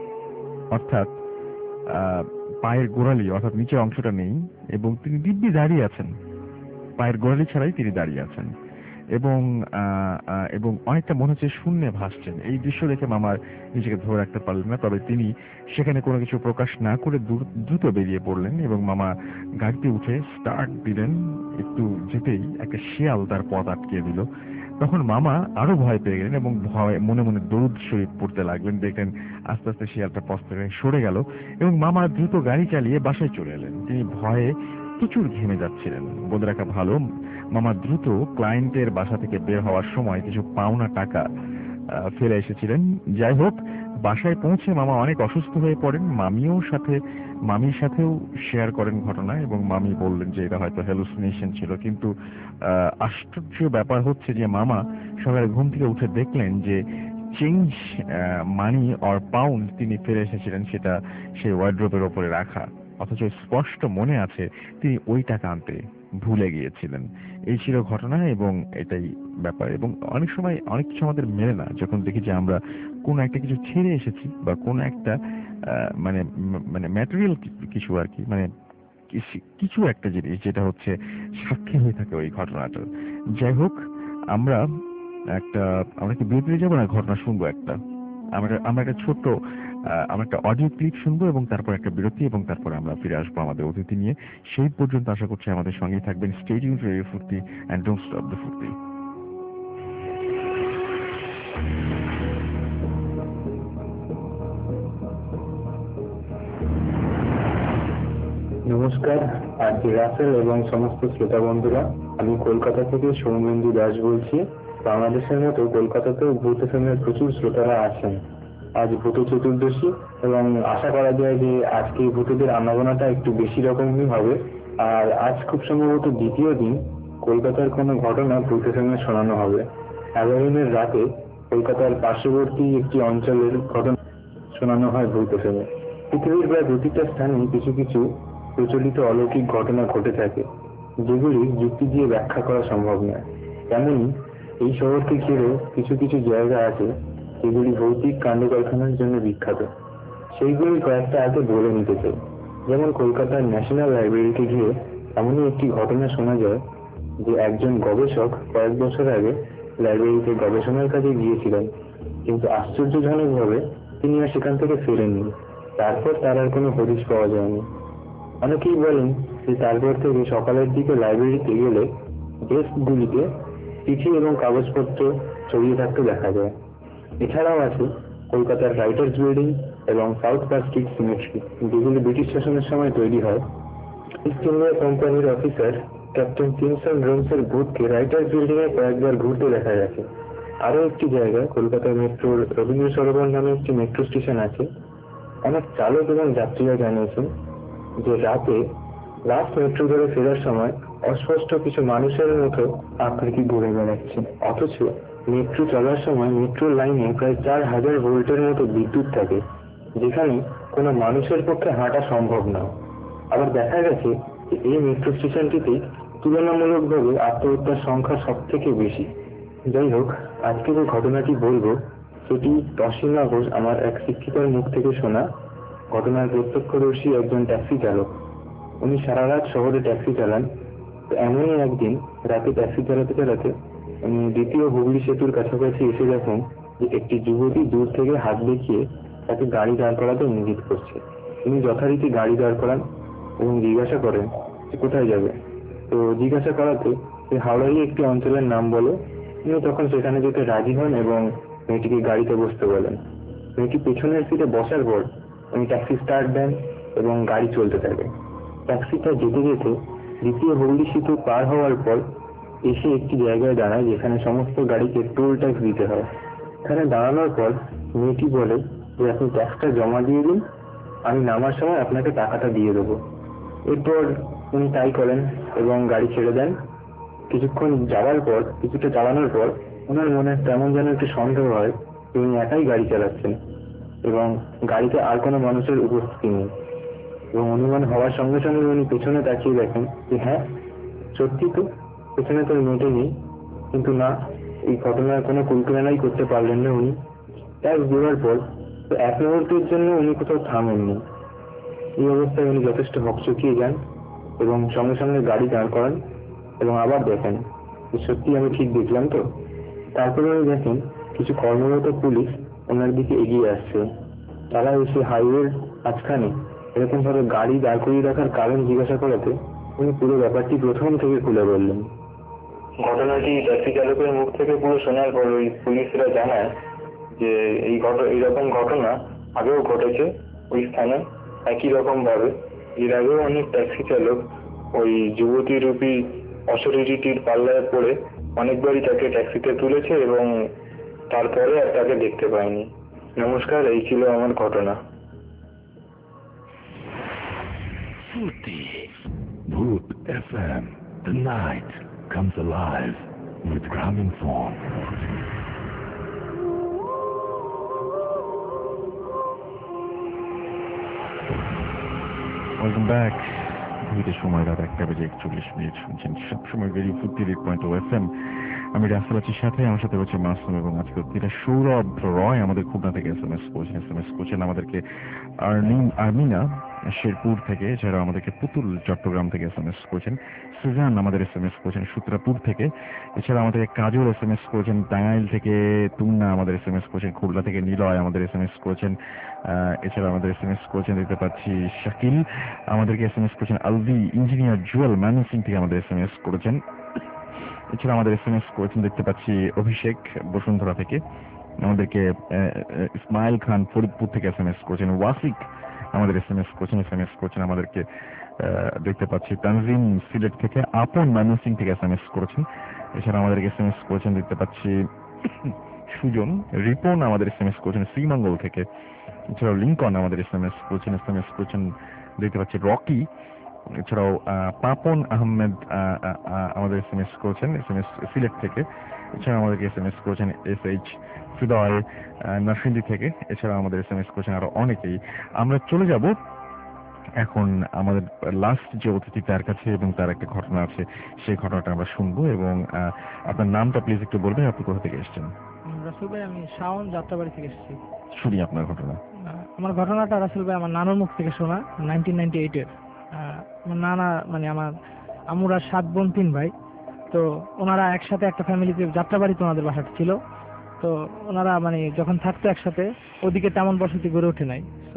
অর্থাৎ আহ, পায়ের গোড়ালি অর্থাৎ নিচের অংশটা নেই এবং তিনি দিব্যি দাঁড়িয়ে আছেন, পায়ের গোড়ালি ছাড়াই তিনি দাঁড়িয়ে আছেন এবং আহ, আহ, এবং অনেকটা মনে হচ্ছে শূন্যে ভাসছেন। এই দৃশ্য দেখে মামার নিজেকে ধরে রাখতে পারলেন না, তবে তিনি সেখানে কোনো কিছু প্রকাশ না করে দ্রু- দ্রুত বেরিয়ে পড়লেন এবং মামা গাড়িতে উঠে স্টার্ট দিলেন। একটু যেতেই একটা শিয়াল তার পথ আটকিয়ে দিল। তখন মামা আরো ভয় পেয়ে গেলেন এবং ভয় মনে মনে দরুদ শরীফ পড়তে লাগলেন। দেখলেন আস্তে আস্তে শিয়ালটা পথ থেকে সরে গেল এবং মামা দ্রুত গাড়ি চালিয়ে বাসায় চলে এলেন। তিনি ভয়ে প্রচুর ঘেমে যাচ্ছিলেন। বলে রাখা ভালো, মামা দ্রুত ক্লায়েন্টের বাসা থেকে বের হওয়ার সময় কিছু পাওনা টাকা ফেলে এসেছিলেন। যাই হোক, বাসায় পৌঁছে মামা অনেক অসুস্থ হয়ে পড়েন। মামিও সাথে মামির সাথেও শেয়ার করেন ঘটনা এবং মামি বললেন যে এটা হয়তো হ্যালুসিনেশন ছিল। কিন্তু আশ্চর্য ব্যাপার হচ্ছে যে মামা সকালে ঘুম থেকে উঠে দেখলেন যে চেঞ্জ মানি অর পাউন্ড তিনি ফেলে এসেছিলেন সেটা সেই ওয়ার্ড্রোবের ওপরে রাখা, অথচ স্পষ্ট মনে আছে তিনি ওই টাকা আনতে ভুলে গিয়েছিলেন। এই ছিল ঘটনা এবং এটাই ব্যাপার। এবং অনেক সময় অনেক কিছু আমাদের মেলে না, যখন দেখি যে আমরা কোন একটা কিছু ছেড়ে এসেছি বা কোন একটা মানে মানে ম্যাটেরিয়াল কিছু আর কি, মানে কিছু একটা জিনিস যেটা হচ্ছে সাক্ষী হয়ে থাকে ওই ঘটনাটার। যাই হোক, আমরা একটা আমরা কি বিরতি যাবো না, ঘটনা শুনবো একটা, আমরা আমরা একটা ছোট্ট আমরা একটা অডিও ক্লিপ শুনবো এবং তারপর একটা বিরতি এবং তারপরে আমরা ফিরে আসবো আমাদের অতিথি নিয়ে। সেই পর্যন্ত আশা করছি আমাদের সঙ্গেই থাকবেন। Stay tuned to radio Foorti and don't stop the Foorti. নমস্কার, আরজি রাসেল এবং সমস্ত শ্রোতা বন্ধুরা, আমি কলকাতা থেকে সৌমেন্দু দাস বলছি। বাংলাদেশের মতো কলকাতাতেও ভূত এফএমের প্রচুর শ্রোতারা আছেন। আজ ভূত চতুর্দশী এবং আশা করা যায় যে আজকে ভূতদের আনাগোনাটা একটু বেশি রকমই হবে। আর আজ খুব সম্ভবত দ্বিতীয় দিন কলকাতার কোনো ঘটনা ভূত এফএমে শোনানো হবে। হ্যালোউইনের রাতে কলকাতার পার্শ্ববর্তী একটি অঞ্চলের ঘটনা শোনানো হয় ভূত এফএমে। পৃথিবীর প্রায় প্রতিটা স্থানে কিছু কিছু প্রচলিত অলৌকিক ঘটনা ঘটে থাকে, যেগুলি যুক্তি দিয়ে ব্যাখ্যা করা সম্ভব নয়। তেমনি এই শহরকে ঘিরে কিছু কিছু জায়গা আছে যেগুলি ভৌতিক কাণ্ডকারখানার জন্য বিখ্যাত। সেইগুলি কয়েকটা আগে বলে নিতে চাই। যেমন কলকাতার ন্যাশনাল লাইব্রেরিকে ঘিরে এমনই একটি ঘটনা শোনা যায় যে একজন গবেষক কয়েক বছর আগে লাইব্রেরিতে গবেষণার কাজে গিয়েছিলেন, কিন্তু আশ্চর্যজনকভাবে তিনি আর সেখান থেকে ফেরেননি। তারপর তার আর কোনো হদিশ পাওয়া যায়নি। অনেকেই বলেন যে তারপর থেকে সকালের দিকে লাইব্রেরিতে গেলে ডেস্কগুলিতে চিঠি এবং কাগজপত্র ছড়িয়ে থাকতে দেখা যায়। এছাড়াও আছে কলকাতার রাইটার্স বিল্ডিং এবং সাউথ পার্ক স্ট্রিট সিমেট্রি, যেগুলি ব্রিটিশ শাসনের সময় তৈরি হয়। ইস্ট ইন্ডিয়া কোম্পানির অফিসার ক্যাপ্টেন সিমসন রোমসের বুথকে রাইটার্স বিল্ডিং এ কয়েকবার ঘুরতে দেখা গেছে। আরো একটি জায়গায় কলকাতার মেট্রোর রবীন্দ্র সরোবর নামে একটি মেট্রো স্টেশন আছে। অনেক চালক এবং যাত্রীরা জানিয়েছেন যে রাতে লাস্ট মেট্রো ধরে ফেরার সময় অস্পষ্ট কিছু মানুষের মতো আকৃতি ঘুরে বেড়াচ্ছে, অথচ মেট্রো চলার সময় মেট্রোর লাইনে প্রায় চার হাজার ভোল্টের মতো বিদ্যুৎ থাকে, যেখানে কোনো মানুষের পক্ষে হাঁটা সম্ভব না। আবার দেখা গেছে যে এই মেট্রো স্টেশনটিতেই তুলনামূলকভাবে আত্মহত্যার সংখ্যা সব থেকে বেশি। যাই হোক, আজকে যে ঘটনাটি বলবো সেটি তসলিমা ঘোষ আমার এক শিক্ষিকার মুখ থেকে শোনা। ঘটনার প্রত্যক্ষদর্শী একজন ট্যাক্সি চালক। উনি সারা রাত শহরে ট্যাক্সি চালান। তো এমনই একদিন রাতে ট্যাক্সি চালাতে চালাতে উনি দ্বিতীয় হুগলি সেতুর কাছাকাছি এসে দেখেন যে একটি যুবতী দূর থেকে হাত দেখিয়ে তাকে গাড়ি দাঁড় করাতে ইঙ্গিত করছে। তিনি যথারীতি গাড়ি দাঁড় করান এবং জিজ্ঞাসা করেন যে কোথায় যাবে। তো জিজ্ঞাসা করাতে সে হাওড়ারই একটি অঞ্চলের নাম বলে। তিনি তখন সেখানে যেতে রাজি হন এবং মেয়েটিকে গাড়িতে বসতে বলেন। মেয়েটি পেছনের সিটে বসার পর উনি ট্যাক্সি স্টার্ট দেন এবং গাড়ি চলতে থাকে। ট্যাক্সিটা যেতে যেতে দ্বিতীয় হুগলি সেতু পার হওয়ার পর এসে একটি জায়গায় দাঁড়ায় যেখানে সমস্ত গাড়িকে টোল ট্যাক্স দিতে হয়। এখানে দাঁড়ানোর পর মেয়েটি বলে যে আপনি ট্যাক্সটা জমা দিয়ে দিন, আমি নামার সময় আপনাকে টাকাটা দিয়ে দেবো। এরপর উনি তাই করেন এবং গাড়ি ছেড়ে দেন। কিছুক্ষণ যাওয়ার পর কিছুটা চালানোর পর ওনার মনে তেমন যেন একটু সন্দেহ হয় যে উনি একাই গাড়ি চালাচ্ছেন এবং গাড়িতে আর কোনো মানুষের উপস্থিতি নেই। এবং অনুমান হওয়ার সঙ্গে সঙ্গে উনি পেছনে তাকিয়ে দেখেন যে হ্যাঁ, সত্যি তো পেছনে তো মেয়েটা নেই। কিন্তু না, এই ঘটনার কোনো কুলকিনারাই করতে পারলেন না উনি। ট্যাক্স দেওয়ার পর তো এক মুহূর্তের জন্য উনি কোথাও থামেননি। এই অবস্থায় উনি যথেষ্ট হকচকিয়ে যান এবং সঙ্গে সঙ্গে গাড়ি দাঁড় করান এবং আবার দেখেন যে সত্যি আমি ঠিক দেখলাম তো। তারপরে উনি দেখেন কিছু কর্মরত পুলিশ ওনার দিকে এগিয়ে আসছে। তারা এসে হাইওয়ের মাঝখানে এরকম ভাবে গাড়ি দাঁড় করিয়ে রাখার কারণ জিজ্ঞাসা করাতে উনি পুরো ব্যাপারটি প্রথম থেকে খুলে বললেন। ঘটনাটি ট্যাক্সি চালকের মুখ থেকে পুরো শোনার পর ওই পুলিশরা জানায় যে এই ঘট এইরকম ঘটনা আগেও ঘটেছে ওই স্থানে একই রকম ভাবে। এর আগেও অনেক ট্যাক্সি চালক ওই যুবতী রূপী অশরীরীটির পাল্লায় পড়ে অনেকবারই তাকে ট্যাক্সিতে তুলেছে এবং তারপরে আর তাকে দেখতে পায়নি। নমস্কার, এই ছিল আমার ঘটনা। Bhoot F M, the night comes alive with Gramophone. Welcome back. ঘড়িতে সময় রাত একটা বেজে একচল্লিশ মিনিট, শুনছেন সবসময় ভেরি Foorti eight point O F M. আমি রাস্তা আছি সাথে, আমার সাথে রয়েছে মাসুম এবং আজকে অতিথিরা সৌরভ রয় আমাদের খুলনা থেকে এস এম এস করছেন এস এম এস করছেন আমাদেরকে আর্নিন আর্মিনা শেরপুর থেকে, এছাড়াও আমাদেরকে পুতুল চট্টগ্রাম থেকে এস এম এস করেছেন, সুজান আমাদের এস এম এস করেছেন সূত্রাপুর থেকে, এছাড়া আমাদের কাজল এস এম এস করেছেন টাঙ্গাইল থেকে, তুমনা আমাদের এস এম এস করেছেন, খুলনা থেকে নিলয় আমাদের এস এম এস করেছেন, এছাড়া আমাদের এস এম এস করেছেন দেখতে পাচ্ছি শাকিল আমাদেরকে এস এম এস করেছেন, আলভি ইঞ্জিনিয়ার জুয়েল ম্যানসিং থেকে আমাদের এস এম এস করেছেন, এছাড়া আমাদের এস এম এস করেছেন দেখতে পাচ্ছি অভিষেক বসুন্ধরা থেকে, আমাদেরকে ইসমাইল খান ফরিদপুর থেকে এস এম এস করেছেন, ওয়াসিক আমাদের এস এম এস করছেন এস এম এস করছেন আমাদেরকে দেখতে পাচ্ছি তানজিম সিলেট থেকে, আপন ময়মনসিং থেকে এস এম এস করেছেন, এছাড়া আমাদেরকে এস এম এস করেছেন দেখতে পাচ্ছি সুজন, রিপন আমাদের এস এম এস করেছেন শ্রীমঙ্গল থেকে, এছাড়াও লিঙ্কন আমাদের এস এম এস করেছেন এস এম এস করেছেন দেখতে পাচ্ছি রকি, এছাড়াও পাপন আহমেদ আমাদের এস এম এস করেছেন এস এম এস সিলেট থেকে, এছাড়া আমাদেরকে এস এম এস করেছেন এস এইচ হৃদয় নরসিংদী থেকে, এছাড়া আমাদের এস এম এস করেছেন আরো অনেকেই। আমরা চলে যাব এখন আমাদের লাস্ট যে অতিথি তার কাছে, এবং তার একটা ঘটনা আছে সেই ঘটনাটা আমরা শুনবো। এবং আপনার নামটা প্লিজ একটু বলবেন, আপনি কোথা থেকে এসেছেন? রাসেল ভাই, আমি শাওন যাত্রাবাড়ি থেকে এসেছি। শুনি আপনার ঘটনা। আমার ঘটনাটা রাসেল ভাই আমার নানুর মুখ থেকে শোনা, নাইনটিন নাইনটি এইট এর। আমার নানা মানে আমার আমরা সাত বোন তিন ভাই, তো ওনারা একসাথে একটা ফ্যামিলিতে যাত্রাবাড়িতে ওনাদের বাসাটা ছিল। তো ওনারা মানে যখন থাকতো একসাথে, ওদিকে তেমন বসতি গড়ে ওঠে নাই। তো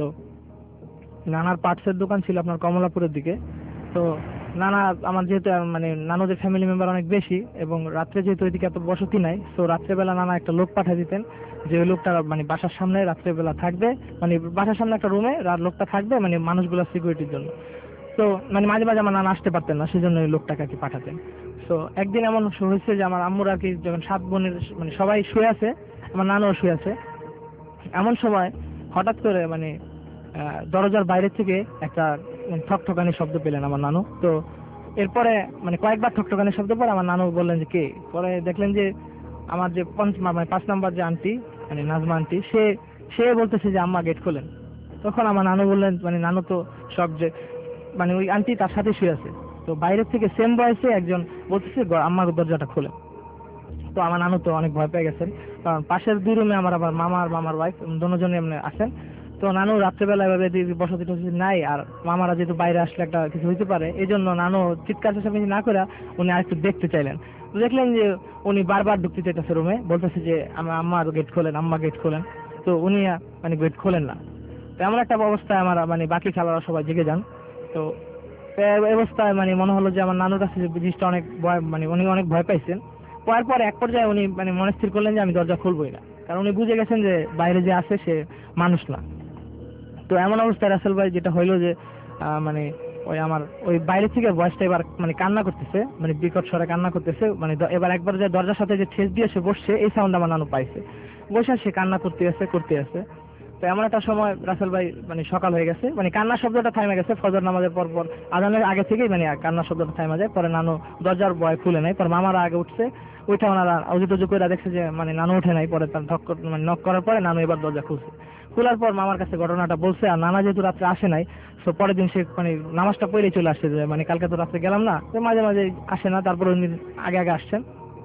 নানার পার্টসের দোকান ছিল আপনার কমলাপুরের দিকে। তো নানা আমার যেহেতু মানে নানুদের ফ্যামিলি মেম্বার অনেক বেশি, এবং রাত্রে যেহেতু ওইদিকে এত বসতি নাই, তো রাত্রেবেলা নানা একটা লোক পাঠিয়ে দিতেন, যে ওই লোকটা মানে বাসার সামনে রাত্রেবেলা থাকবে, মানে বাসার সামনে একটা রুমে লোকটা থাকবে মানে মানুষগুলোর সিকিউরিটির জন্য। তো মানে মাঝে মাঝে আমার নানা আসতে পারতেন না, সেজন্য ওই লোকটাকে আর কি পাঠাতেন। তো একদিন এমন হয়েছে যে আমার আম্মুর আর কি যখন সাত বোনের মানে সবাই শুয়ে আছে, আমার নানুও শুয়ে আছে, এমন সময় হঠাৎ করে মানে দরজার বাইরে থেকে একটা ঠকঠকানি শব্দ পেলেন আমার নানু। তো এরপরে মানে কয়েকবার ঠকঠকানি শব্দ পরে আমার নানু বললেন যে কে, পরে দেখলেন যে আমার যে মানে পাঁচ নাম্বার যে আন্টি মানে নাজমা আন্টি, সে সে বলতেছে যে আম্মা গেট খোলেন। তখন আমার নানু বললেন, মানে নানু তো সব যে মানে ওই আন্টি তার সাথে শুয়ে আছে, তো বাইরের থেকে সেম বয়সে একজন বলতেছে আম্মার দরজাটা খোলেন। তো আমার নানু তো অনেক ভয় পেয়ে গেছেন, কারণ পাশের দুই রুমে আমার আবার মামা আর মামার ওয়াইফ দুজনে এমনি আসেন। তো নানু রাত্রেবেলা এভাবে বসতি টসতি নাই, আর মামারা যেহেতু বাইরে আসলে একটা কিছু হইতে পারে, এই জন্য নানু চিৎকার চেঁচামেচি না করে উনি আরেকটু দেখতে চাইলেন। তো দেখলেন যে উনি বারবার ঢুকতে চাইতেছে রুমে, বলতেছে যে আমার আম্মার গেট খোলেন, আম্মা গেট খোলেন। তো উনি মানে গেট খোলেন না। তো এমন একটা অবস্থায় আমার মানে বাকি খেলারা সবাই জেগে যান। তো অবস্থায় মানে মনে হলো যে আমার নানুর কাছে জিনিসটা অনেক ভয়, মানে উনি অনেক ভয় পাইছেন। পর পর এক পর্যায়ে উনি মানে মনে স্থির করলেন যে আমি দরজা খুলবই না, কারণ উনি বুঝে গেছেন যে বাইরে যে আছে সে মানুষ না। তো এমন অবস্থায় রাসেল ভাই যেটা হইলো যে মানে ওই আমার ওই বাইরে থেকে ভয়েসটা এবার মানে কান্না করতেছে, মানে বিকট স্বরে কান্না করতেছে, মানে এবার একবার যে দরজার সাথে যে ঠেস দিয়ে সে বসছে, এই সাউন্ড আমার নানু পাইছে, বসে সে কান্না করতে আছে করতে আছে। তো এমন একটা সময় রাসেল ভাই মানে সকাল হয়ে গেছে, মানে কান্নার শব্দটা থামে গেছে, ফজর নামাজের পর পর আজানের আগে থেকেই মানে কান্নার শব্দটা থামে যায়। পরে নানু দরজার ভয় খুলে নেয়, পরে মামারা আগে উঠছে, ওইটা ওনারা অজু টজু করে দেখছে যে মানে নানু উঠে নাই। পরে তার ঠক মানে নক করার পরে নানু এবার দরজা খুলছে, খোলার পর মামার কাছে ঘটনাটা বলছে। আর নানা যেহেতু রাত্রে আসে নাই, তো পরের দিন সে মানে নামাজটা পড়েই চলে আসছে, যে মানে কালকে তো রাত্রে গেলাম না, তো মাঝে মাঝে আসে না, তারপরে উনি আগে আগে আসছেন।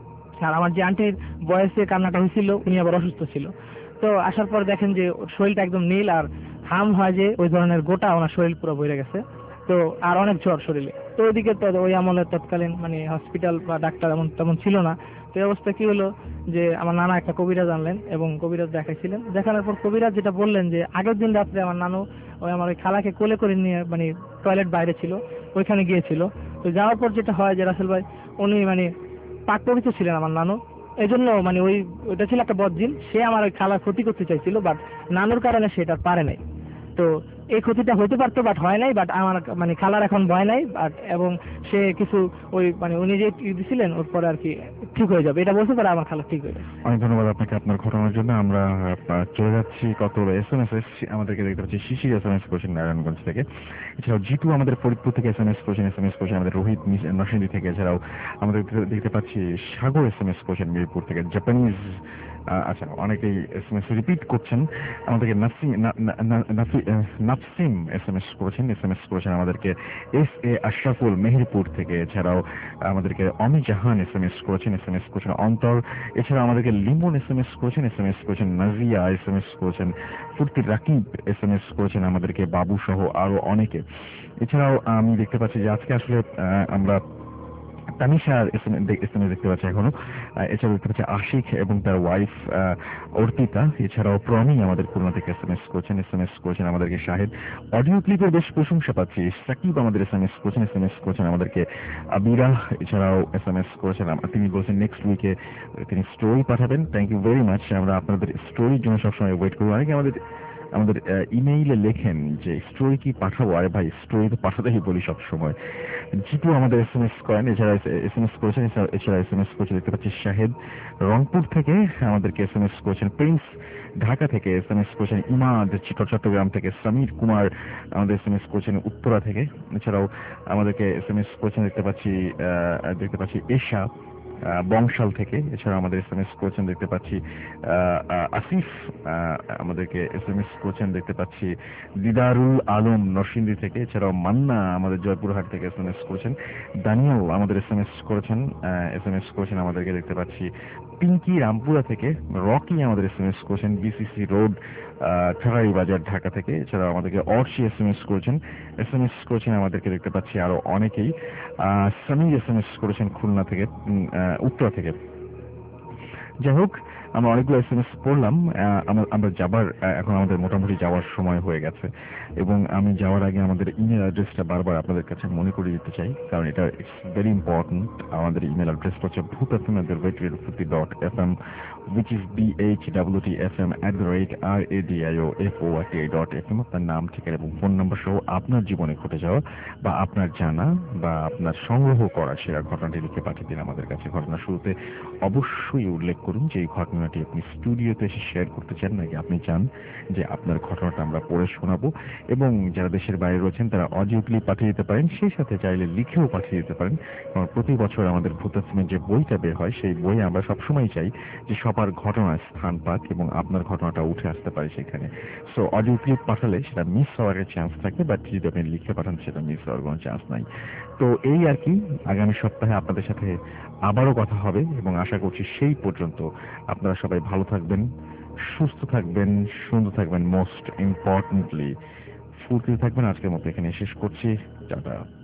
আর আমার যে আন্টির বয়সে কান্নাটা হয়েছিল, উনি আবার অসুস্থ ছিল। তো আসার পর দেখেন যে শরীরটা একদম নীল, আর হাম হয় যে ওই ধরনের গোটা ওনার শরীর পুরো বইরে গেছে। তো আর অনেক জ্বর শরীরে। তো ওইদিকে তো ওই আমলের তৎকালীন মানে হসপিটাল বা ডাক্তার এমন তেমন ছিল না। তো এই অবস্থা কি হলো যে আমার নানা একটা কবিরাজ আনলেন এবং কবিরাজ দেখাইছিলেন। দেখানোর পর কবিরাজ যেটা বললেন যে আগের দিন রাত্রে আমার নানু ওই আমার ওই খালাকে কোলে করে নিয়ে মানে টয়লেট বাইরে ছিল, ওইখানে গিয়েছিল। তো যাওয়ার পর যেটা হয় যে রাসেল ভাই উনি মানে পাক পবিত্র ছিলেন আমার নানু, এই জন্য মানে ওই ওটা ছিল একটা বদজিন, সে আমার ওই খালার ক্ষতি করতে চাইছিল, বাট নানুর কারণে সেটা পারে নাই। তো এই ক্ষতিটা হতে পারতো বাট হয় নাই, বাট আমার মানে খালার এখন ভয় নাই, বাট এবং সে কিছু ওই মানে উনি যে দিছিলেন ওর পরে আর কি ঠিক হয়ে যাবে, এটা বলতে পারে আমার খালা ঠিক হয়ে যাবে। অনেক ধন্যবাদ আপনাকে আপনার ঘটনার জন্য। আমরা আহ, চলে যাচ্ছি কত এস এম এস আমাদেরকে দেখতে পাচ্ছি। শিশির এস এম এস করেছেন নারায়ণগঞ্জ থেকে, এছাড়াও জিতু আমাদের ফরিদপুর থেকে এস এম এস করেছেন, এস এম এস করেছেন আমাদের রোহিত নরসিংদী থেকে, এছাড়াও আমাদের দেখতে পাচ্ছি সাগর এস এম এস করেছেন মিরপুর থেকে। জাপানিজ আচ্ছা অনেকেই এস এম এস রিপিট করছেন আমাদেরকে। নাফসিম এস এম এস করেছেন, এস এম এস করেছেন আমাদেরকে এস এ আশরাফুল মেহেরপুর থেকে, এছাড়াও আমাদেরকে Omi Jahan S M S করেছেন, এস এম এস করেছেন অন্তর, এছাড়াও আমাদেরকে লিমন এস এম এস করেছেন, এস এম এস করেছেন নাজিয়া, এস এম এস করেছেন ফুর্তি রাকিব, এস এম এস করেছেন আমাদেরকে বাবু সহ আরো অনেকে। এছাড়াও আমি দেখতে পাচ্ছি যে আজকে আসলে আমরা তানিশার এস এম এস দেখতে পাচ্ছি এখনো, এছাড়াও দেখতে পাচ্ছি আশিক এবং তার ওয়াইফ অর্পিতা, এছাড়াও প্রমি আমাদের খুলনা থেকে এস এম এস করছেন, এস এম এস করছেন আমাদেরকে শাহেদ। অডিও ক্লিপের বেশ প্রশংসা পাচ্ছি, সাকিব আমাদের এস এম এস করছেন, এস এম এস করছেন আমাদেরকে আবিরা, এছাড়াও এস এম এস করেছেন তিনি বলছেন নেক্সট উইকে তিনি স্টোরি পাঠাবেন। থ্যাংক ইউ ভেরি মাচ, আমরা আপনাদের স্টোরির জন্য সবসময় ওয়েট করবো। অনেকে আমাদের আমাদের ইমেইলে লেখেন যে স্টোরি কি পাঠাবো, আরে ভাই স্টোরি তো পাঠাতেই বলি সবসময়। জিতু আমাদের এস এম এস করেন, এছাড়া এস এম এস করেছেন, এছাড়া এস এম এস করেছেন দেখতে পাচ্ছি শাহেদ রংপুর থেকে আমাদেরকে এস এম এস করেছেন, প্রিন্স ঢাকা থেকে এস এম এস করেছেন, ইমাদ চট্টগ্রাম থেকে, সমীর কুমার আমাদের এস এম এস করেছেন উত্তরা থেকে, এছাড়াও আমাদেরকে এস এম এস করেছেন দেখতে পাচ্ছি দেখতে পাচ্ছি এশা বংশাল থেকে, এছাড়া আমাদের এস এম এস করেছেন দেখতে পাচ্ছি আসিফ আমাদেরকে এস এম এস করেছেন দেখতে পাচ্ছি দিদারুল আলম নরসিংদী থেকে, এছাড়াও মান্না আমাদের জয়পুরহাট থেকে এস এম এস করেছেন, দানিয়াল আমাদের এস এম এস করেছেন এস এম এস করেছেন আমাদেরকে দেখতে পাচ্ছি পিঙ্কি রামপুরা থেকে, রকি আমাদের এস এম এস করেছেন বিসিসি রোড ঠাকারি বাজার ঢাকা থেকে, এছাড়াও আমাদেরকে অর্শি এস এম এস করেছেন, এস এম এস করেছেন আমাদেরকে দেখতে পাচ্ছি আরো অনেকেই। সামির এস এম এস করেছেন খুলনা থেকে উত্তরা থেকে। যাই হোক আমরা অনেকগুলো এস এম এস পড়লাম, আমরা যাবার এখন আমাদের মোটামুটি যাওয়ার সময় হয়ে গেছে, এবং আমি যাওয়ার আগে আমাদের ইমেল অ্যাড্রেসটা বারবার আপনাদের কাছে মনে করিয়ে দিতে চাই, কারণ এটা ইটস ভেরি ইম্পর্টেন্ট। আমাদের ইমেল অ্যাড্রেসটা হচ্ছে Bhoot F M at the rate Radiofoorti dot F M, which is b h w t f m at the rate r a d i o f o r t i dot f m। আপনার নাম ঠিকানা এবং ফোন নম্বর সহ আপনার জীবনে ঘটে যাওয়া বা আপনার জানা বা আপনার সংগ্রহ করা সেরা ঘটনাটি লিখে পাঠিয়ে দিন আমাদের কাছে। ঘটনার শুরুতে অবশ্যই উল্লেখ করুন যে এই ঘটনাটি আপনি স্টুডিওতে এসে শেয়ার করতে চান নাকি আপনি চান যে আপনার ঘটনাটা আমরা পড়ে শোনাবো। এবং যারা দেশের বাইরে রয়েছেন তারা অডিও ক্লিপ পাঠিয়ে দিতে পারেন, সেই সাথে চাইলে লিখেও পাঠিয়ে দিতে পারেন। কারণ প্রতি বছর আমাদের ভূত এফএমের যে বইটা বের হয় সেই বই আমরা সবসময় চাই যে সবার ঘটনার স্থান পাক এবং আপনার ঘটনাটা উঠে আসতে পারে সেখানে। সো অডিও ক্লিপ পাঠালে সেটা মিস হওয়ার চান্স থাকে, বাট যদি আপনি লিখে পাঠান সেটা মিস হওয়ার কোনো চান্স নাই। তো এই আর কি, আগামী সপ্তাহে আপনাদের সাথে আবারও কথা হবে এবং আশা করছি সেই পর্যন্ত আপনারা সবাই ভালো থাকবেন, সুস্থ থাকবেন, সুন্দর থাকবেন, মোস্ট ইম্পর্টেন্টলি ফুর্তি থাকবেন। আজকের মতো এখানে শেষ করছি, টাটা।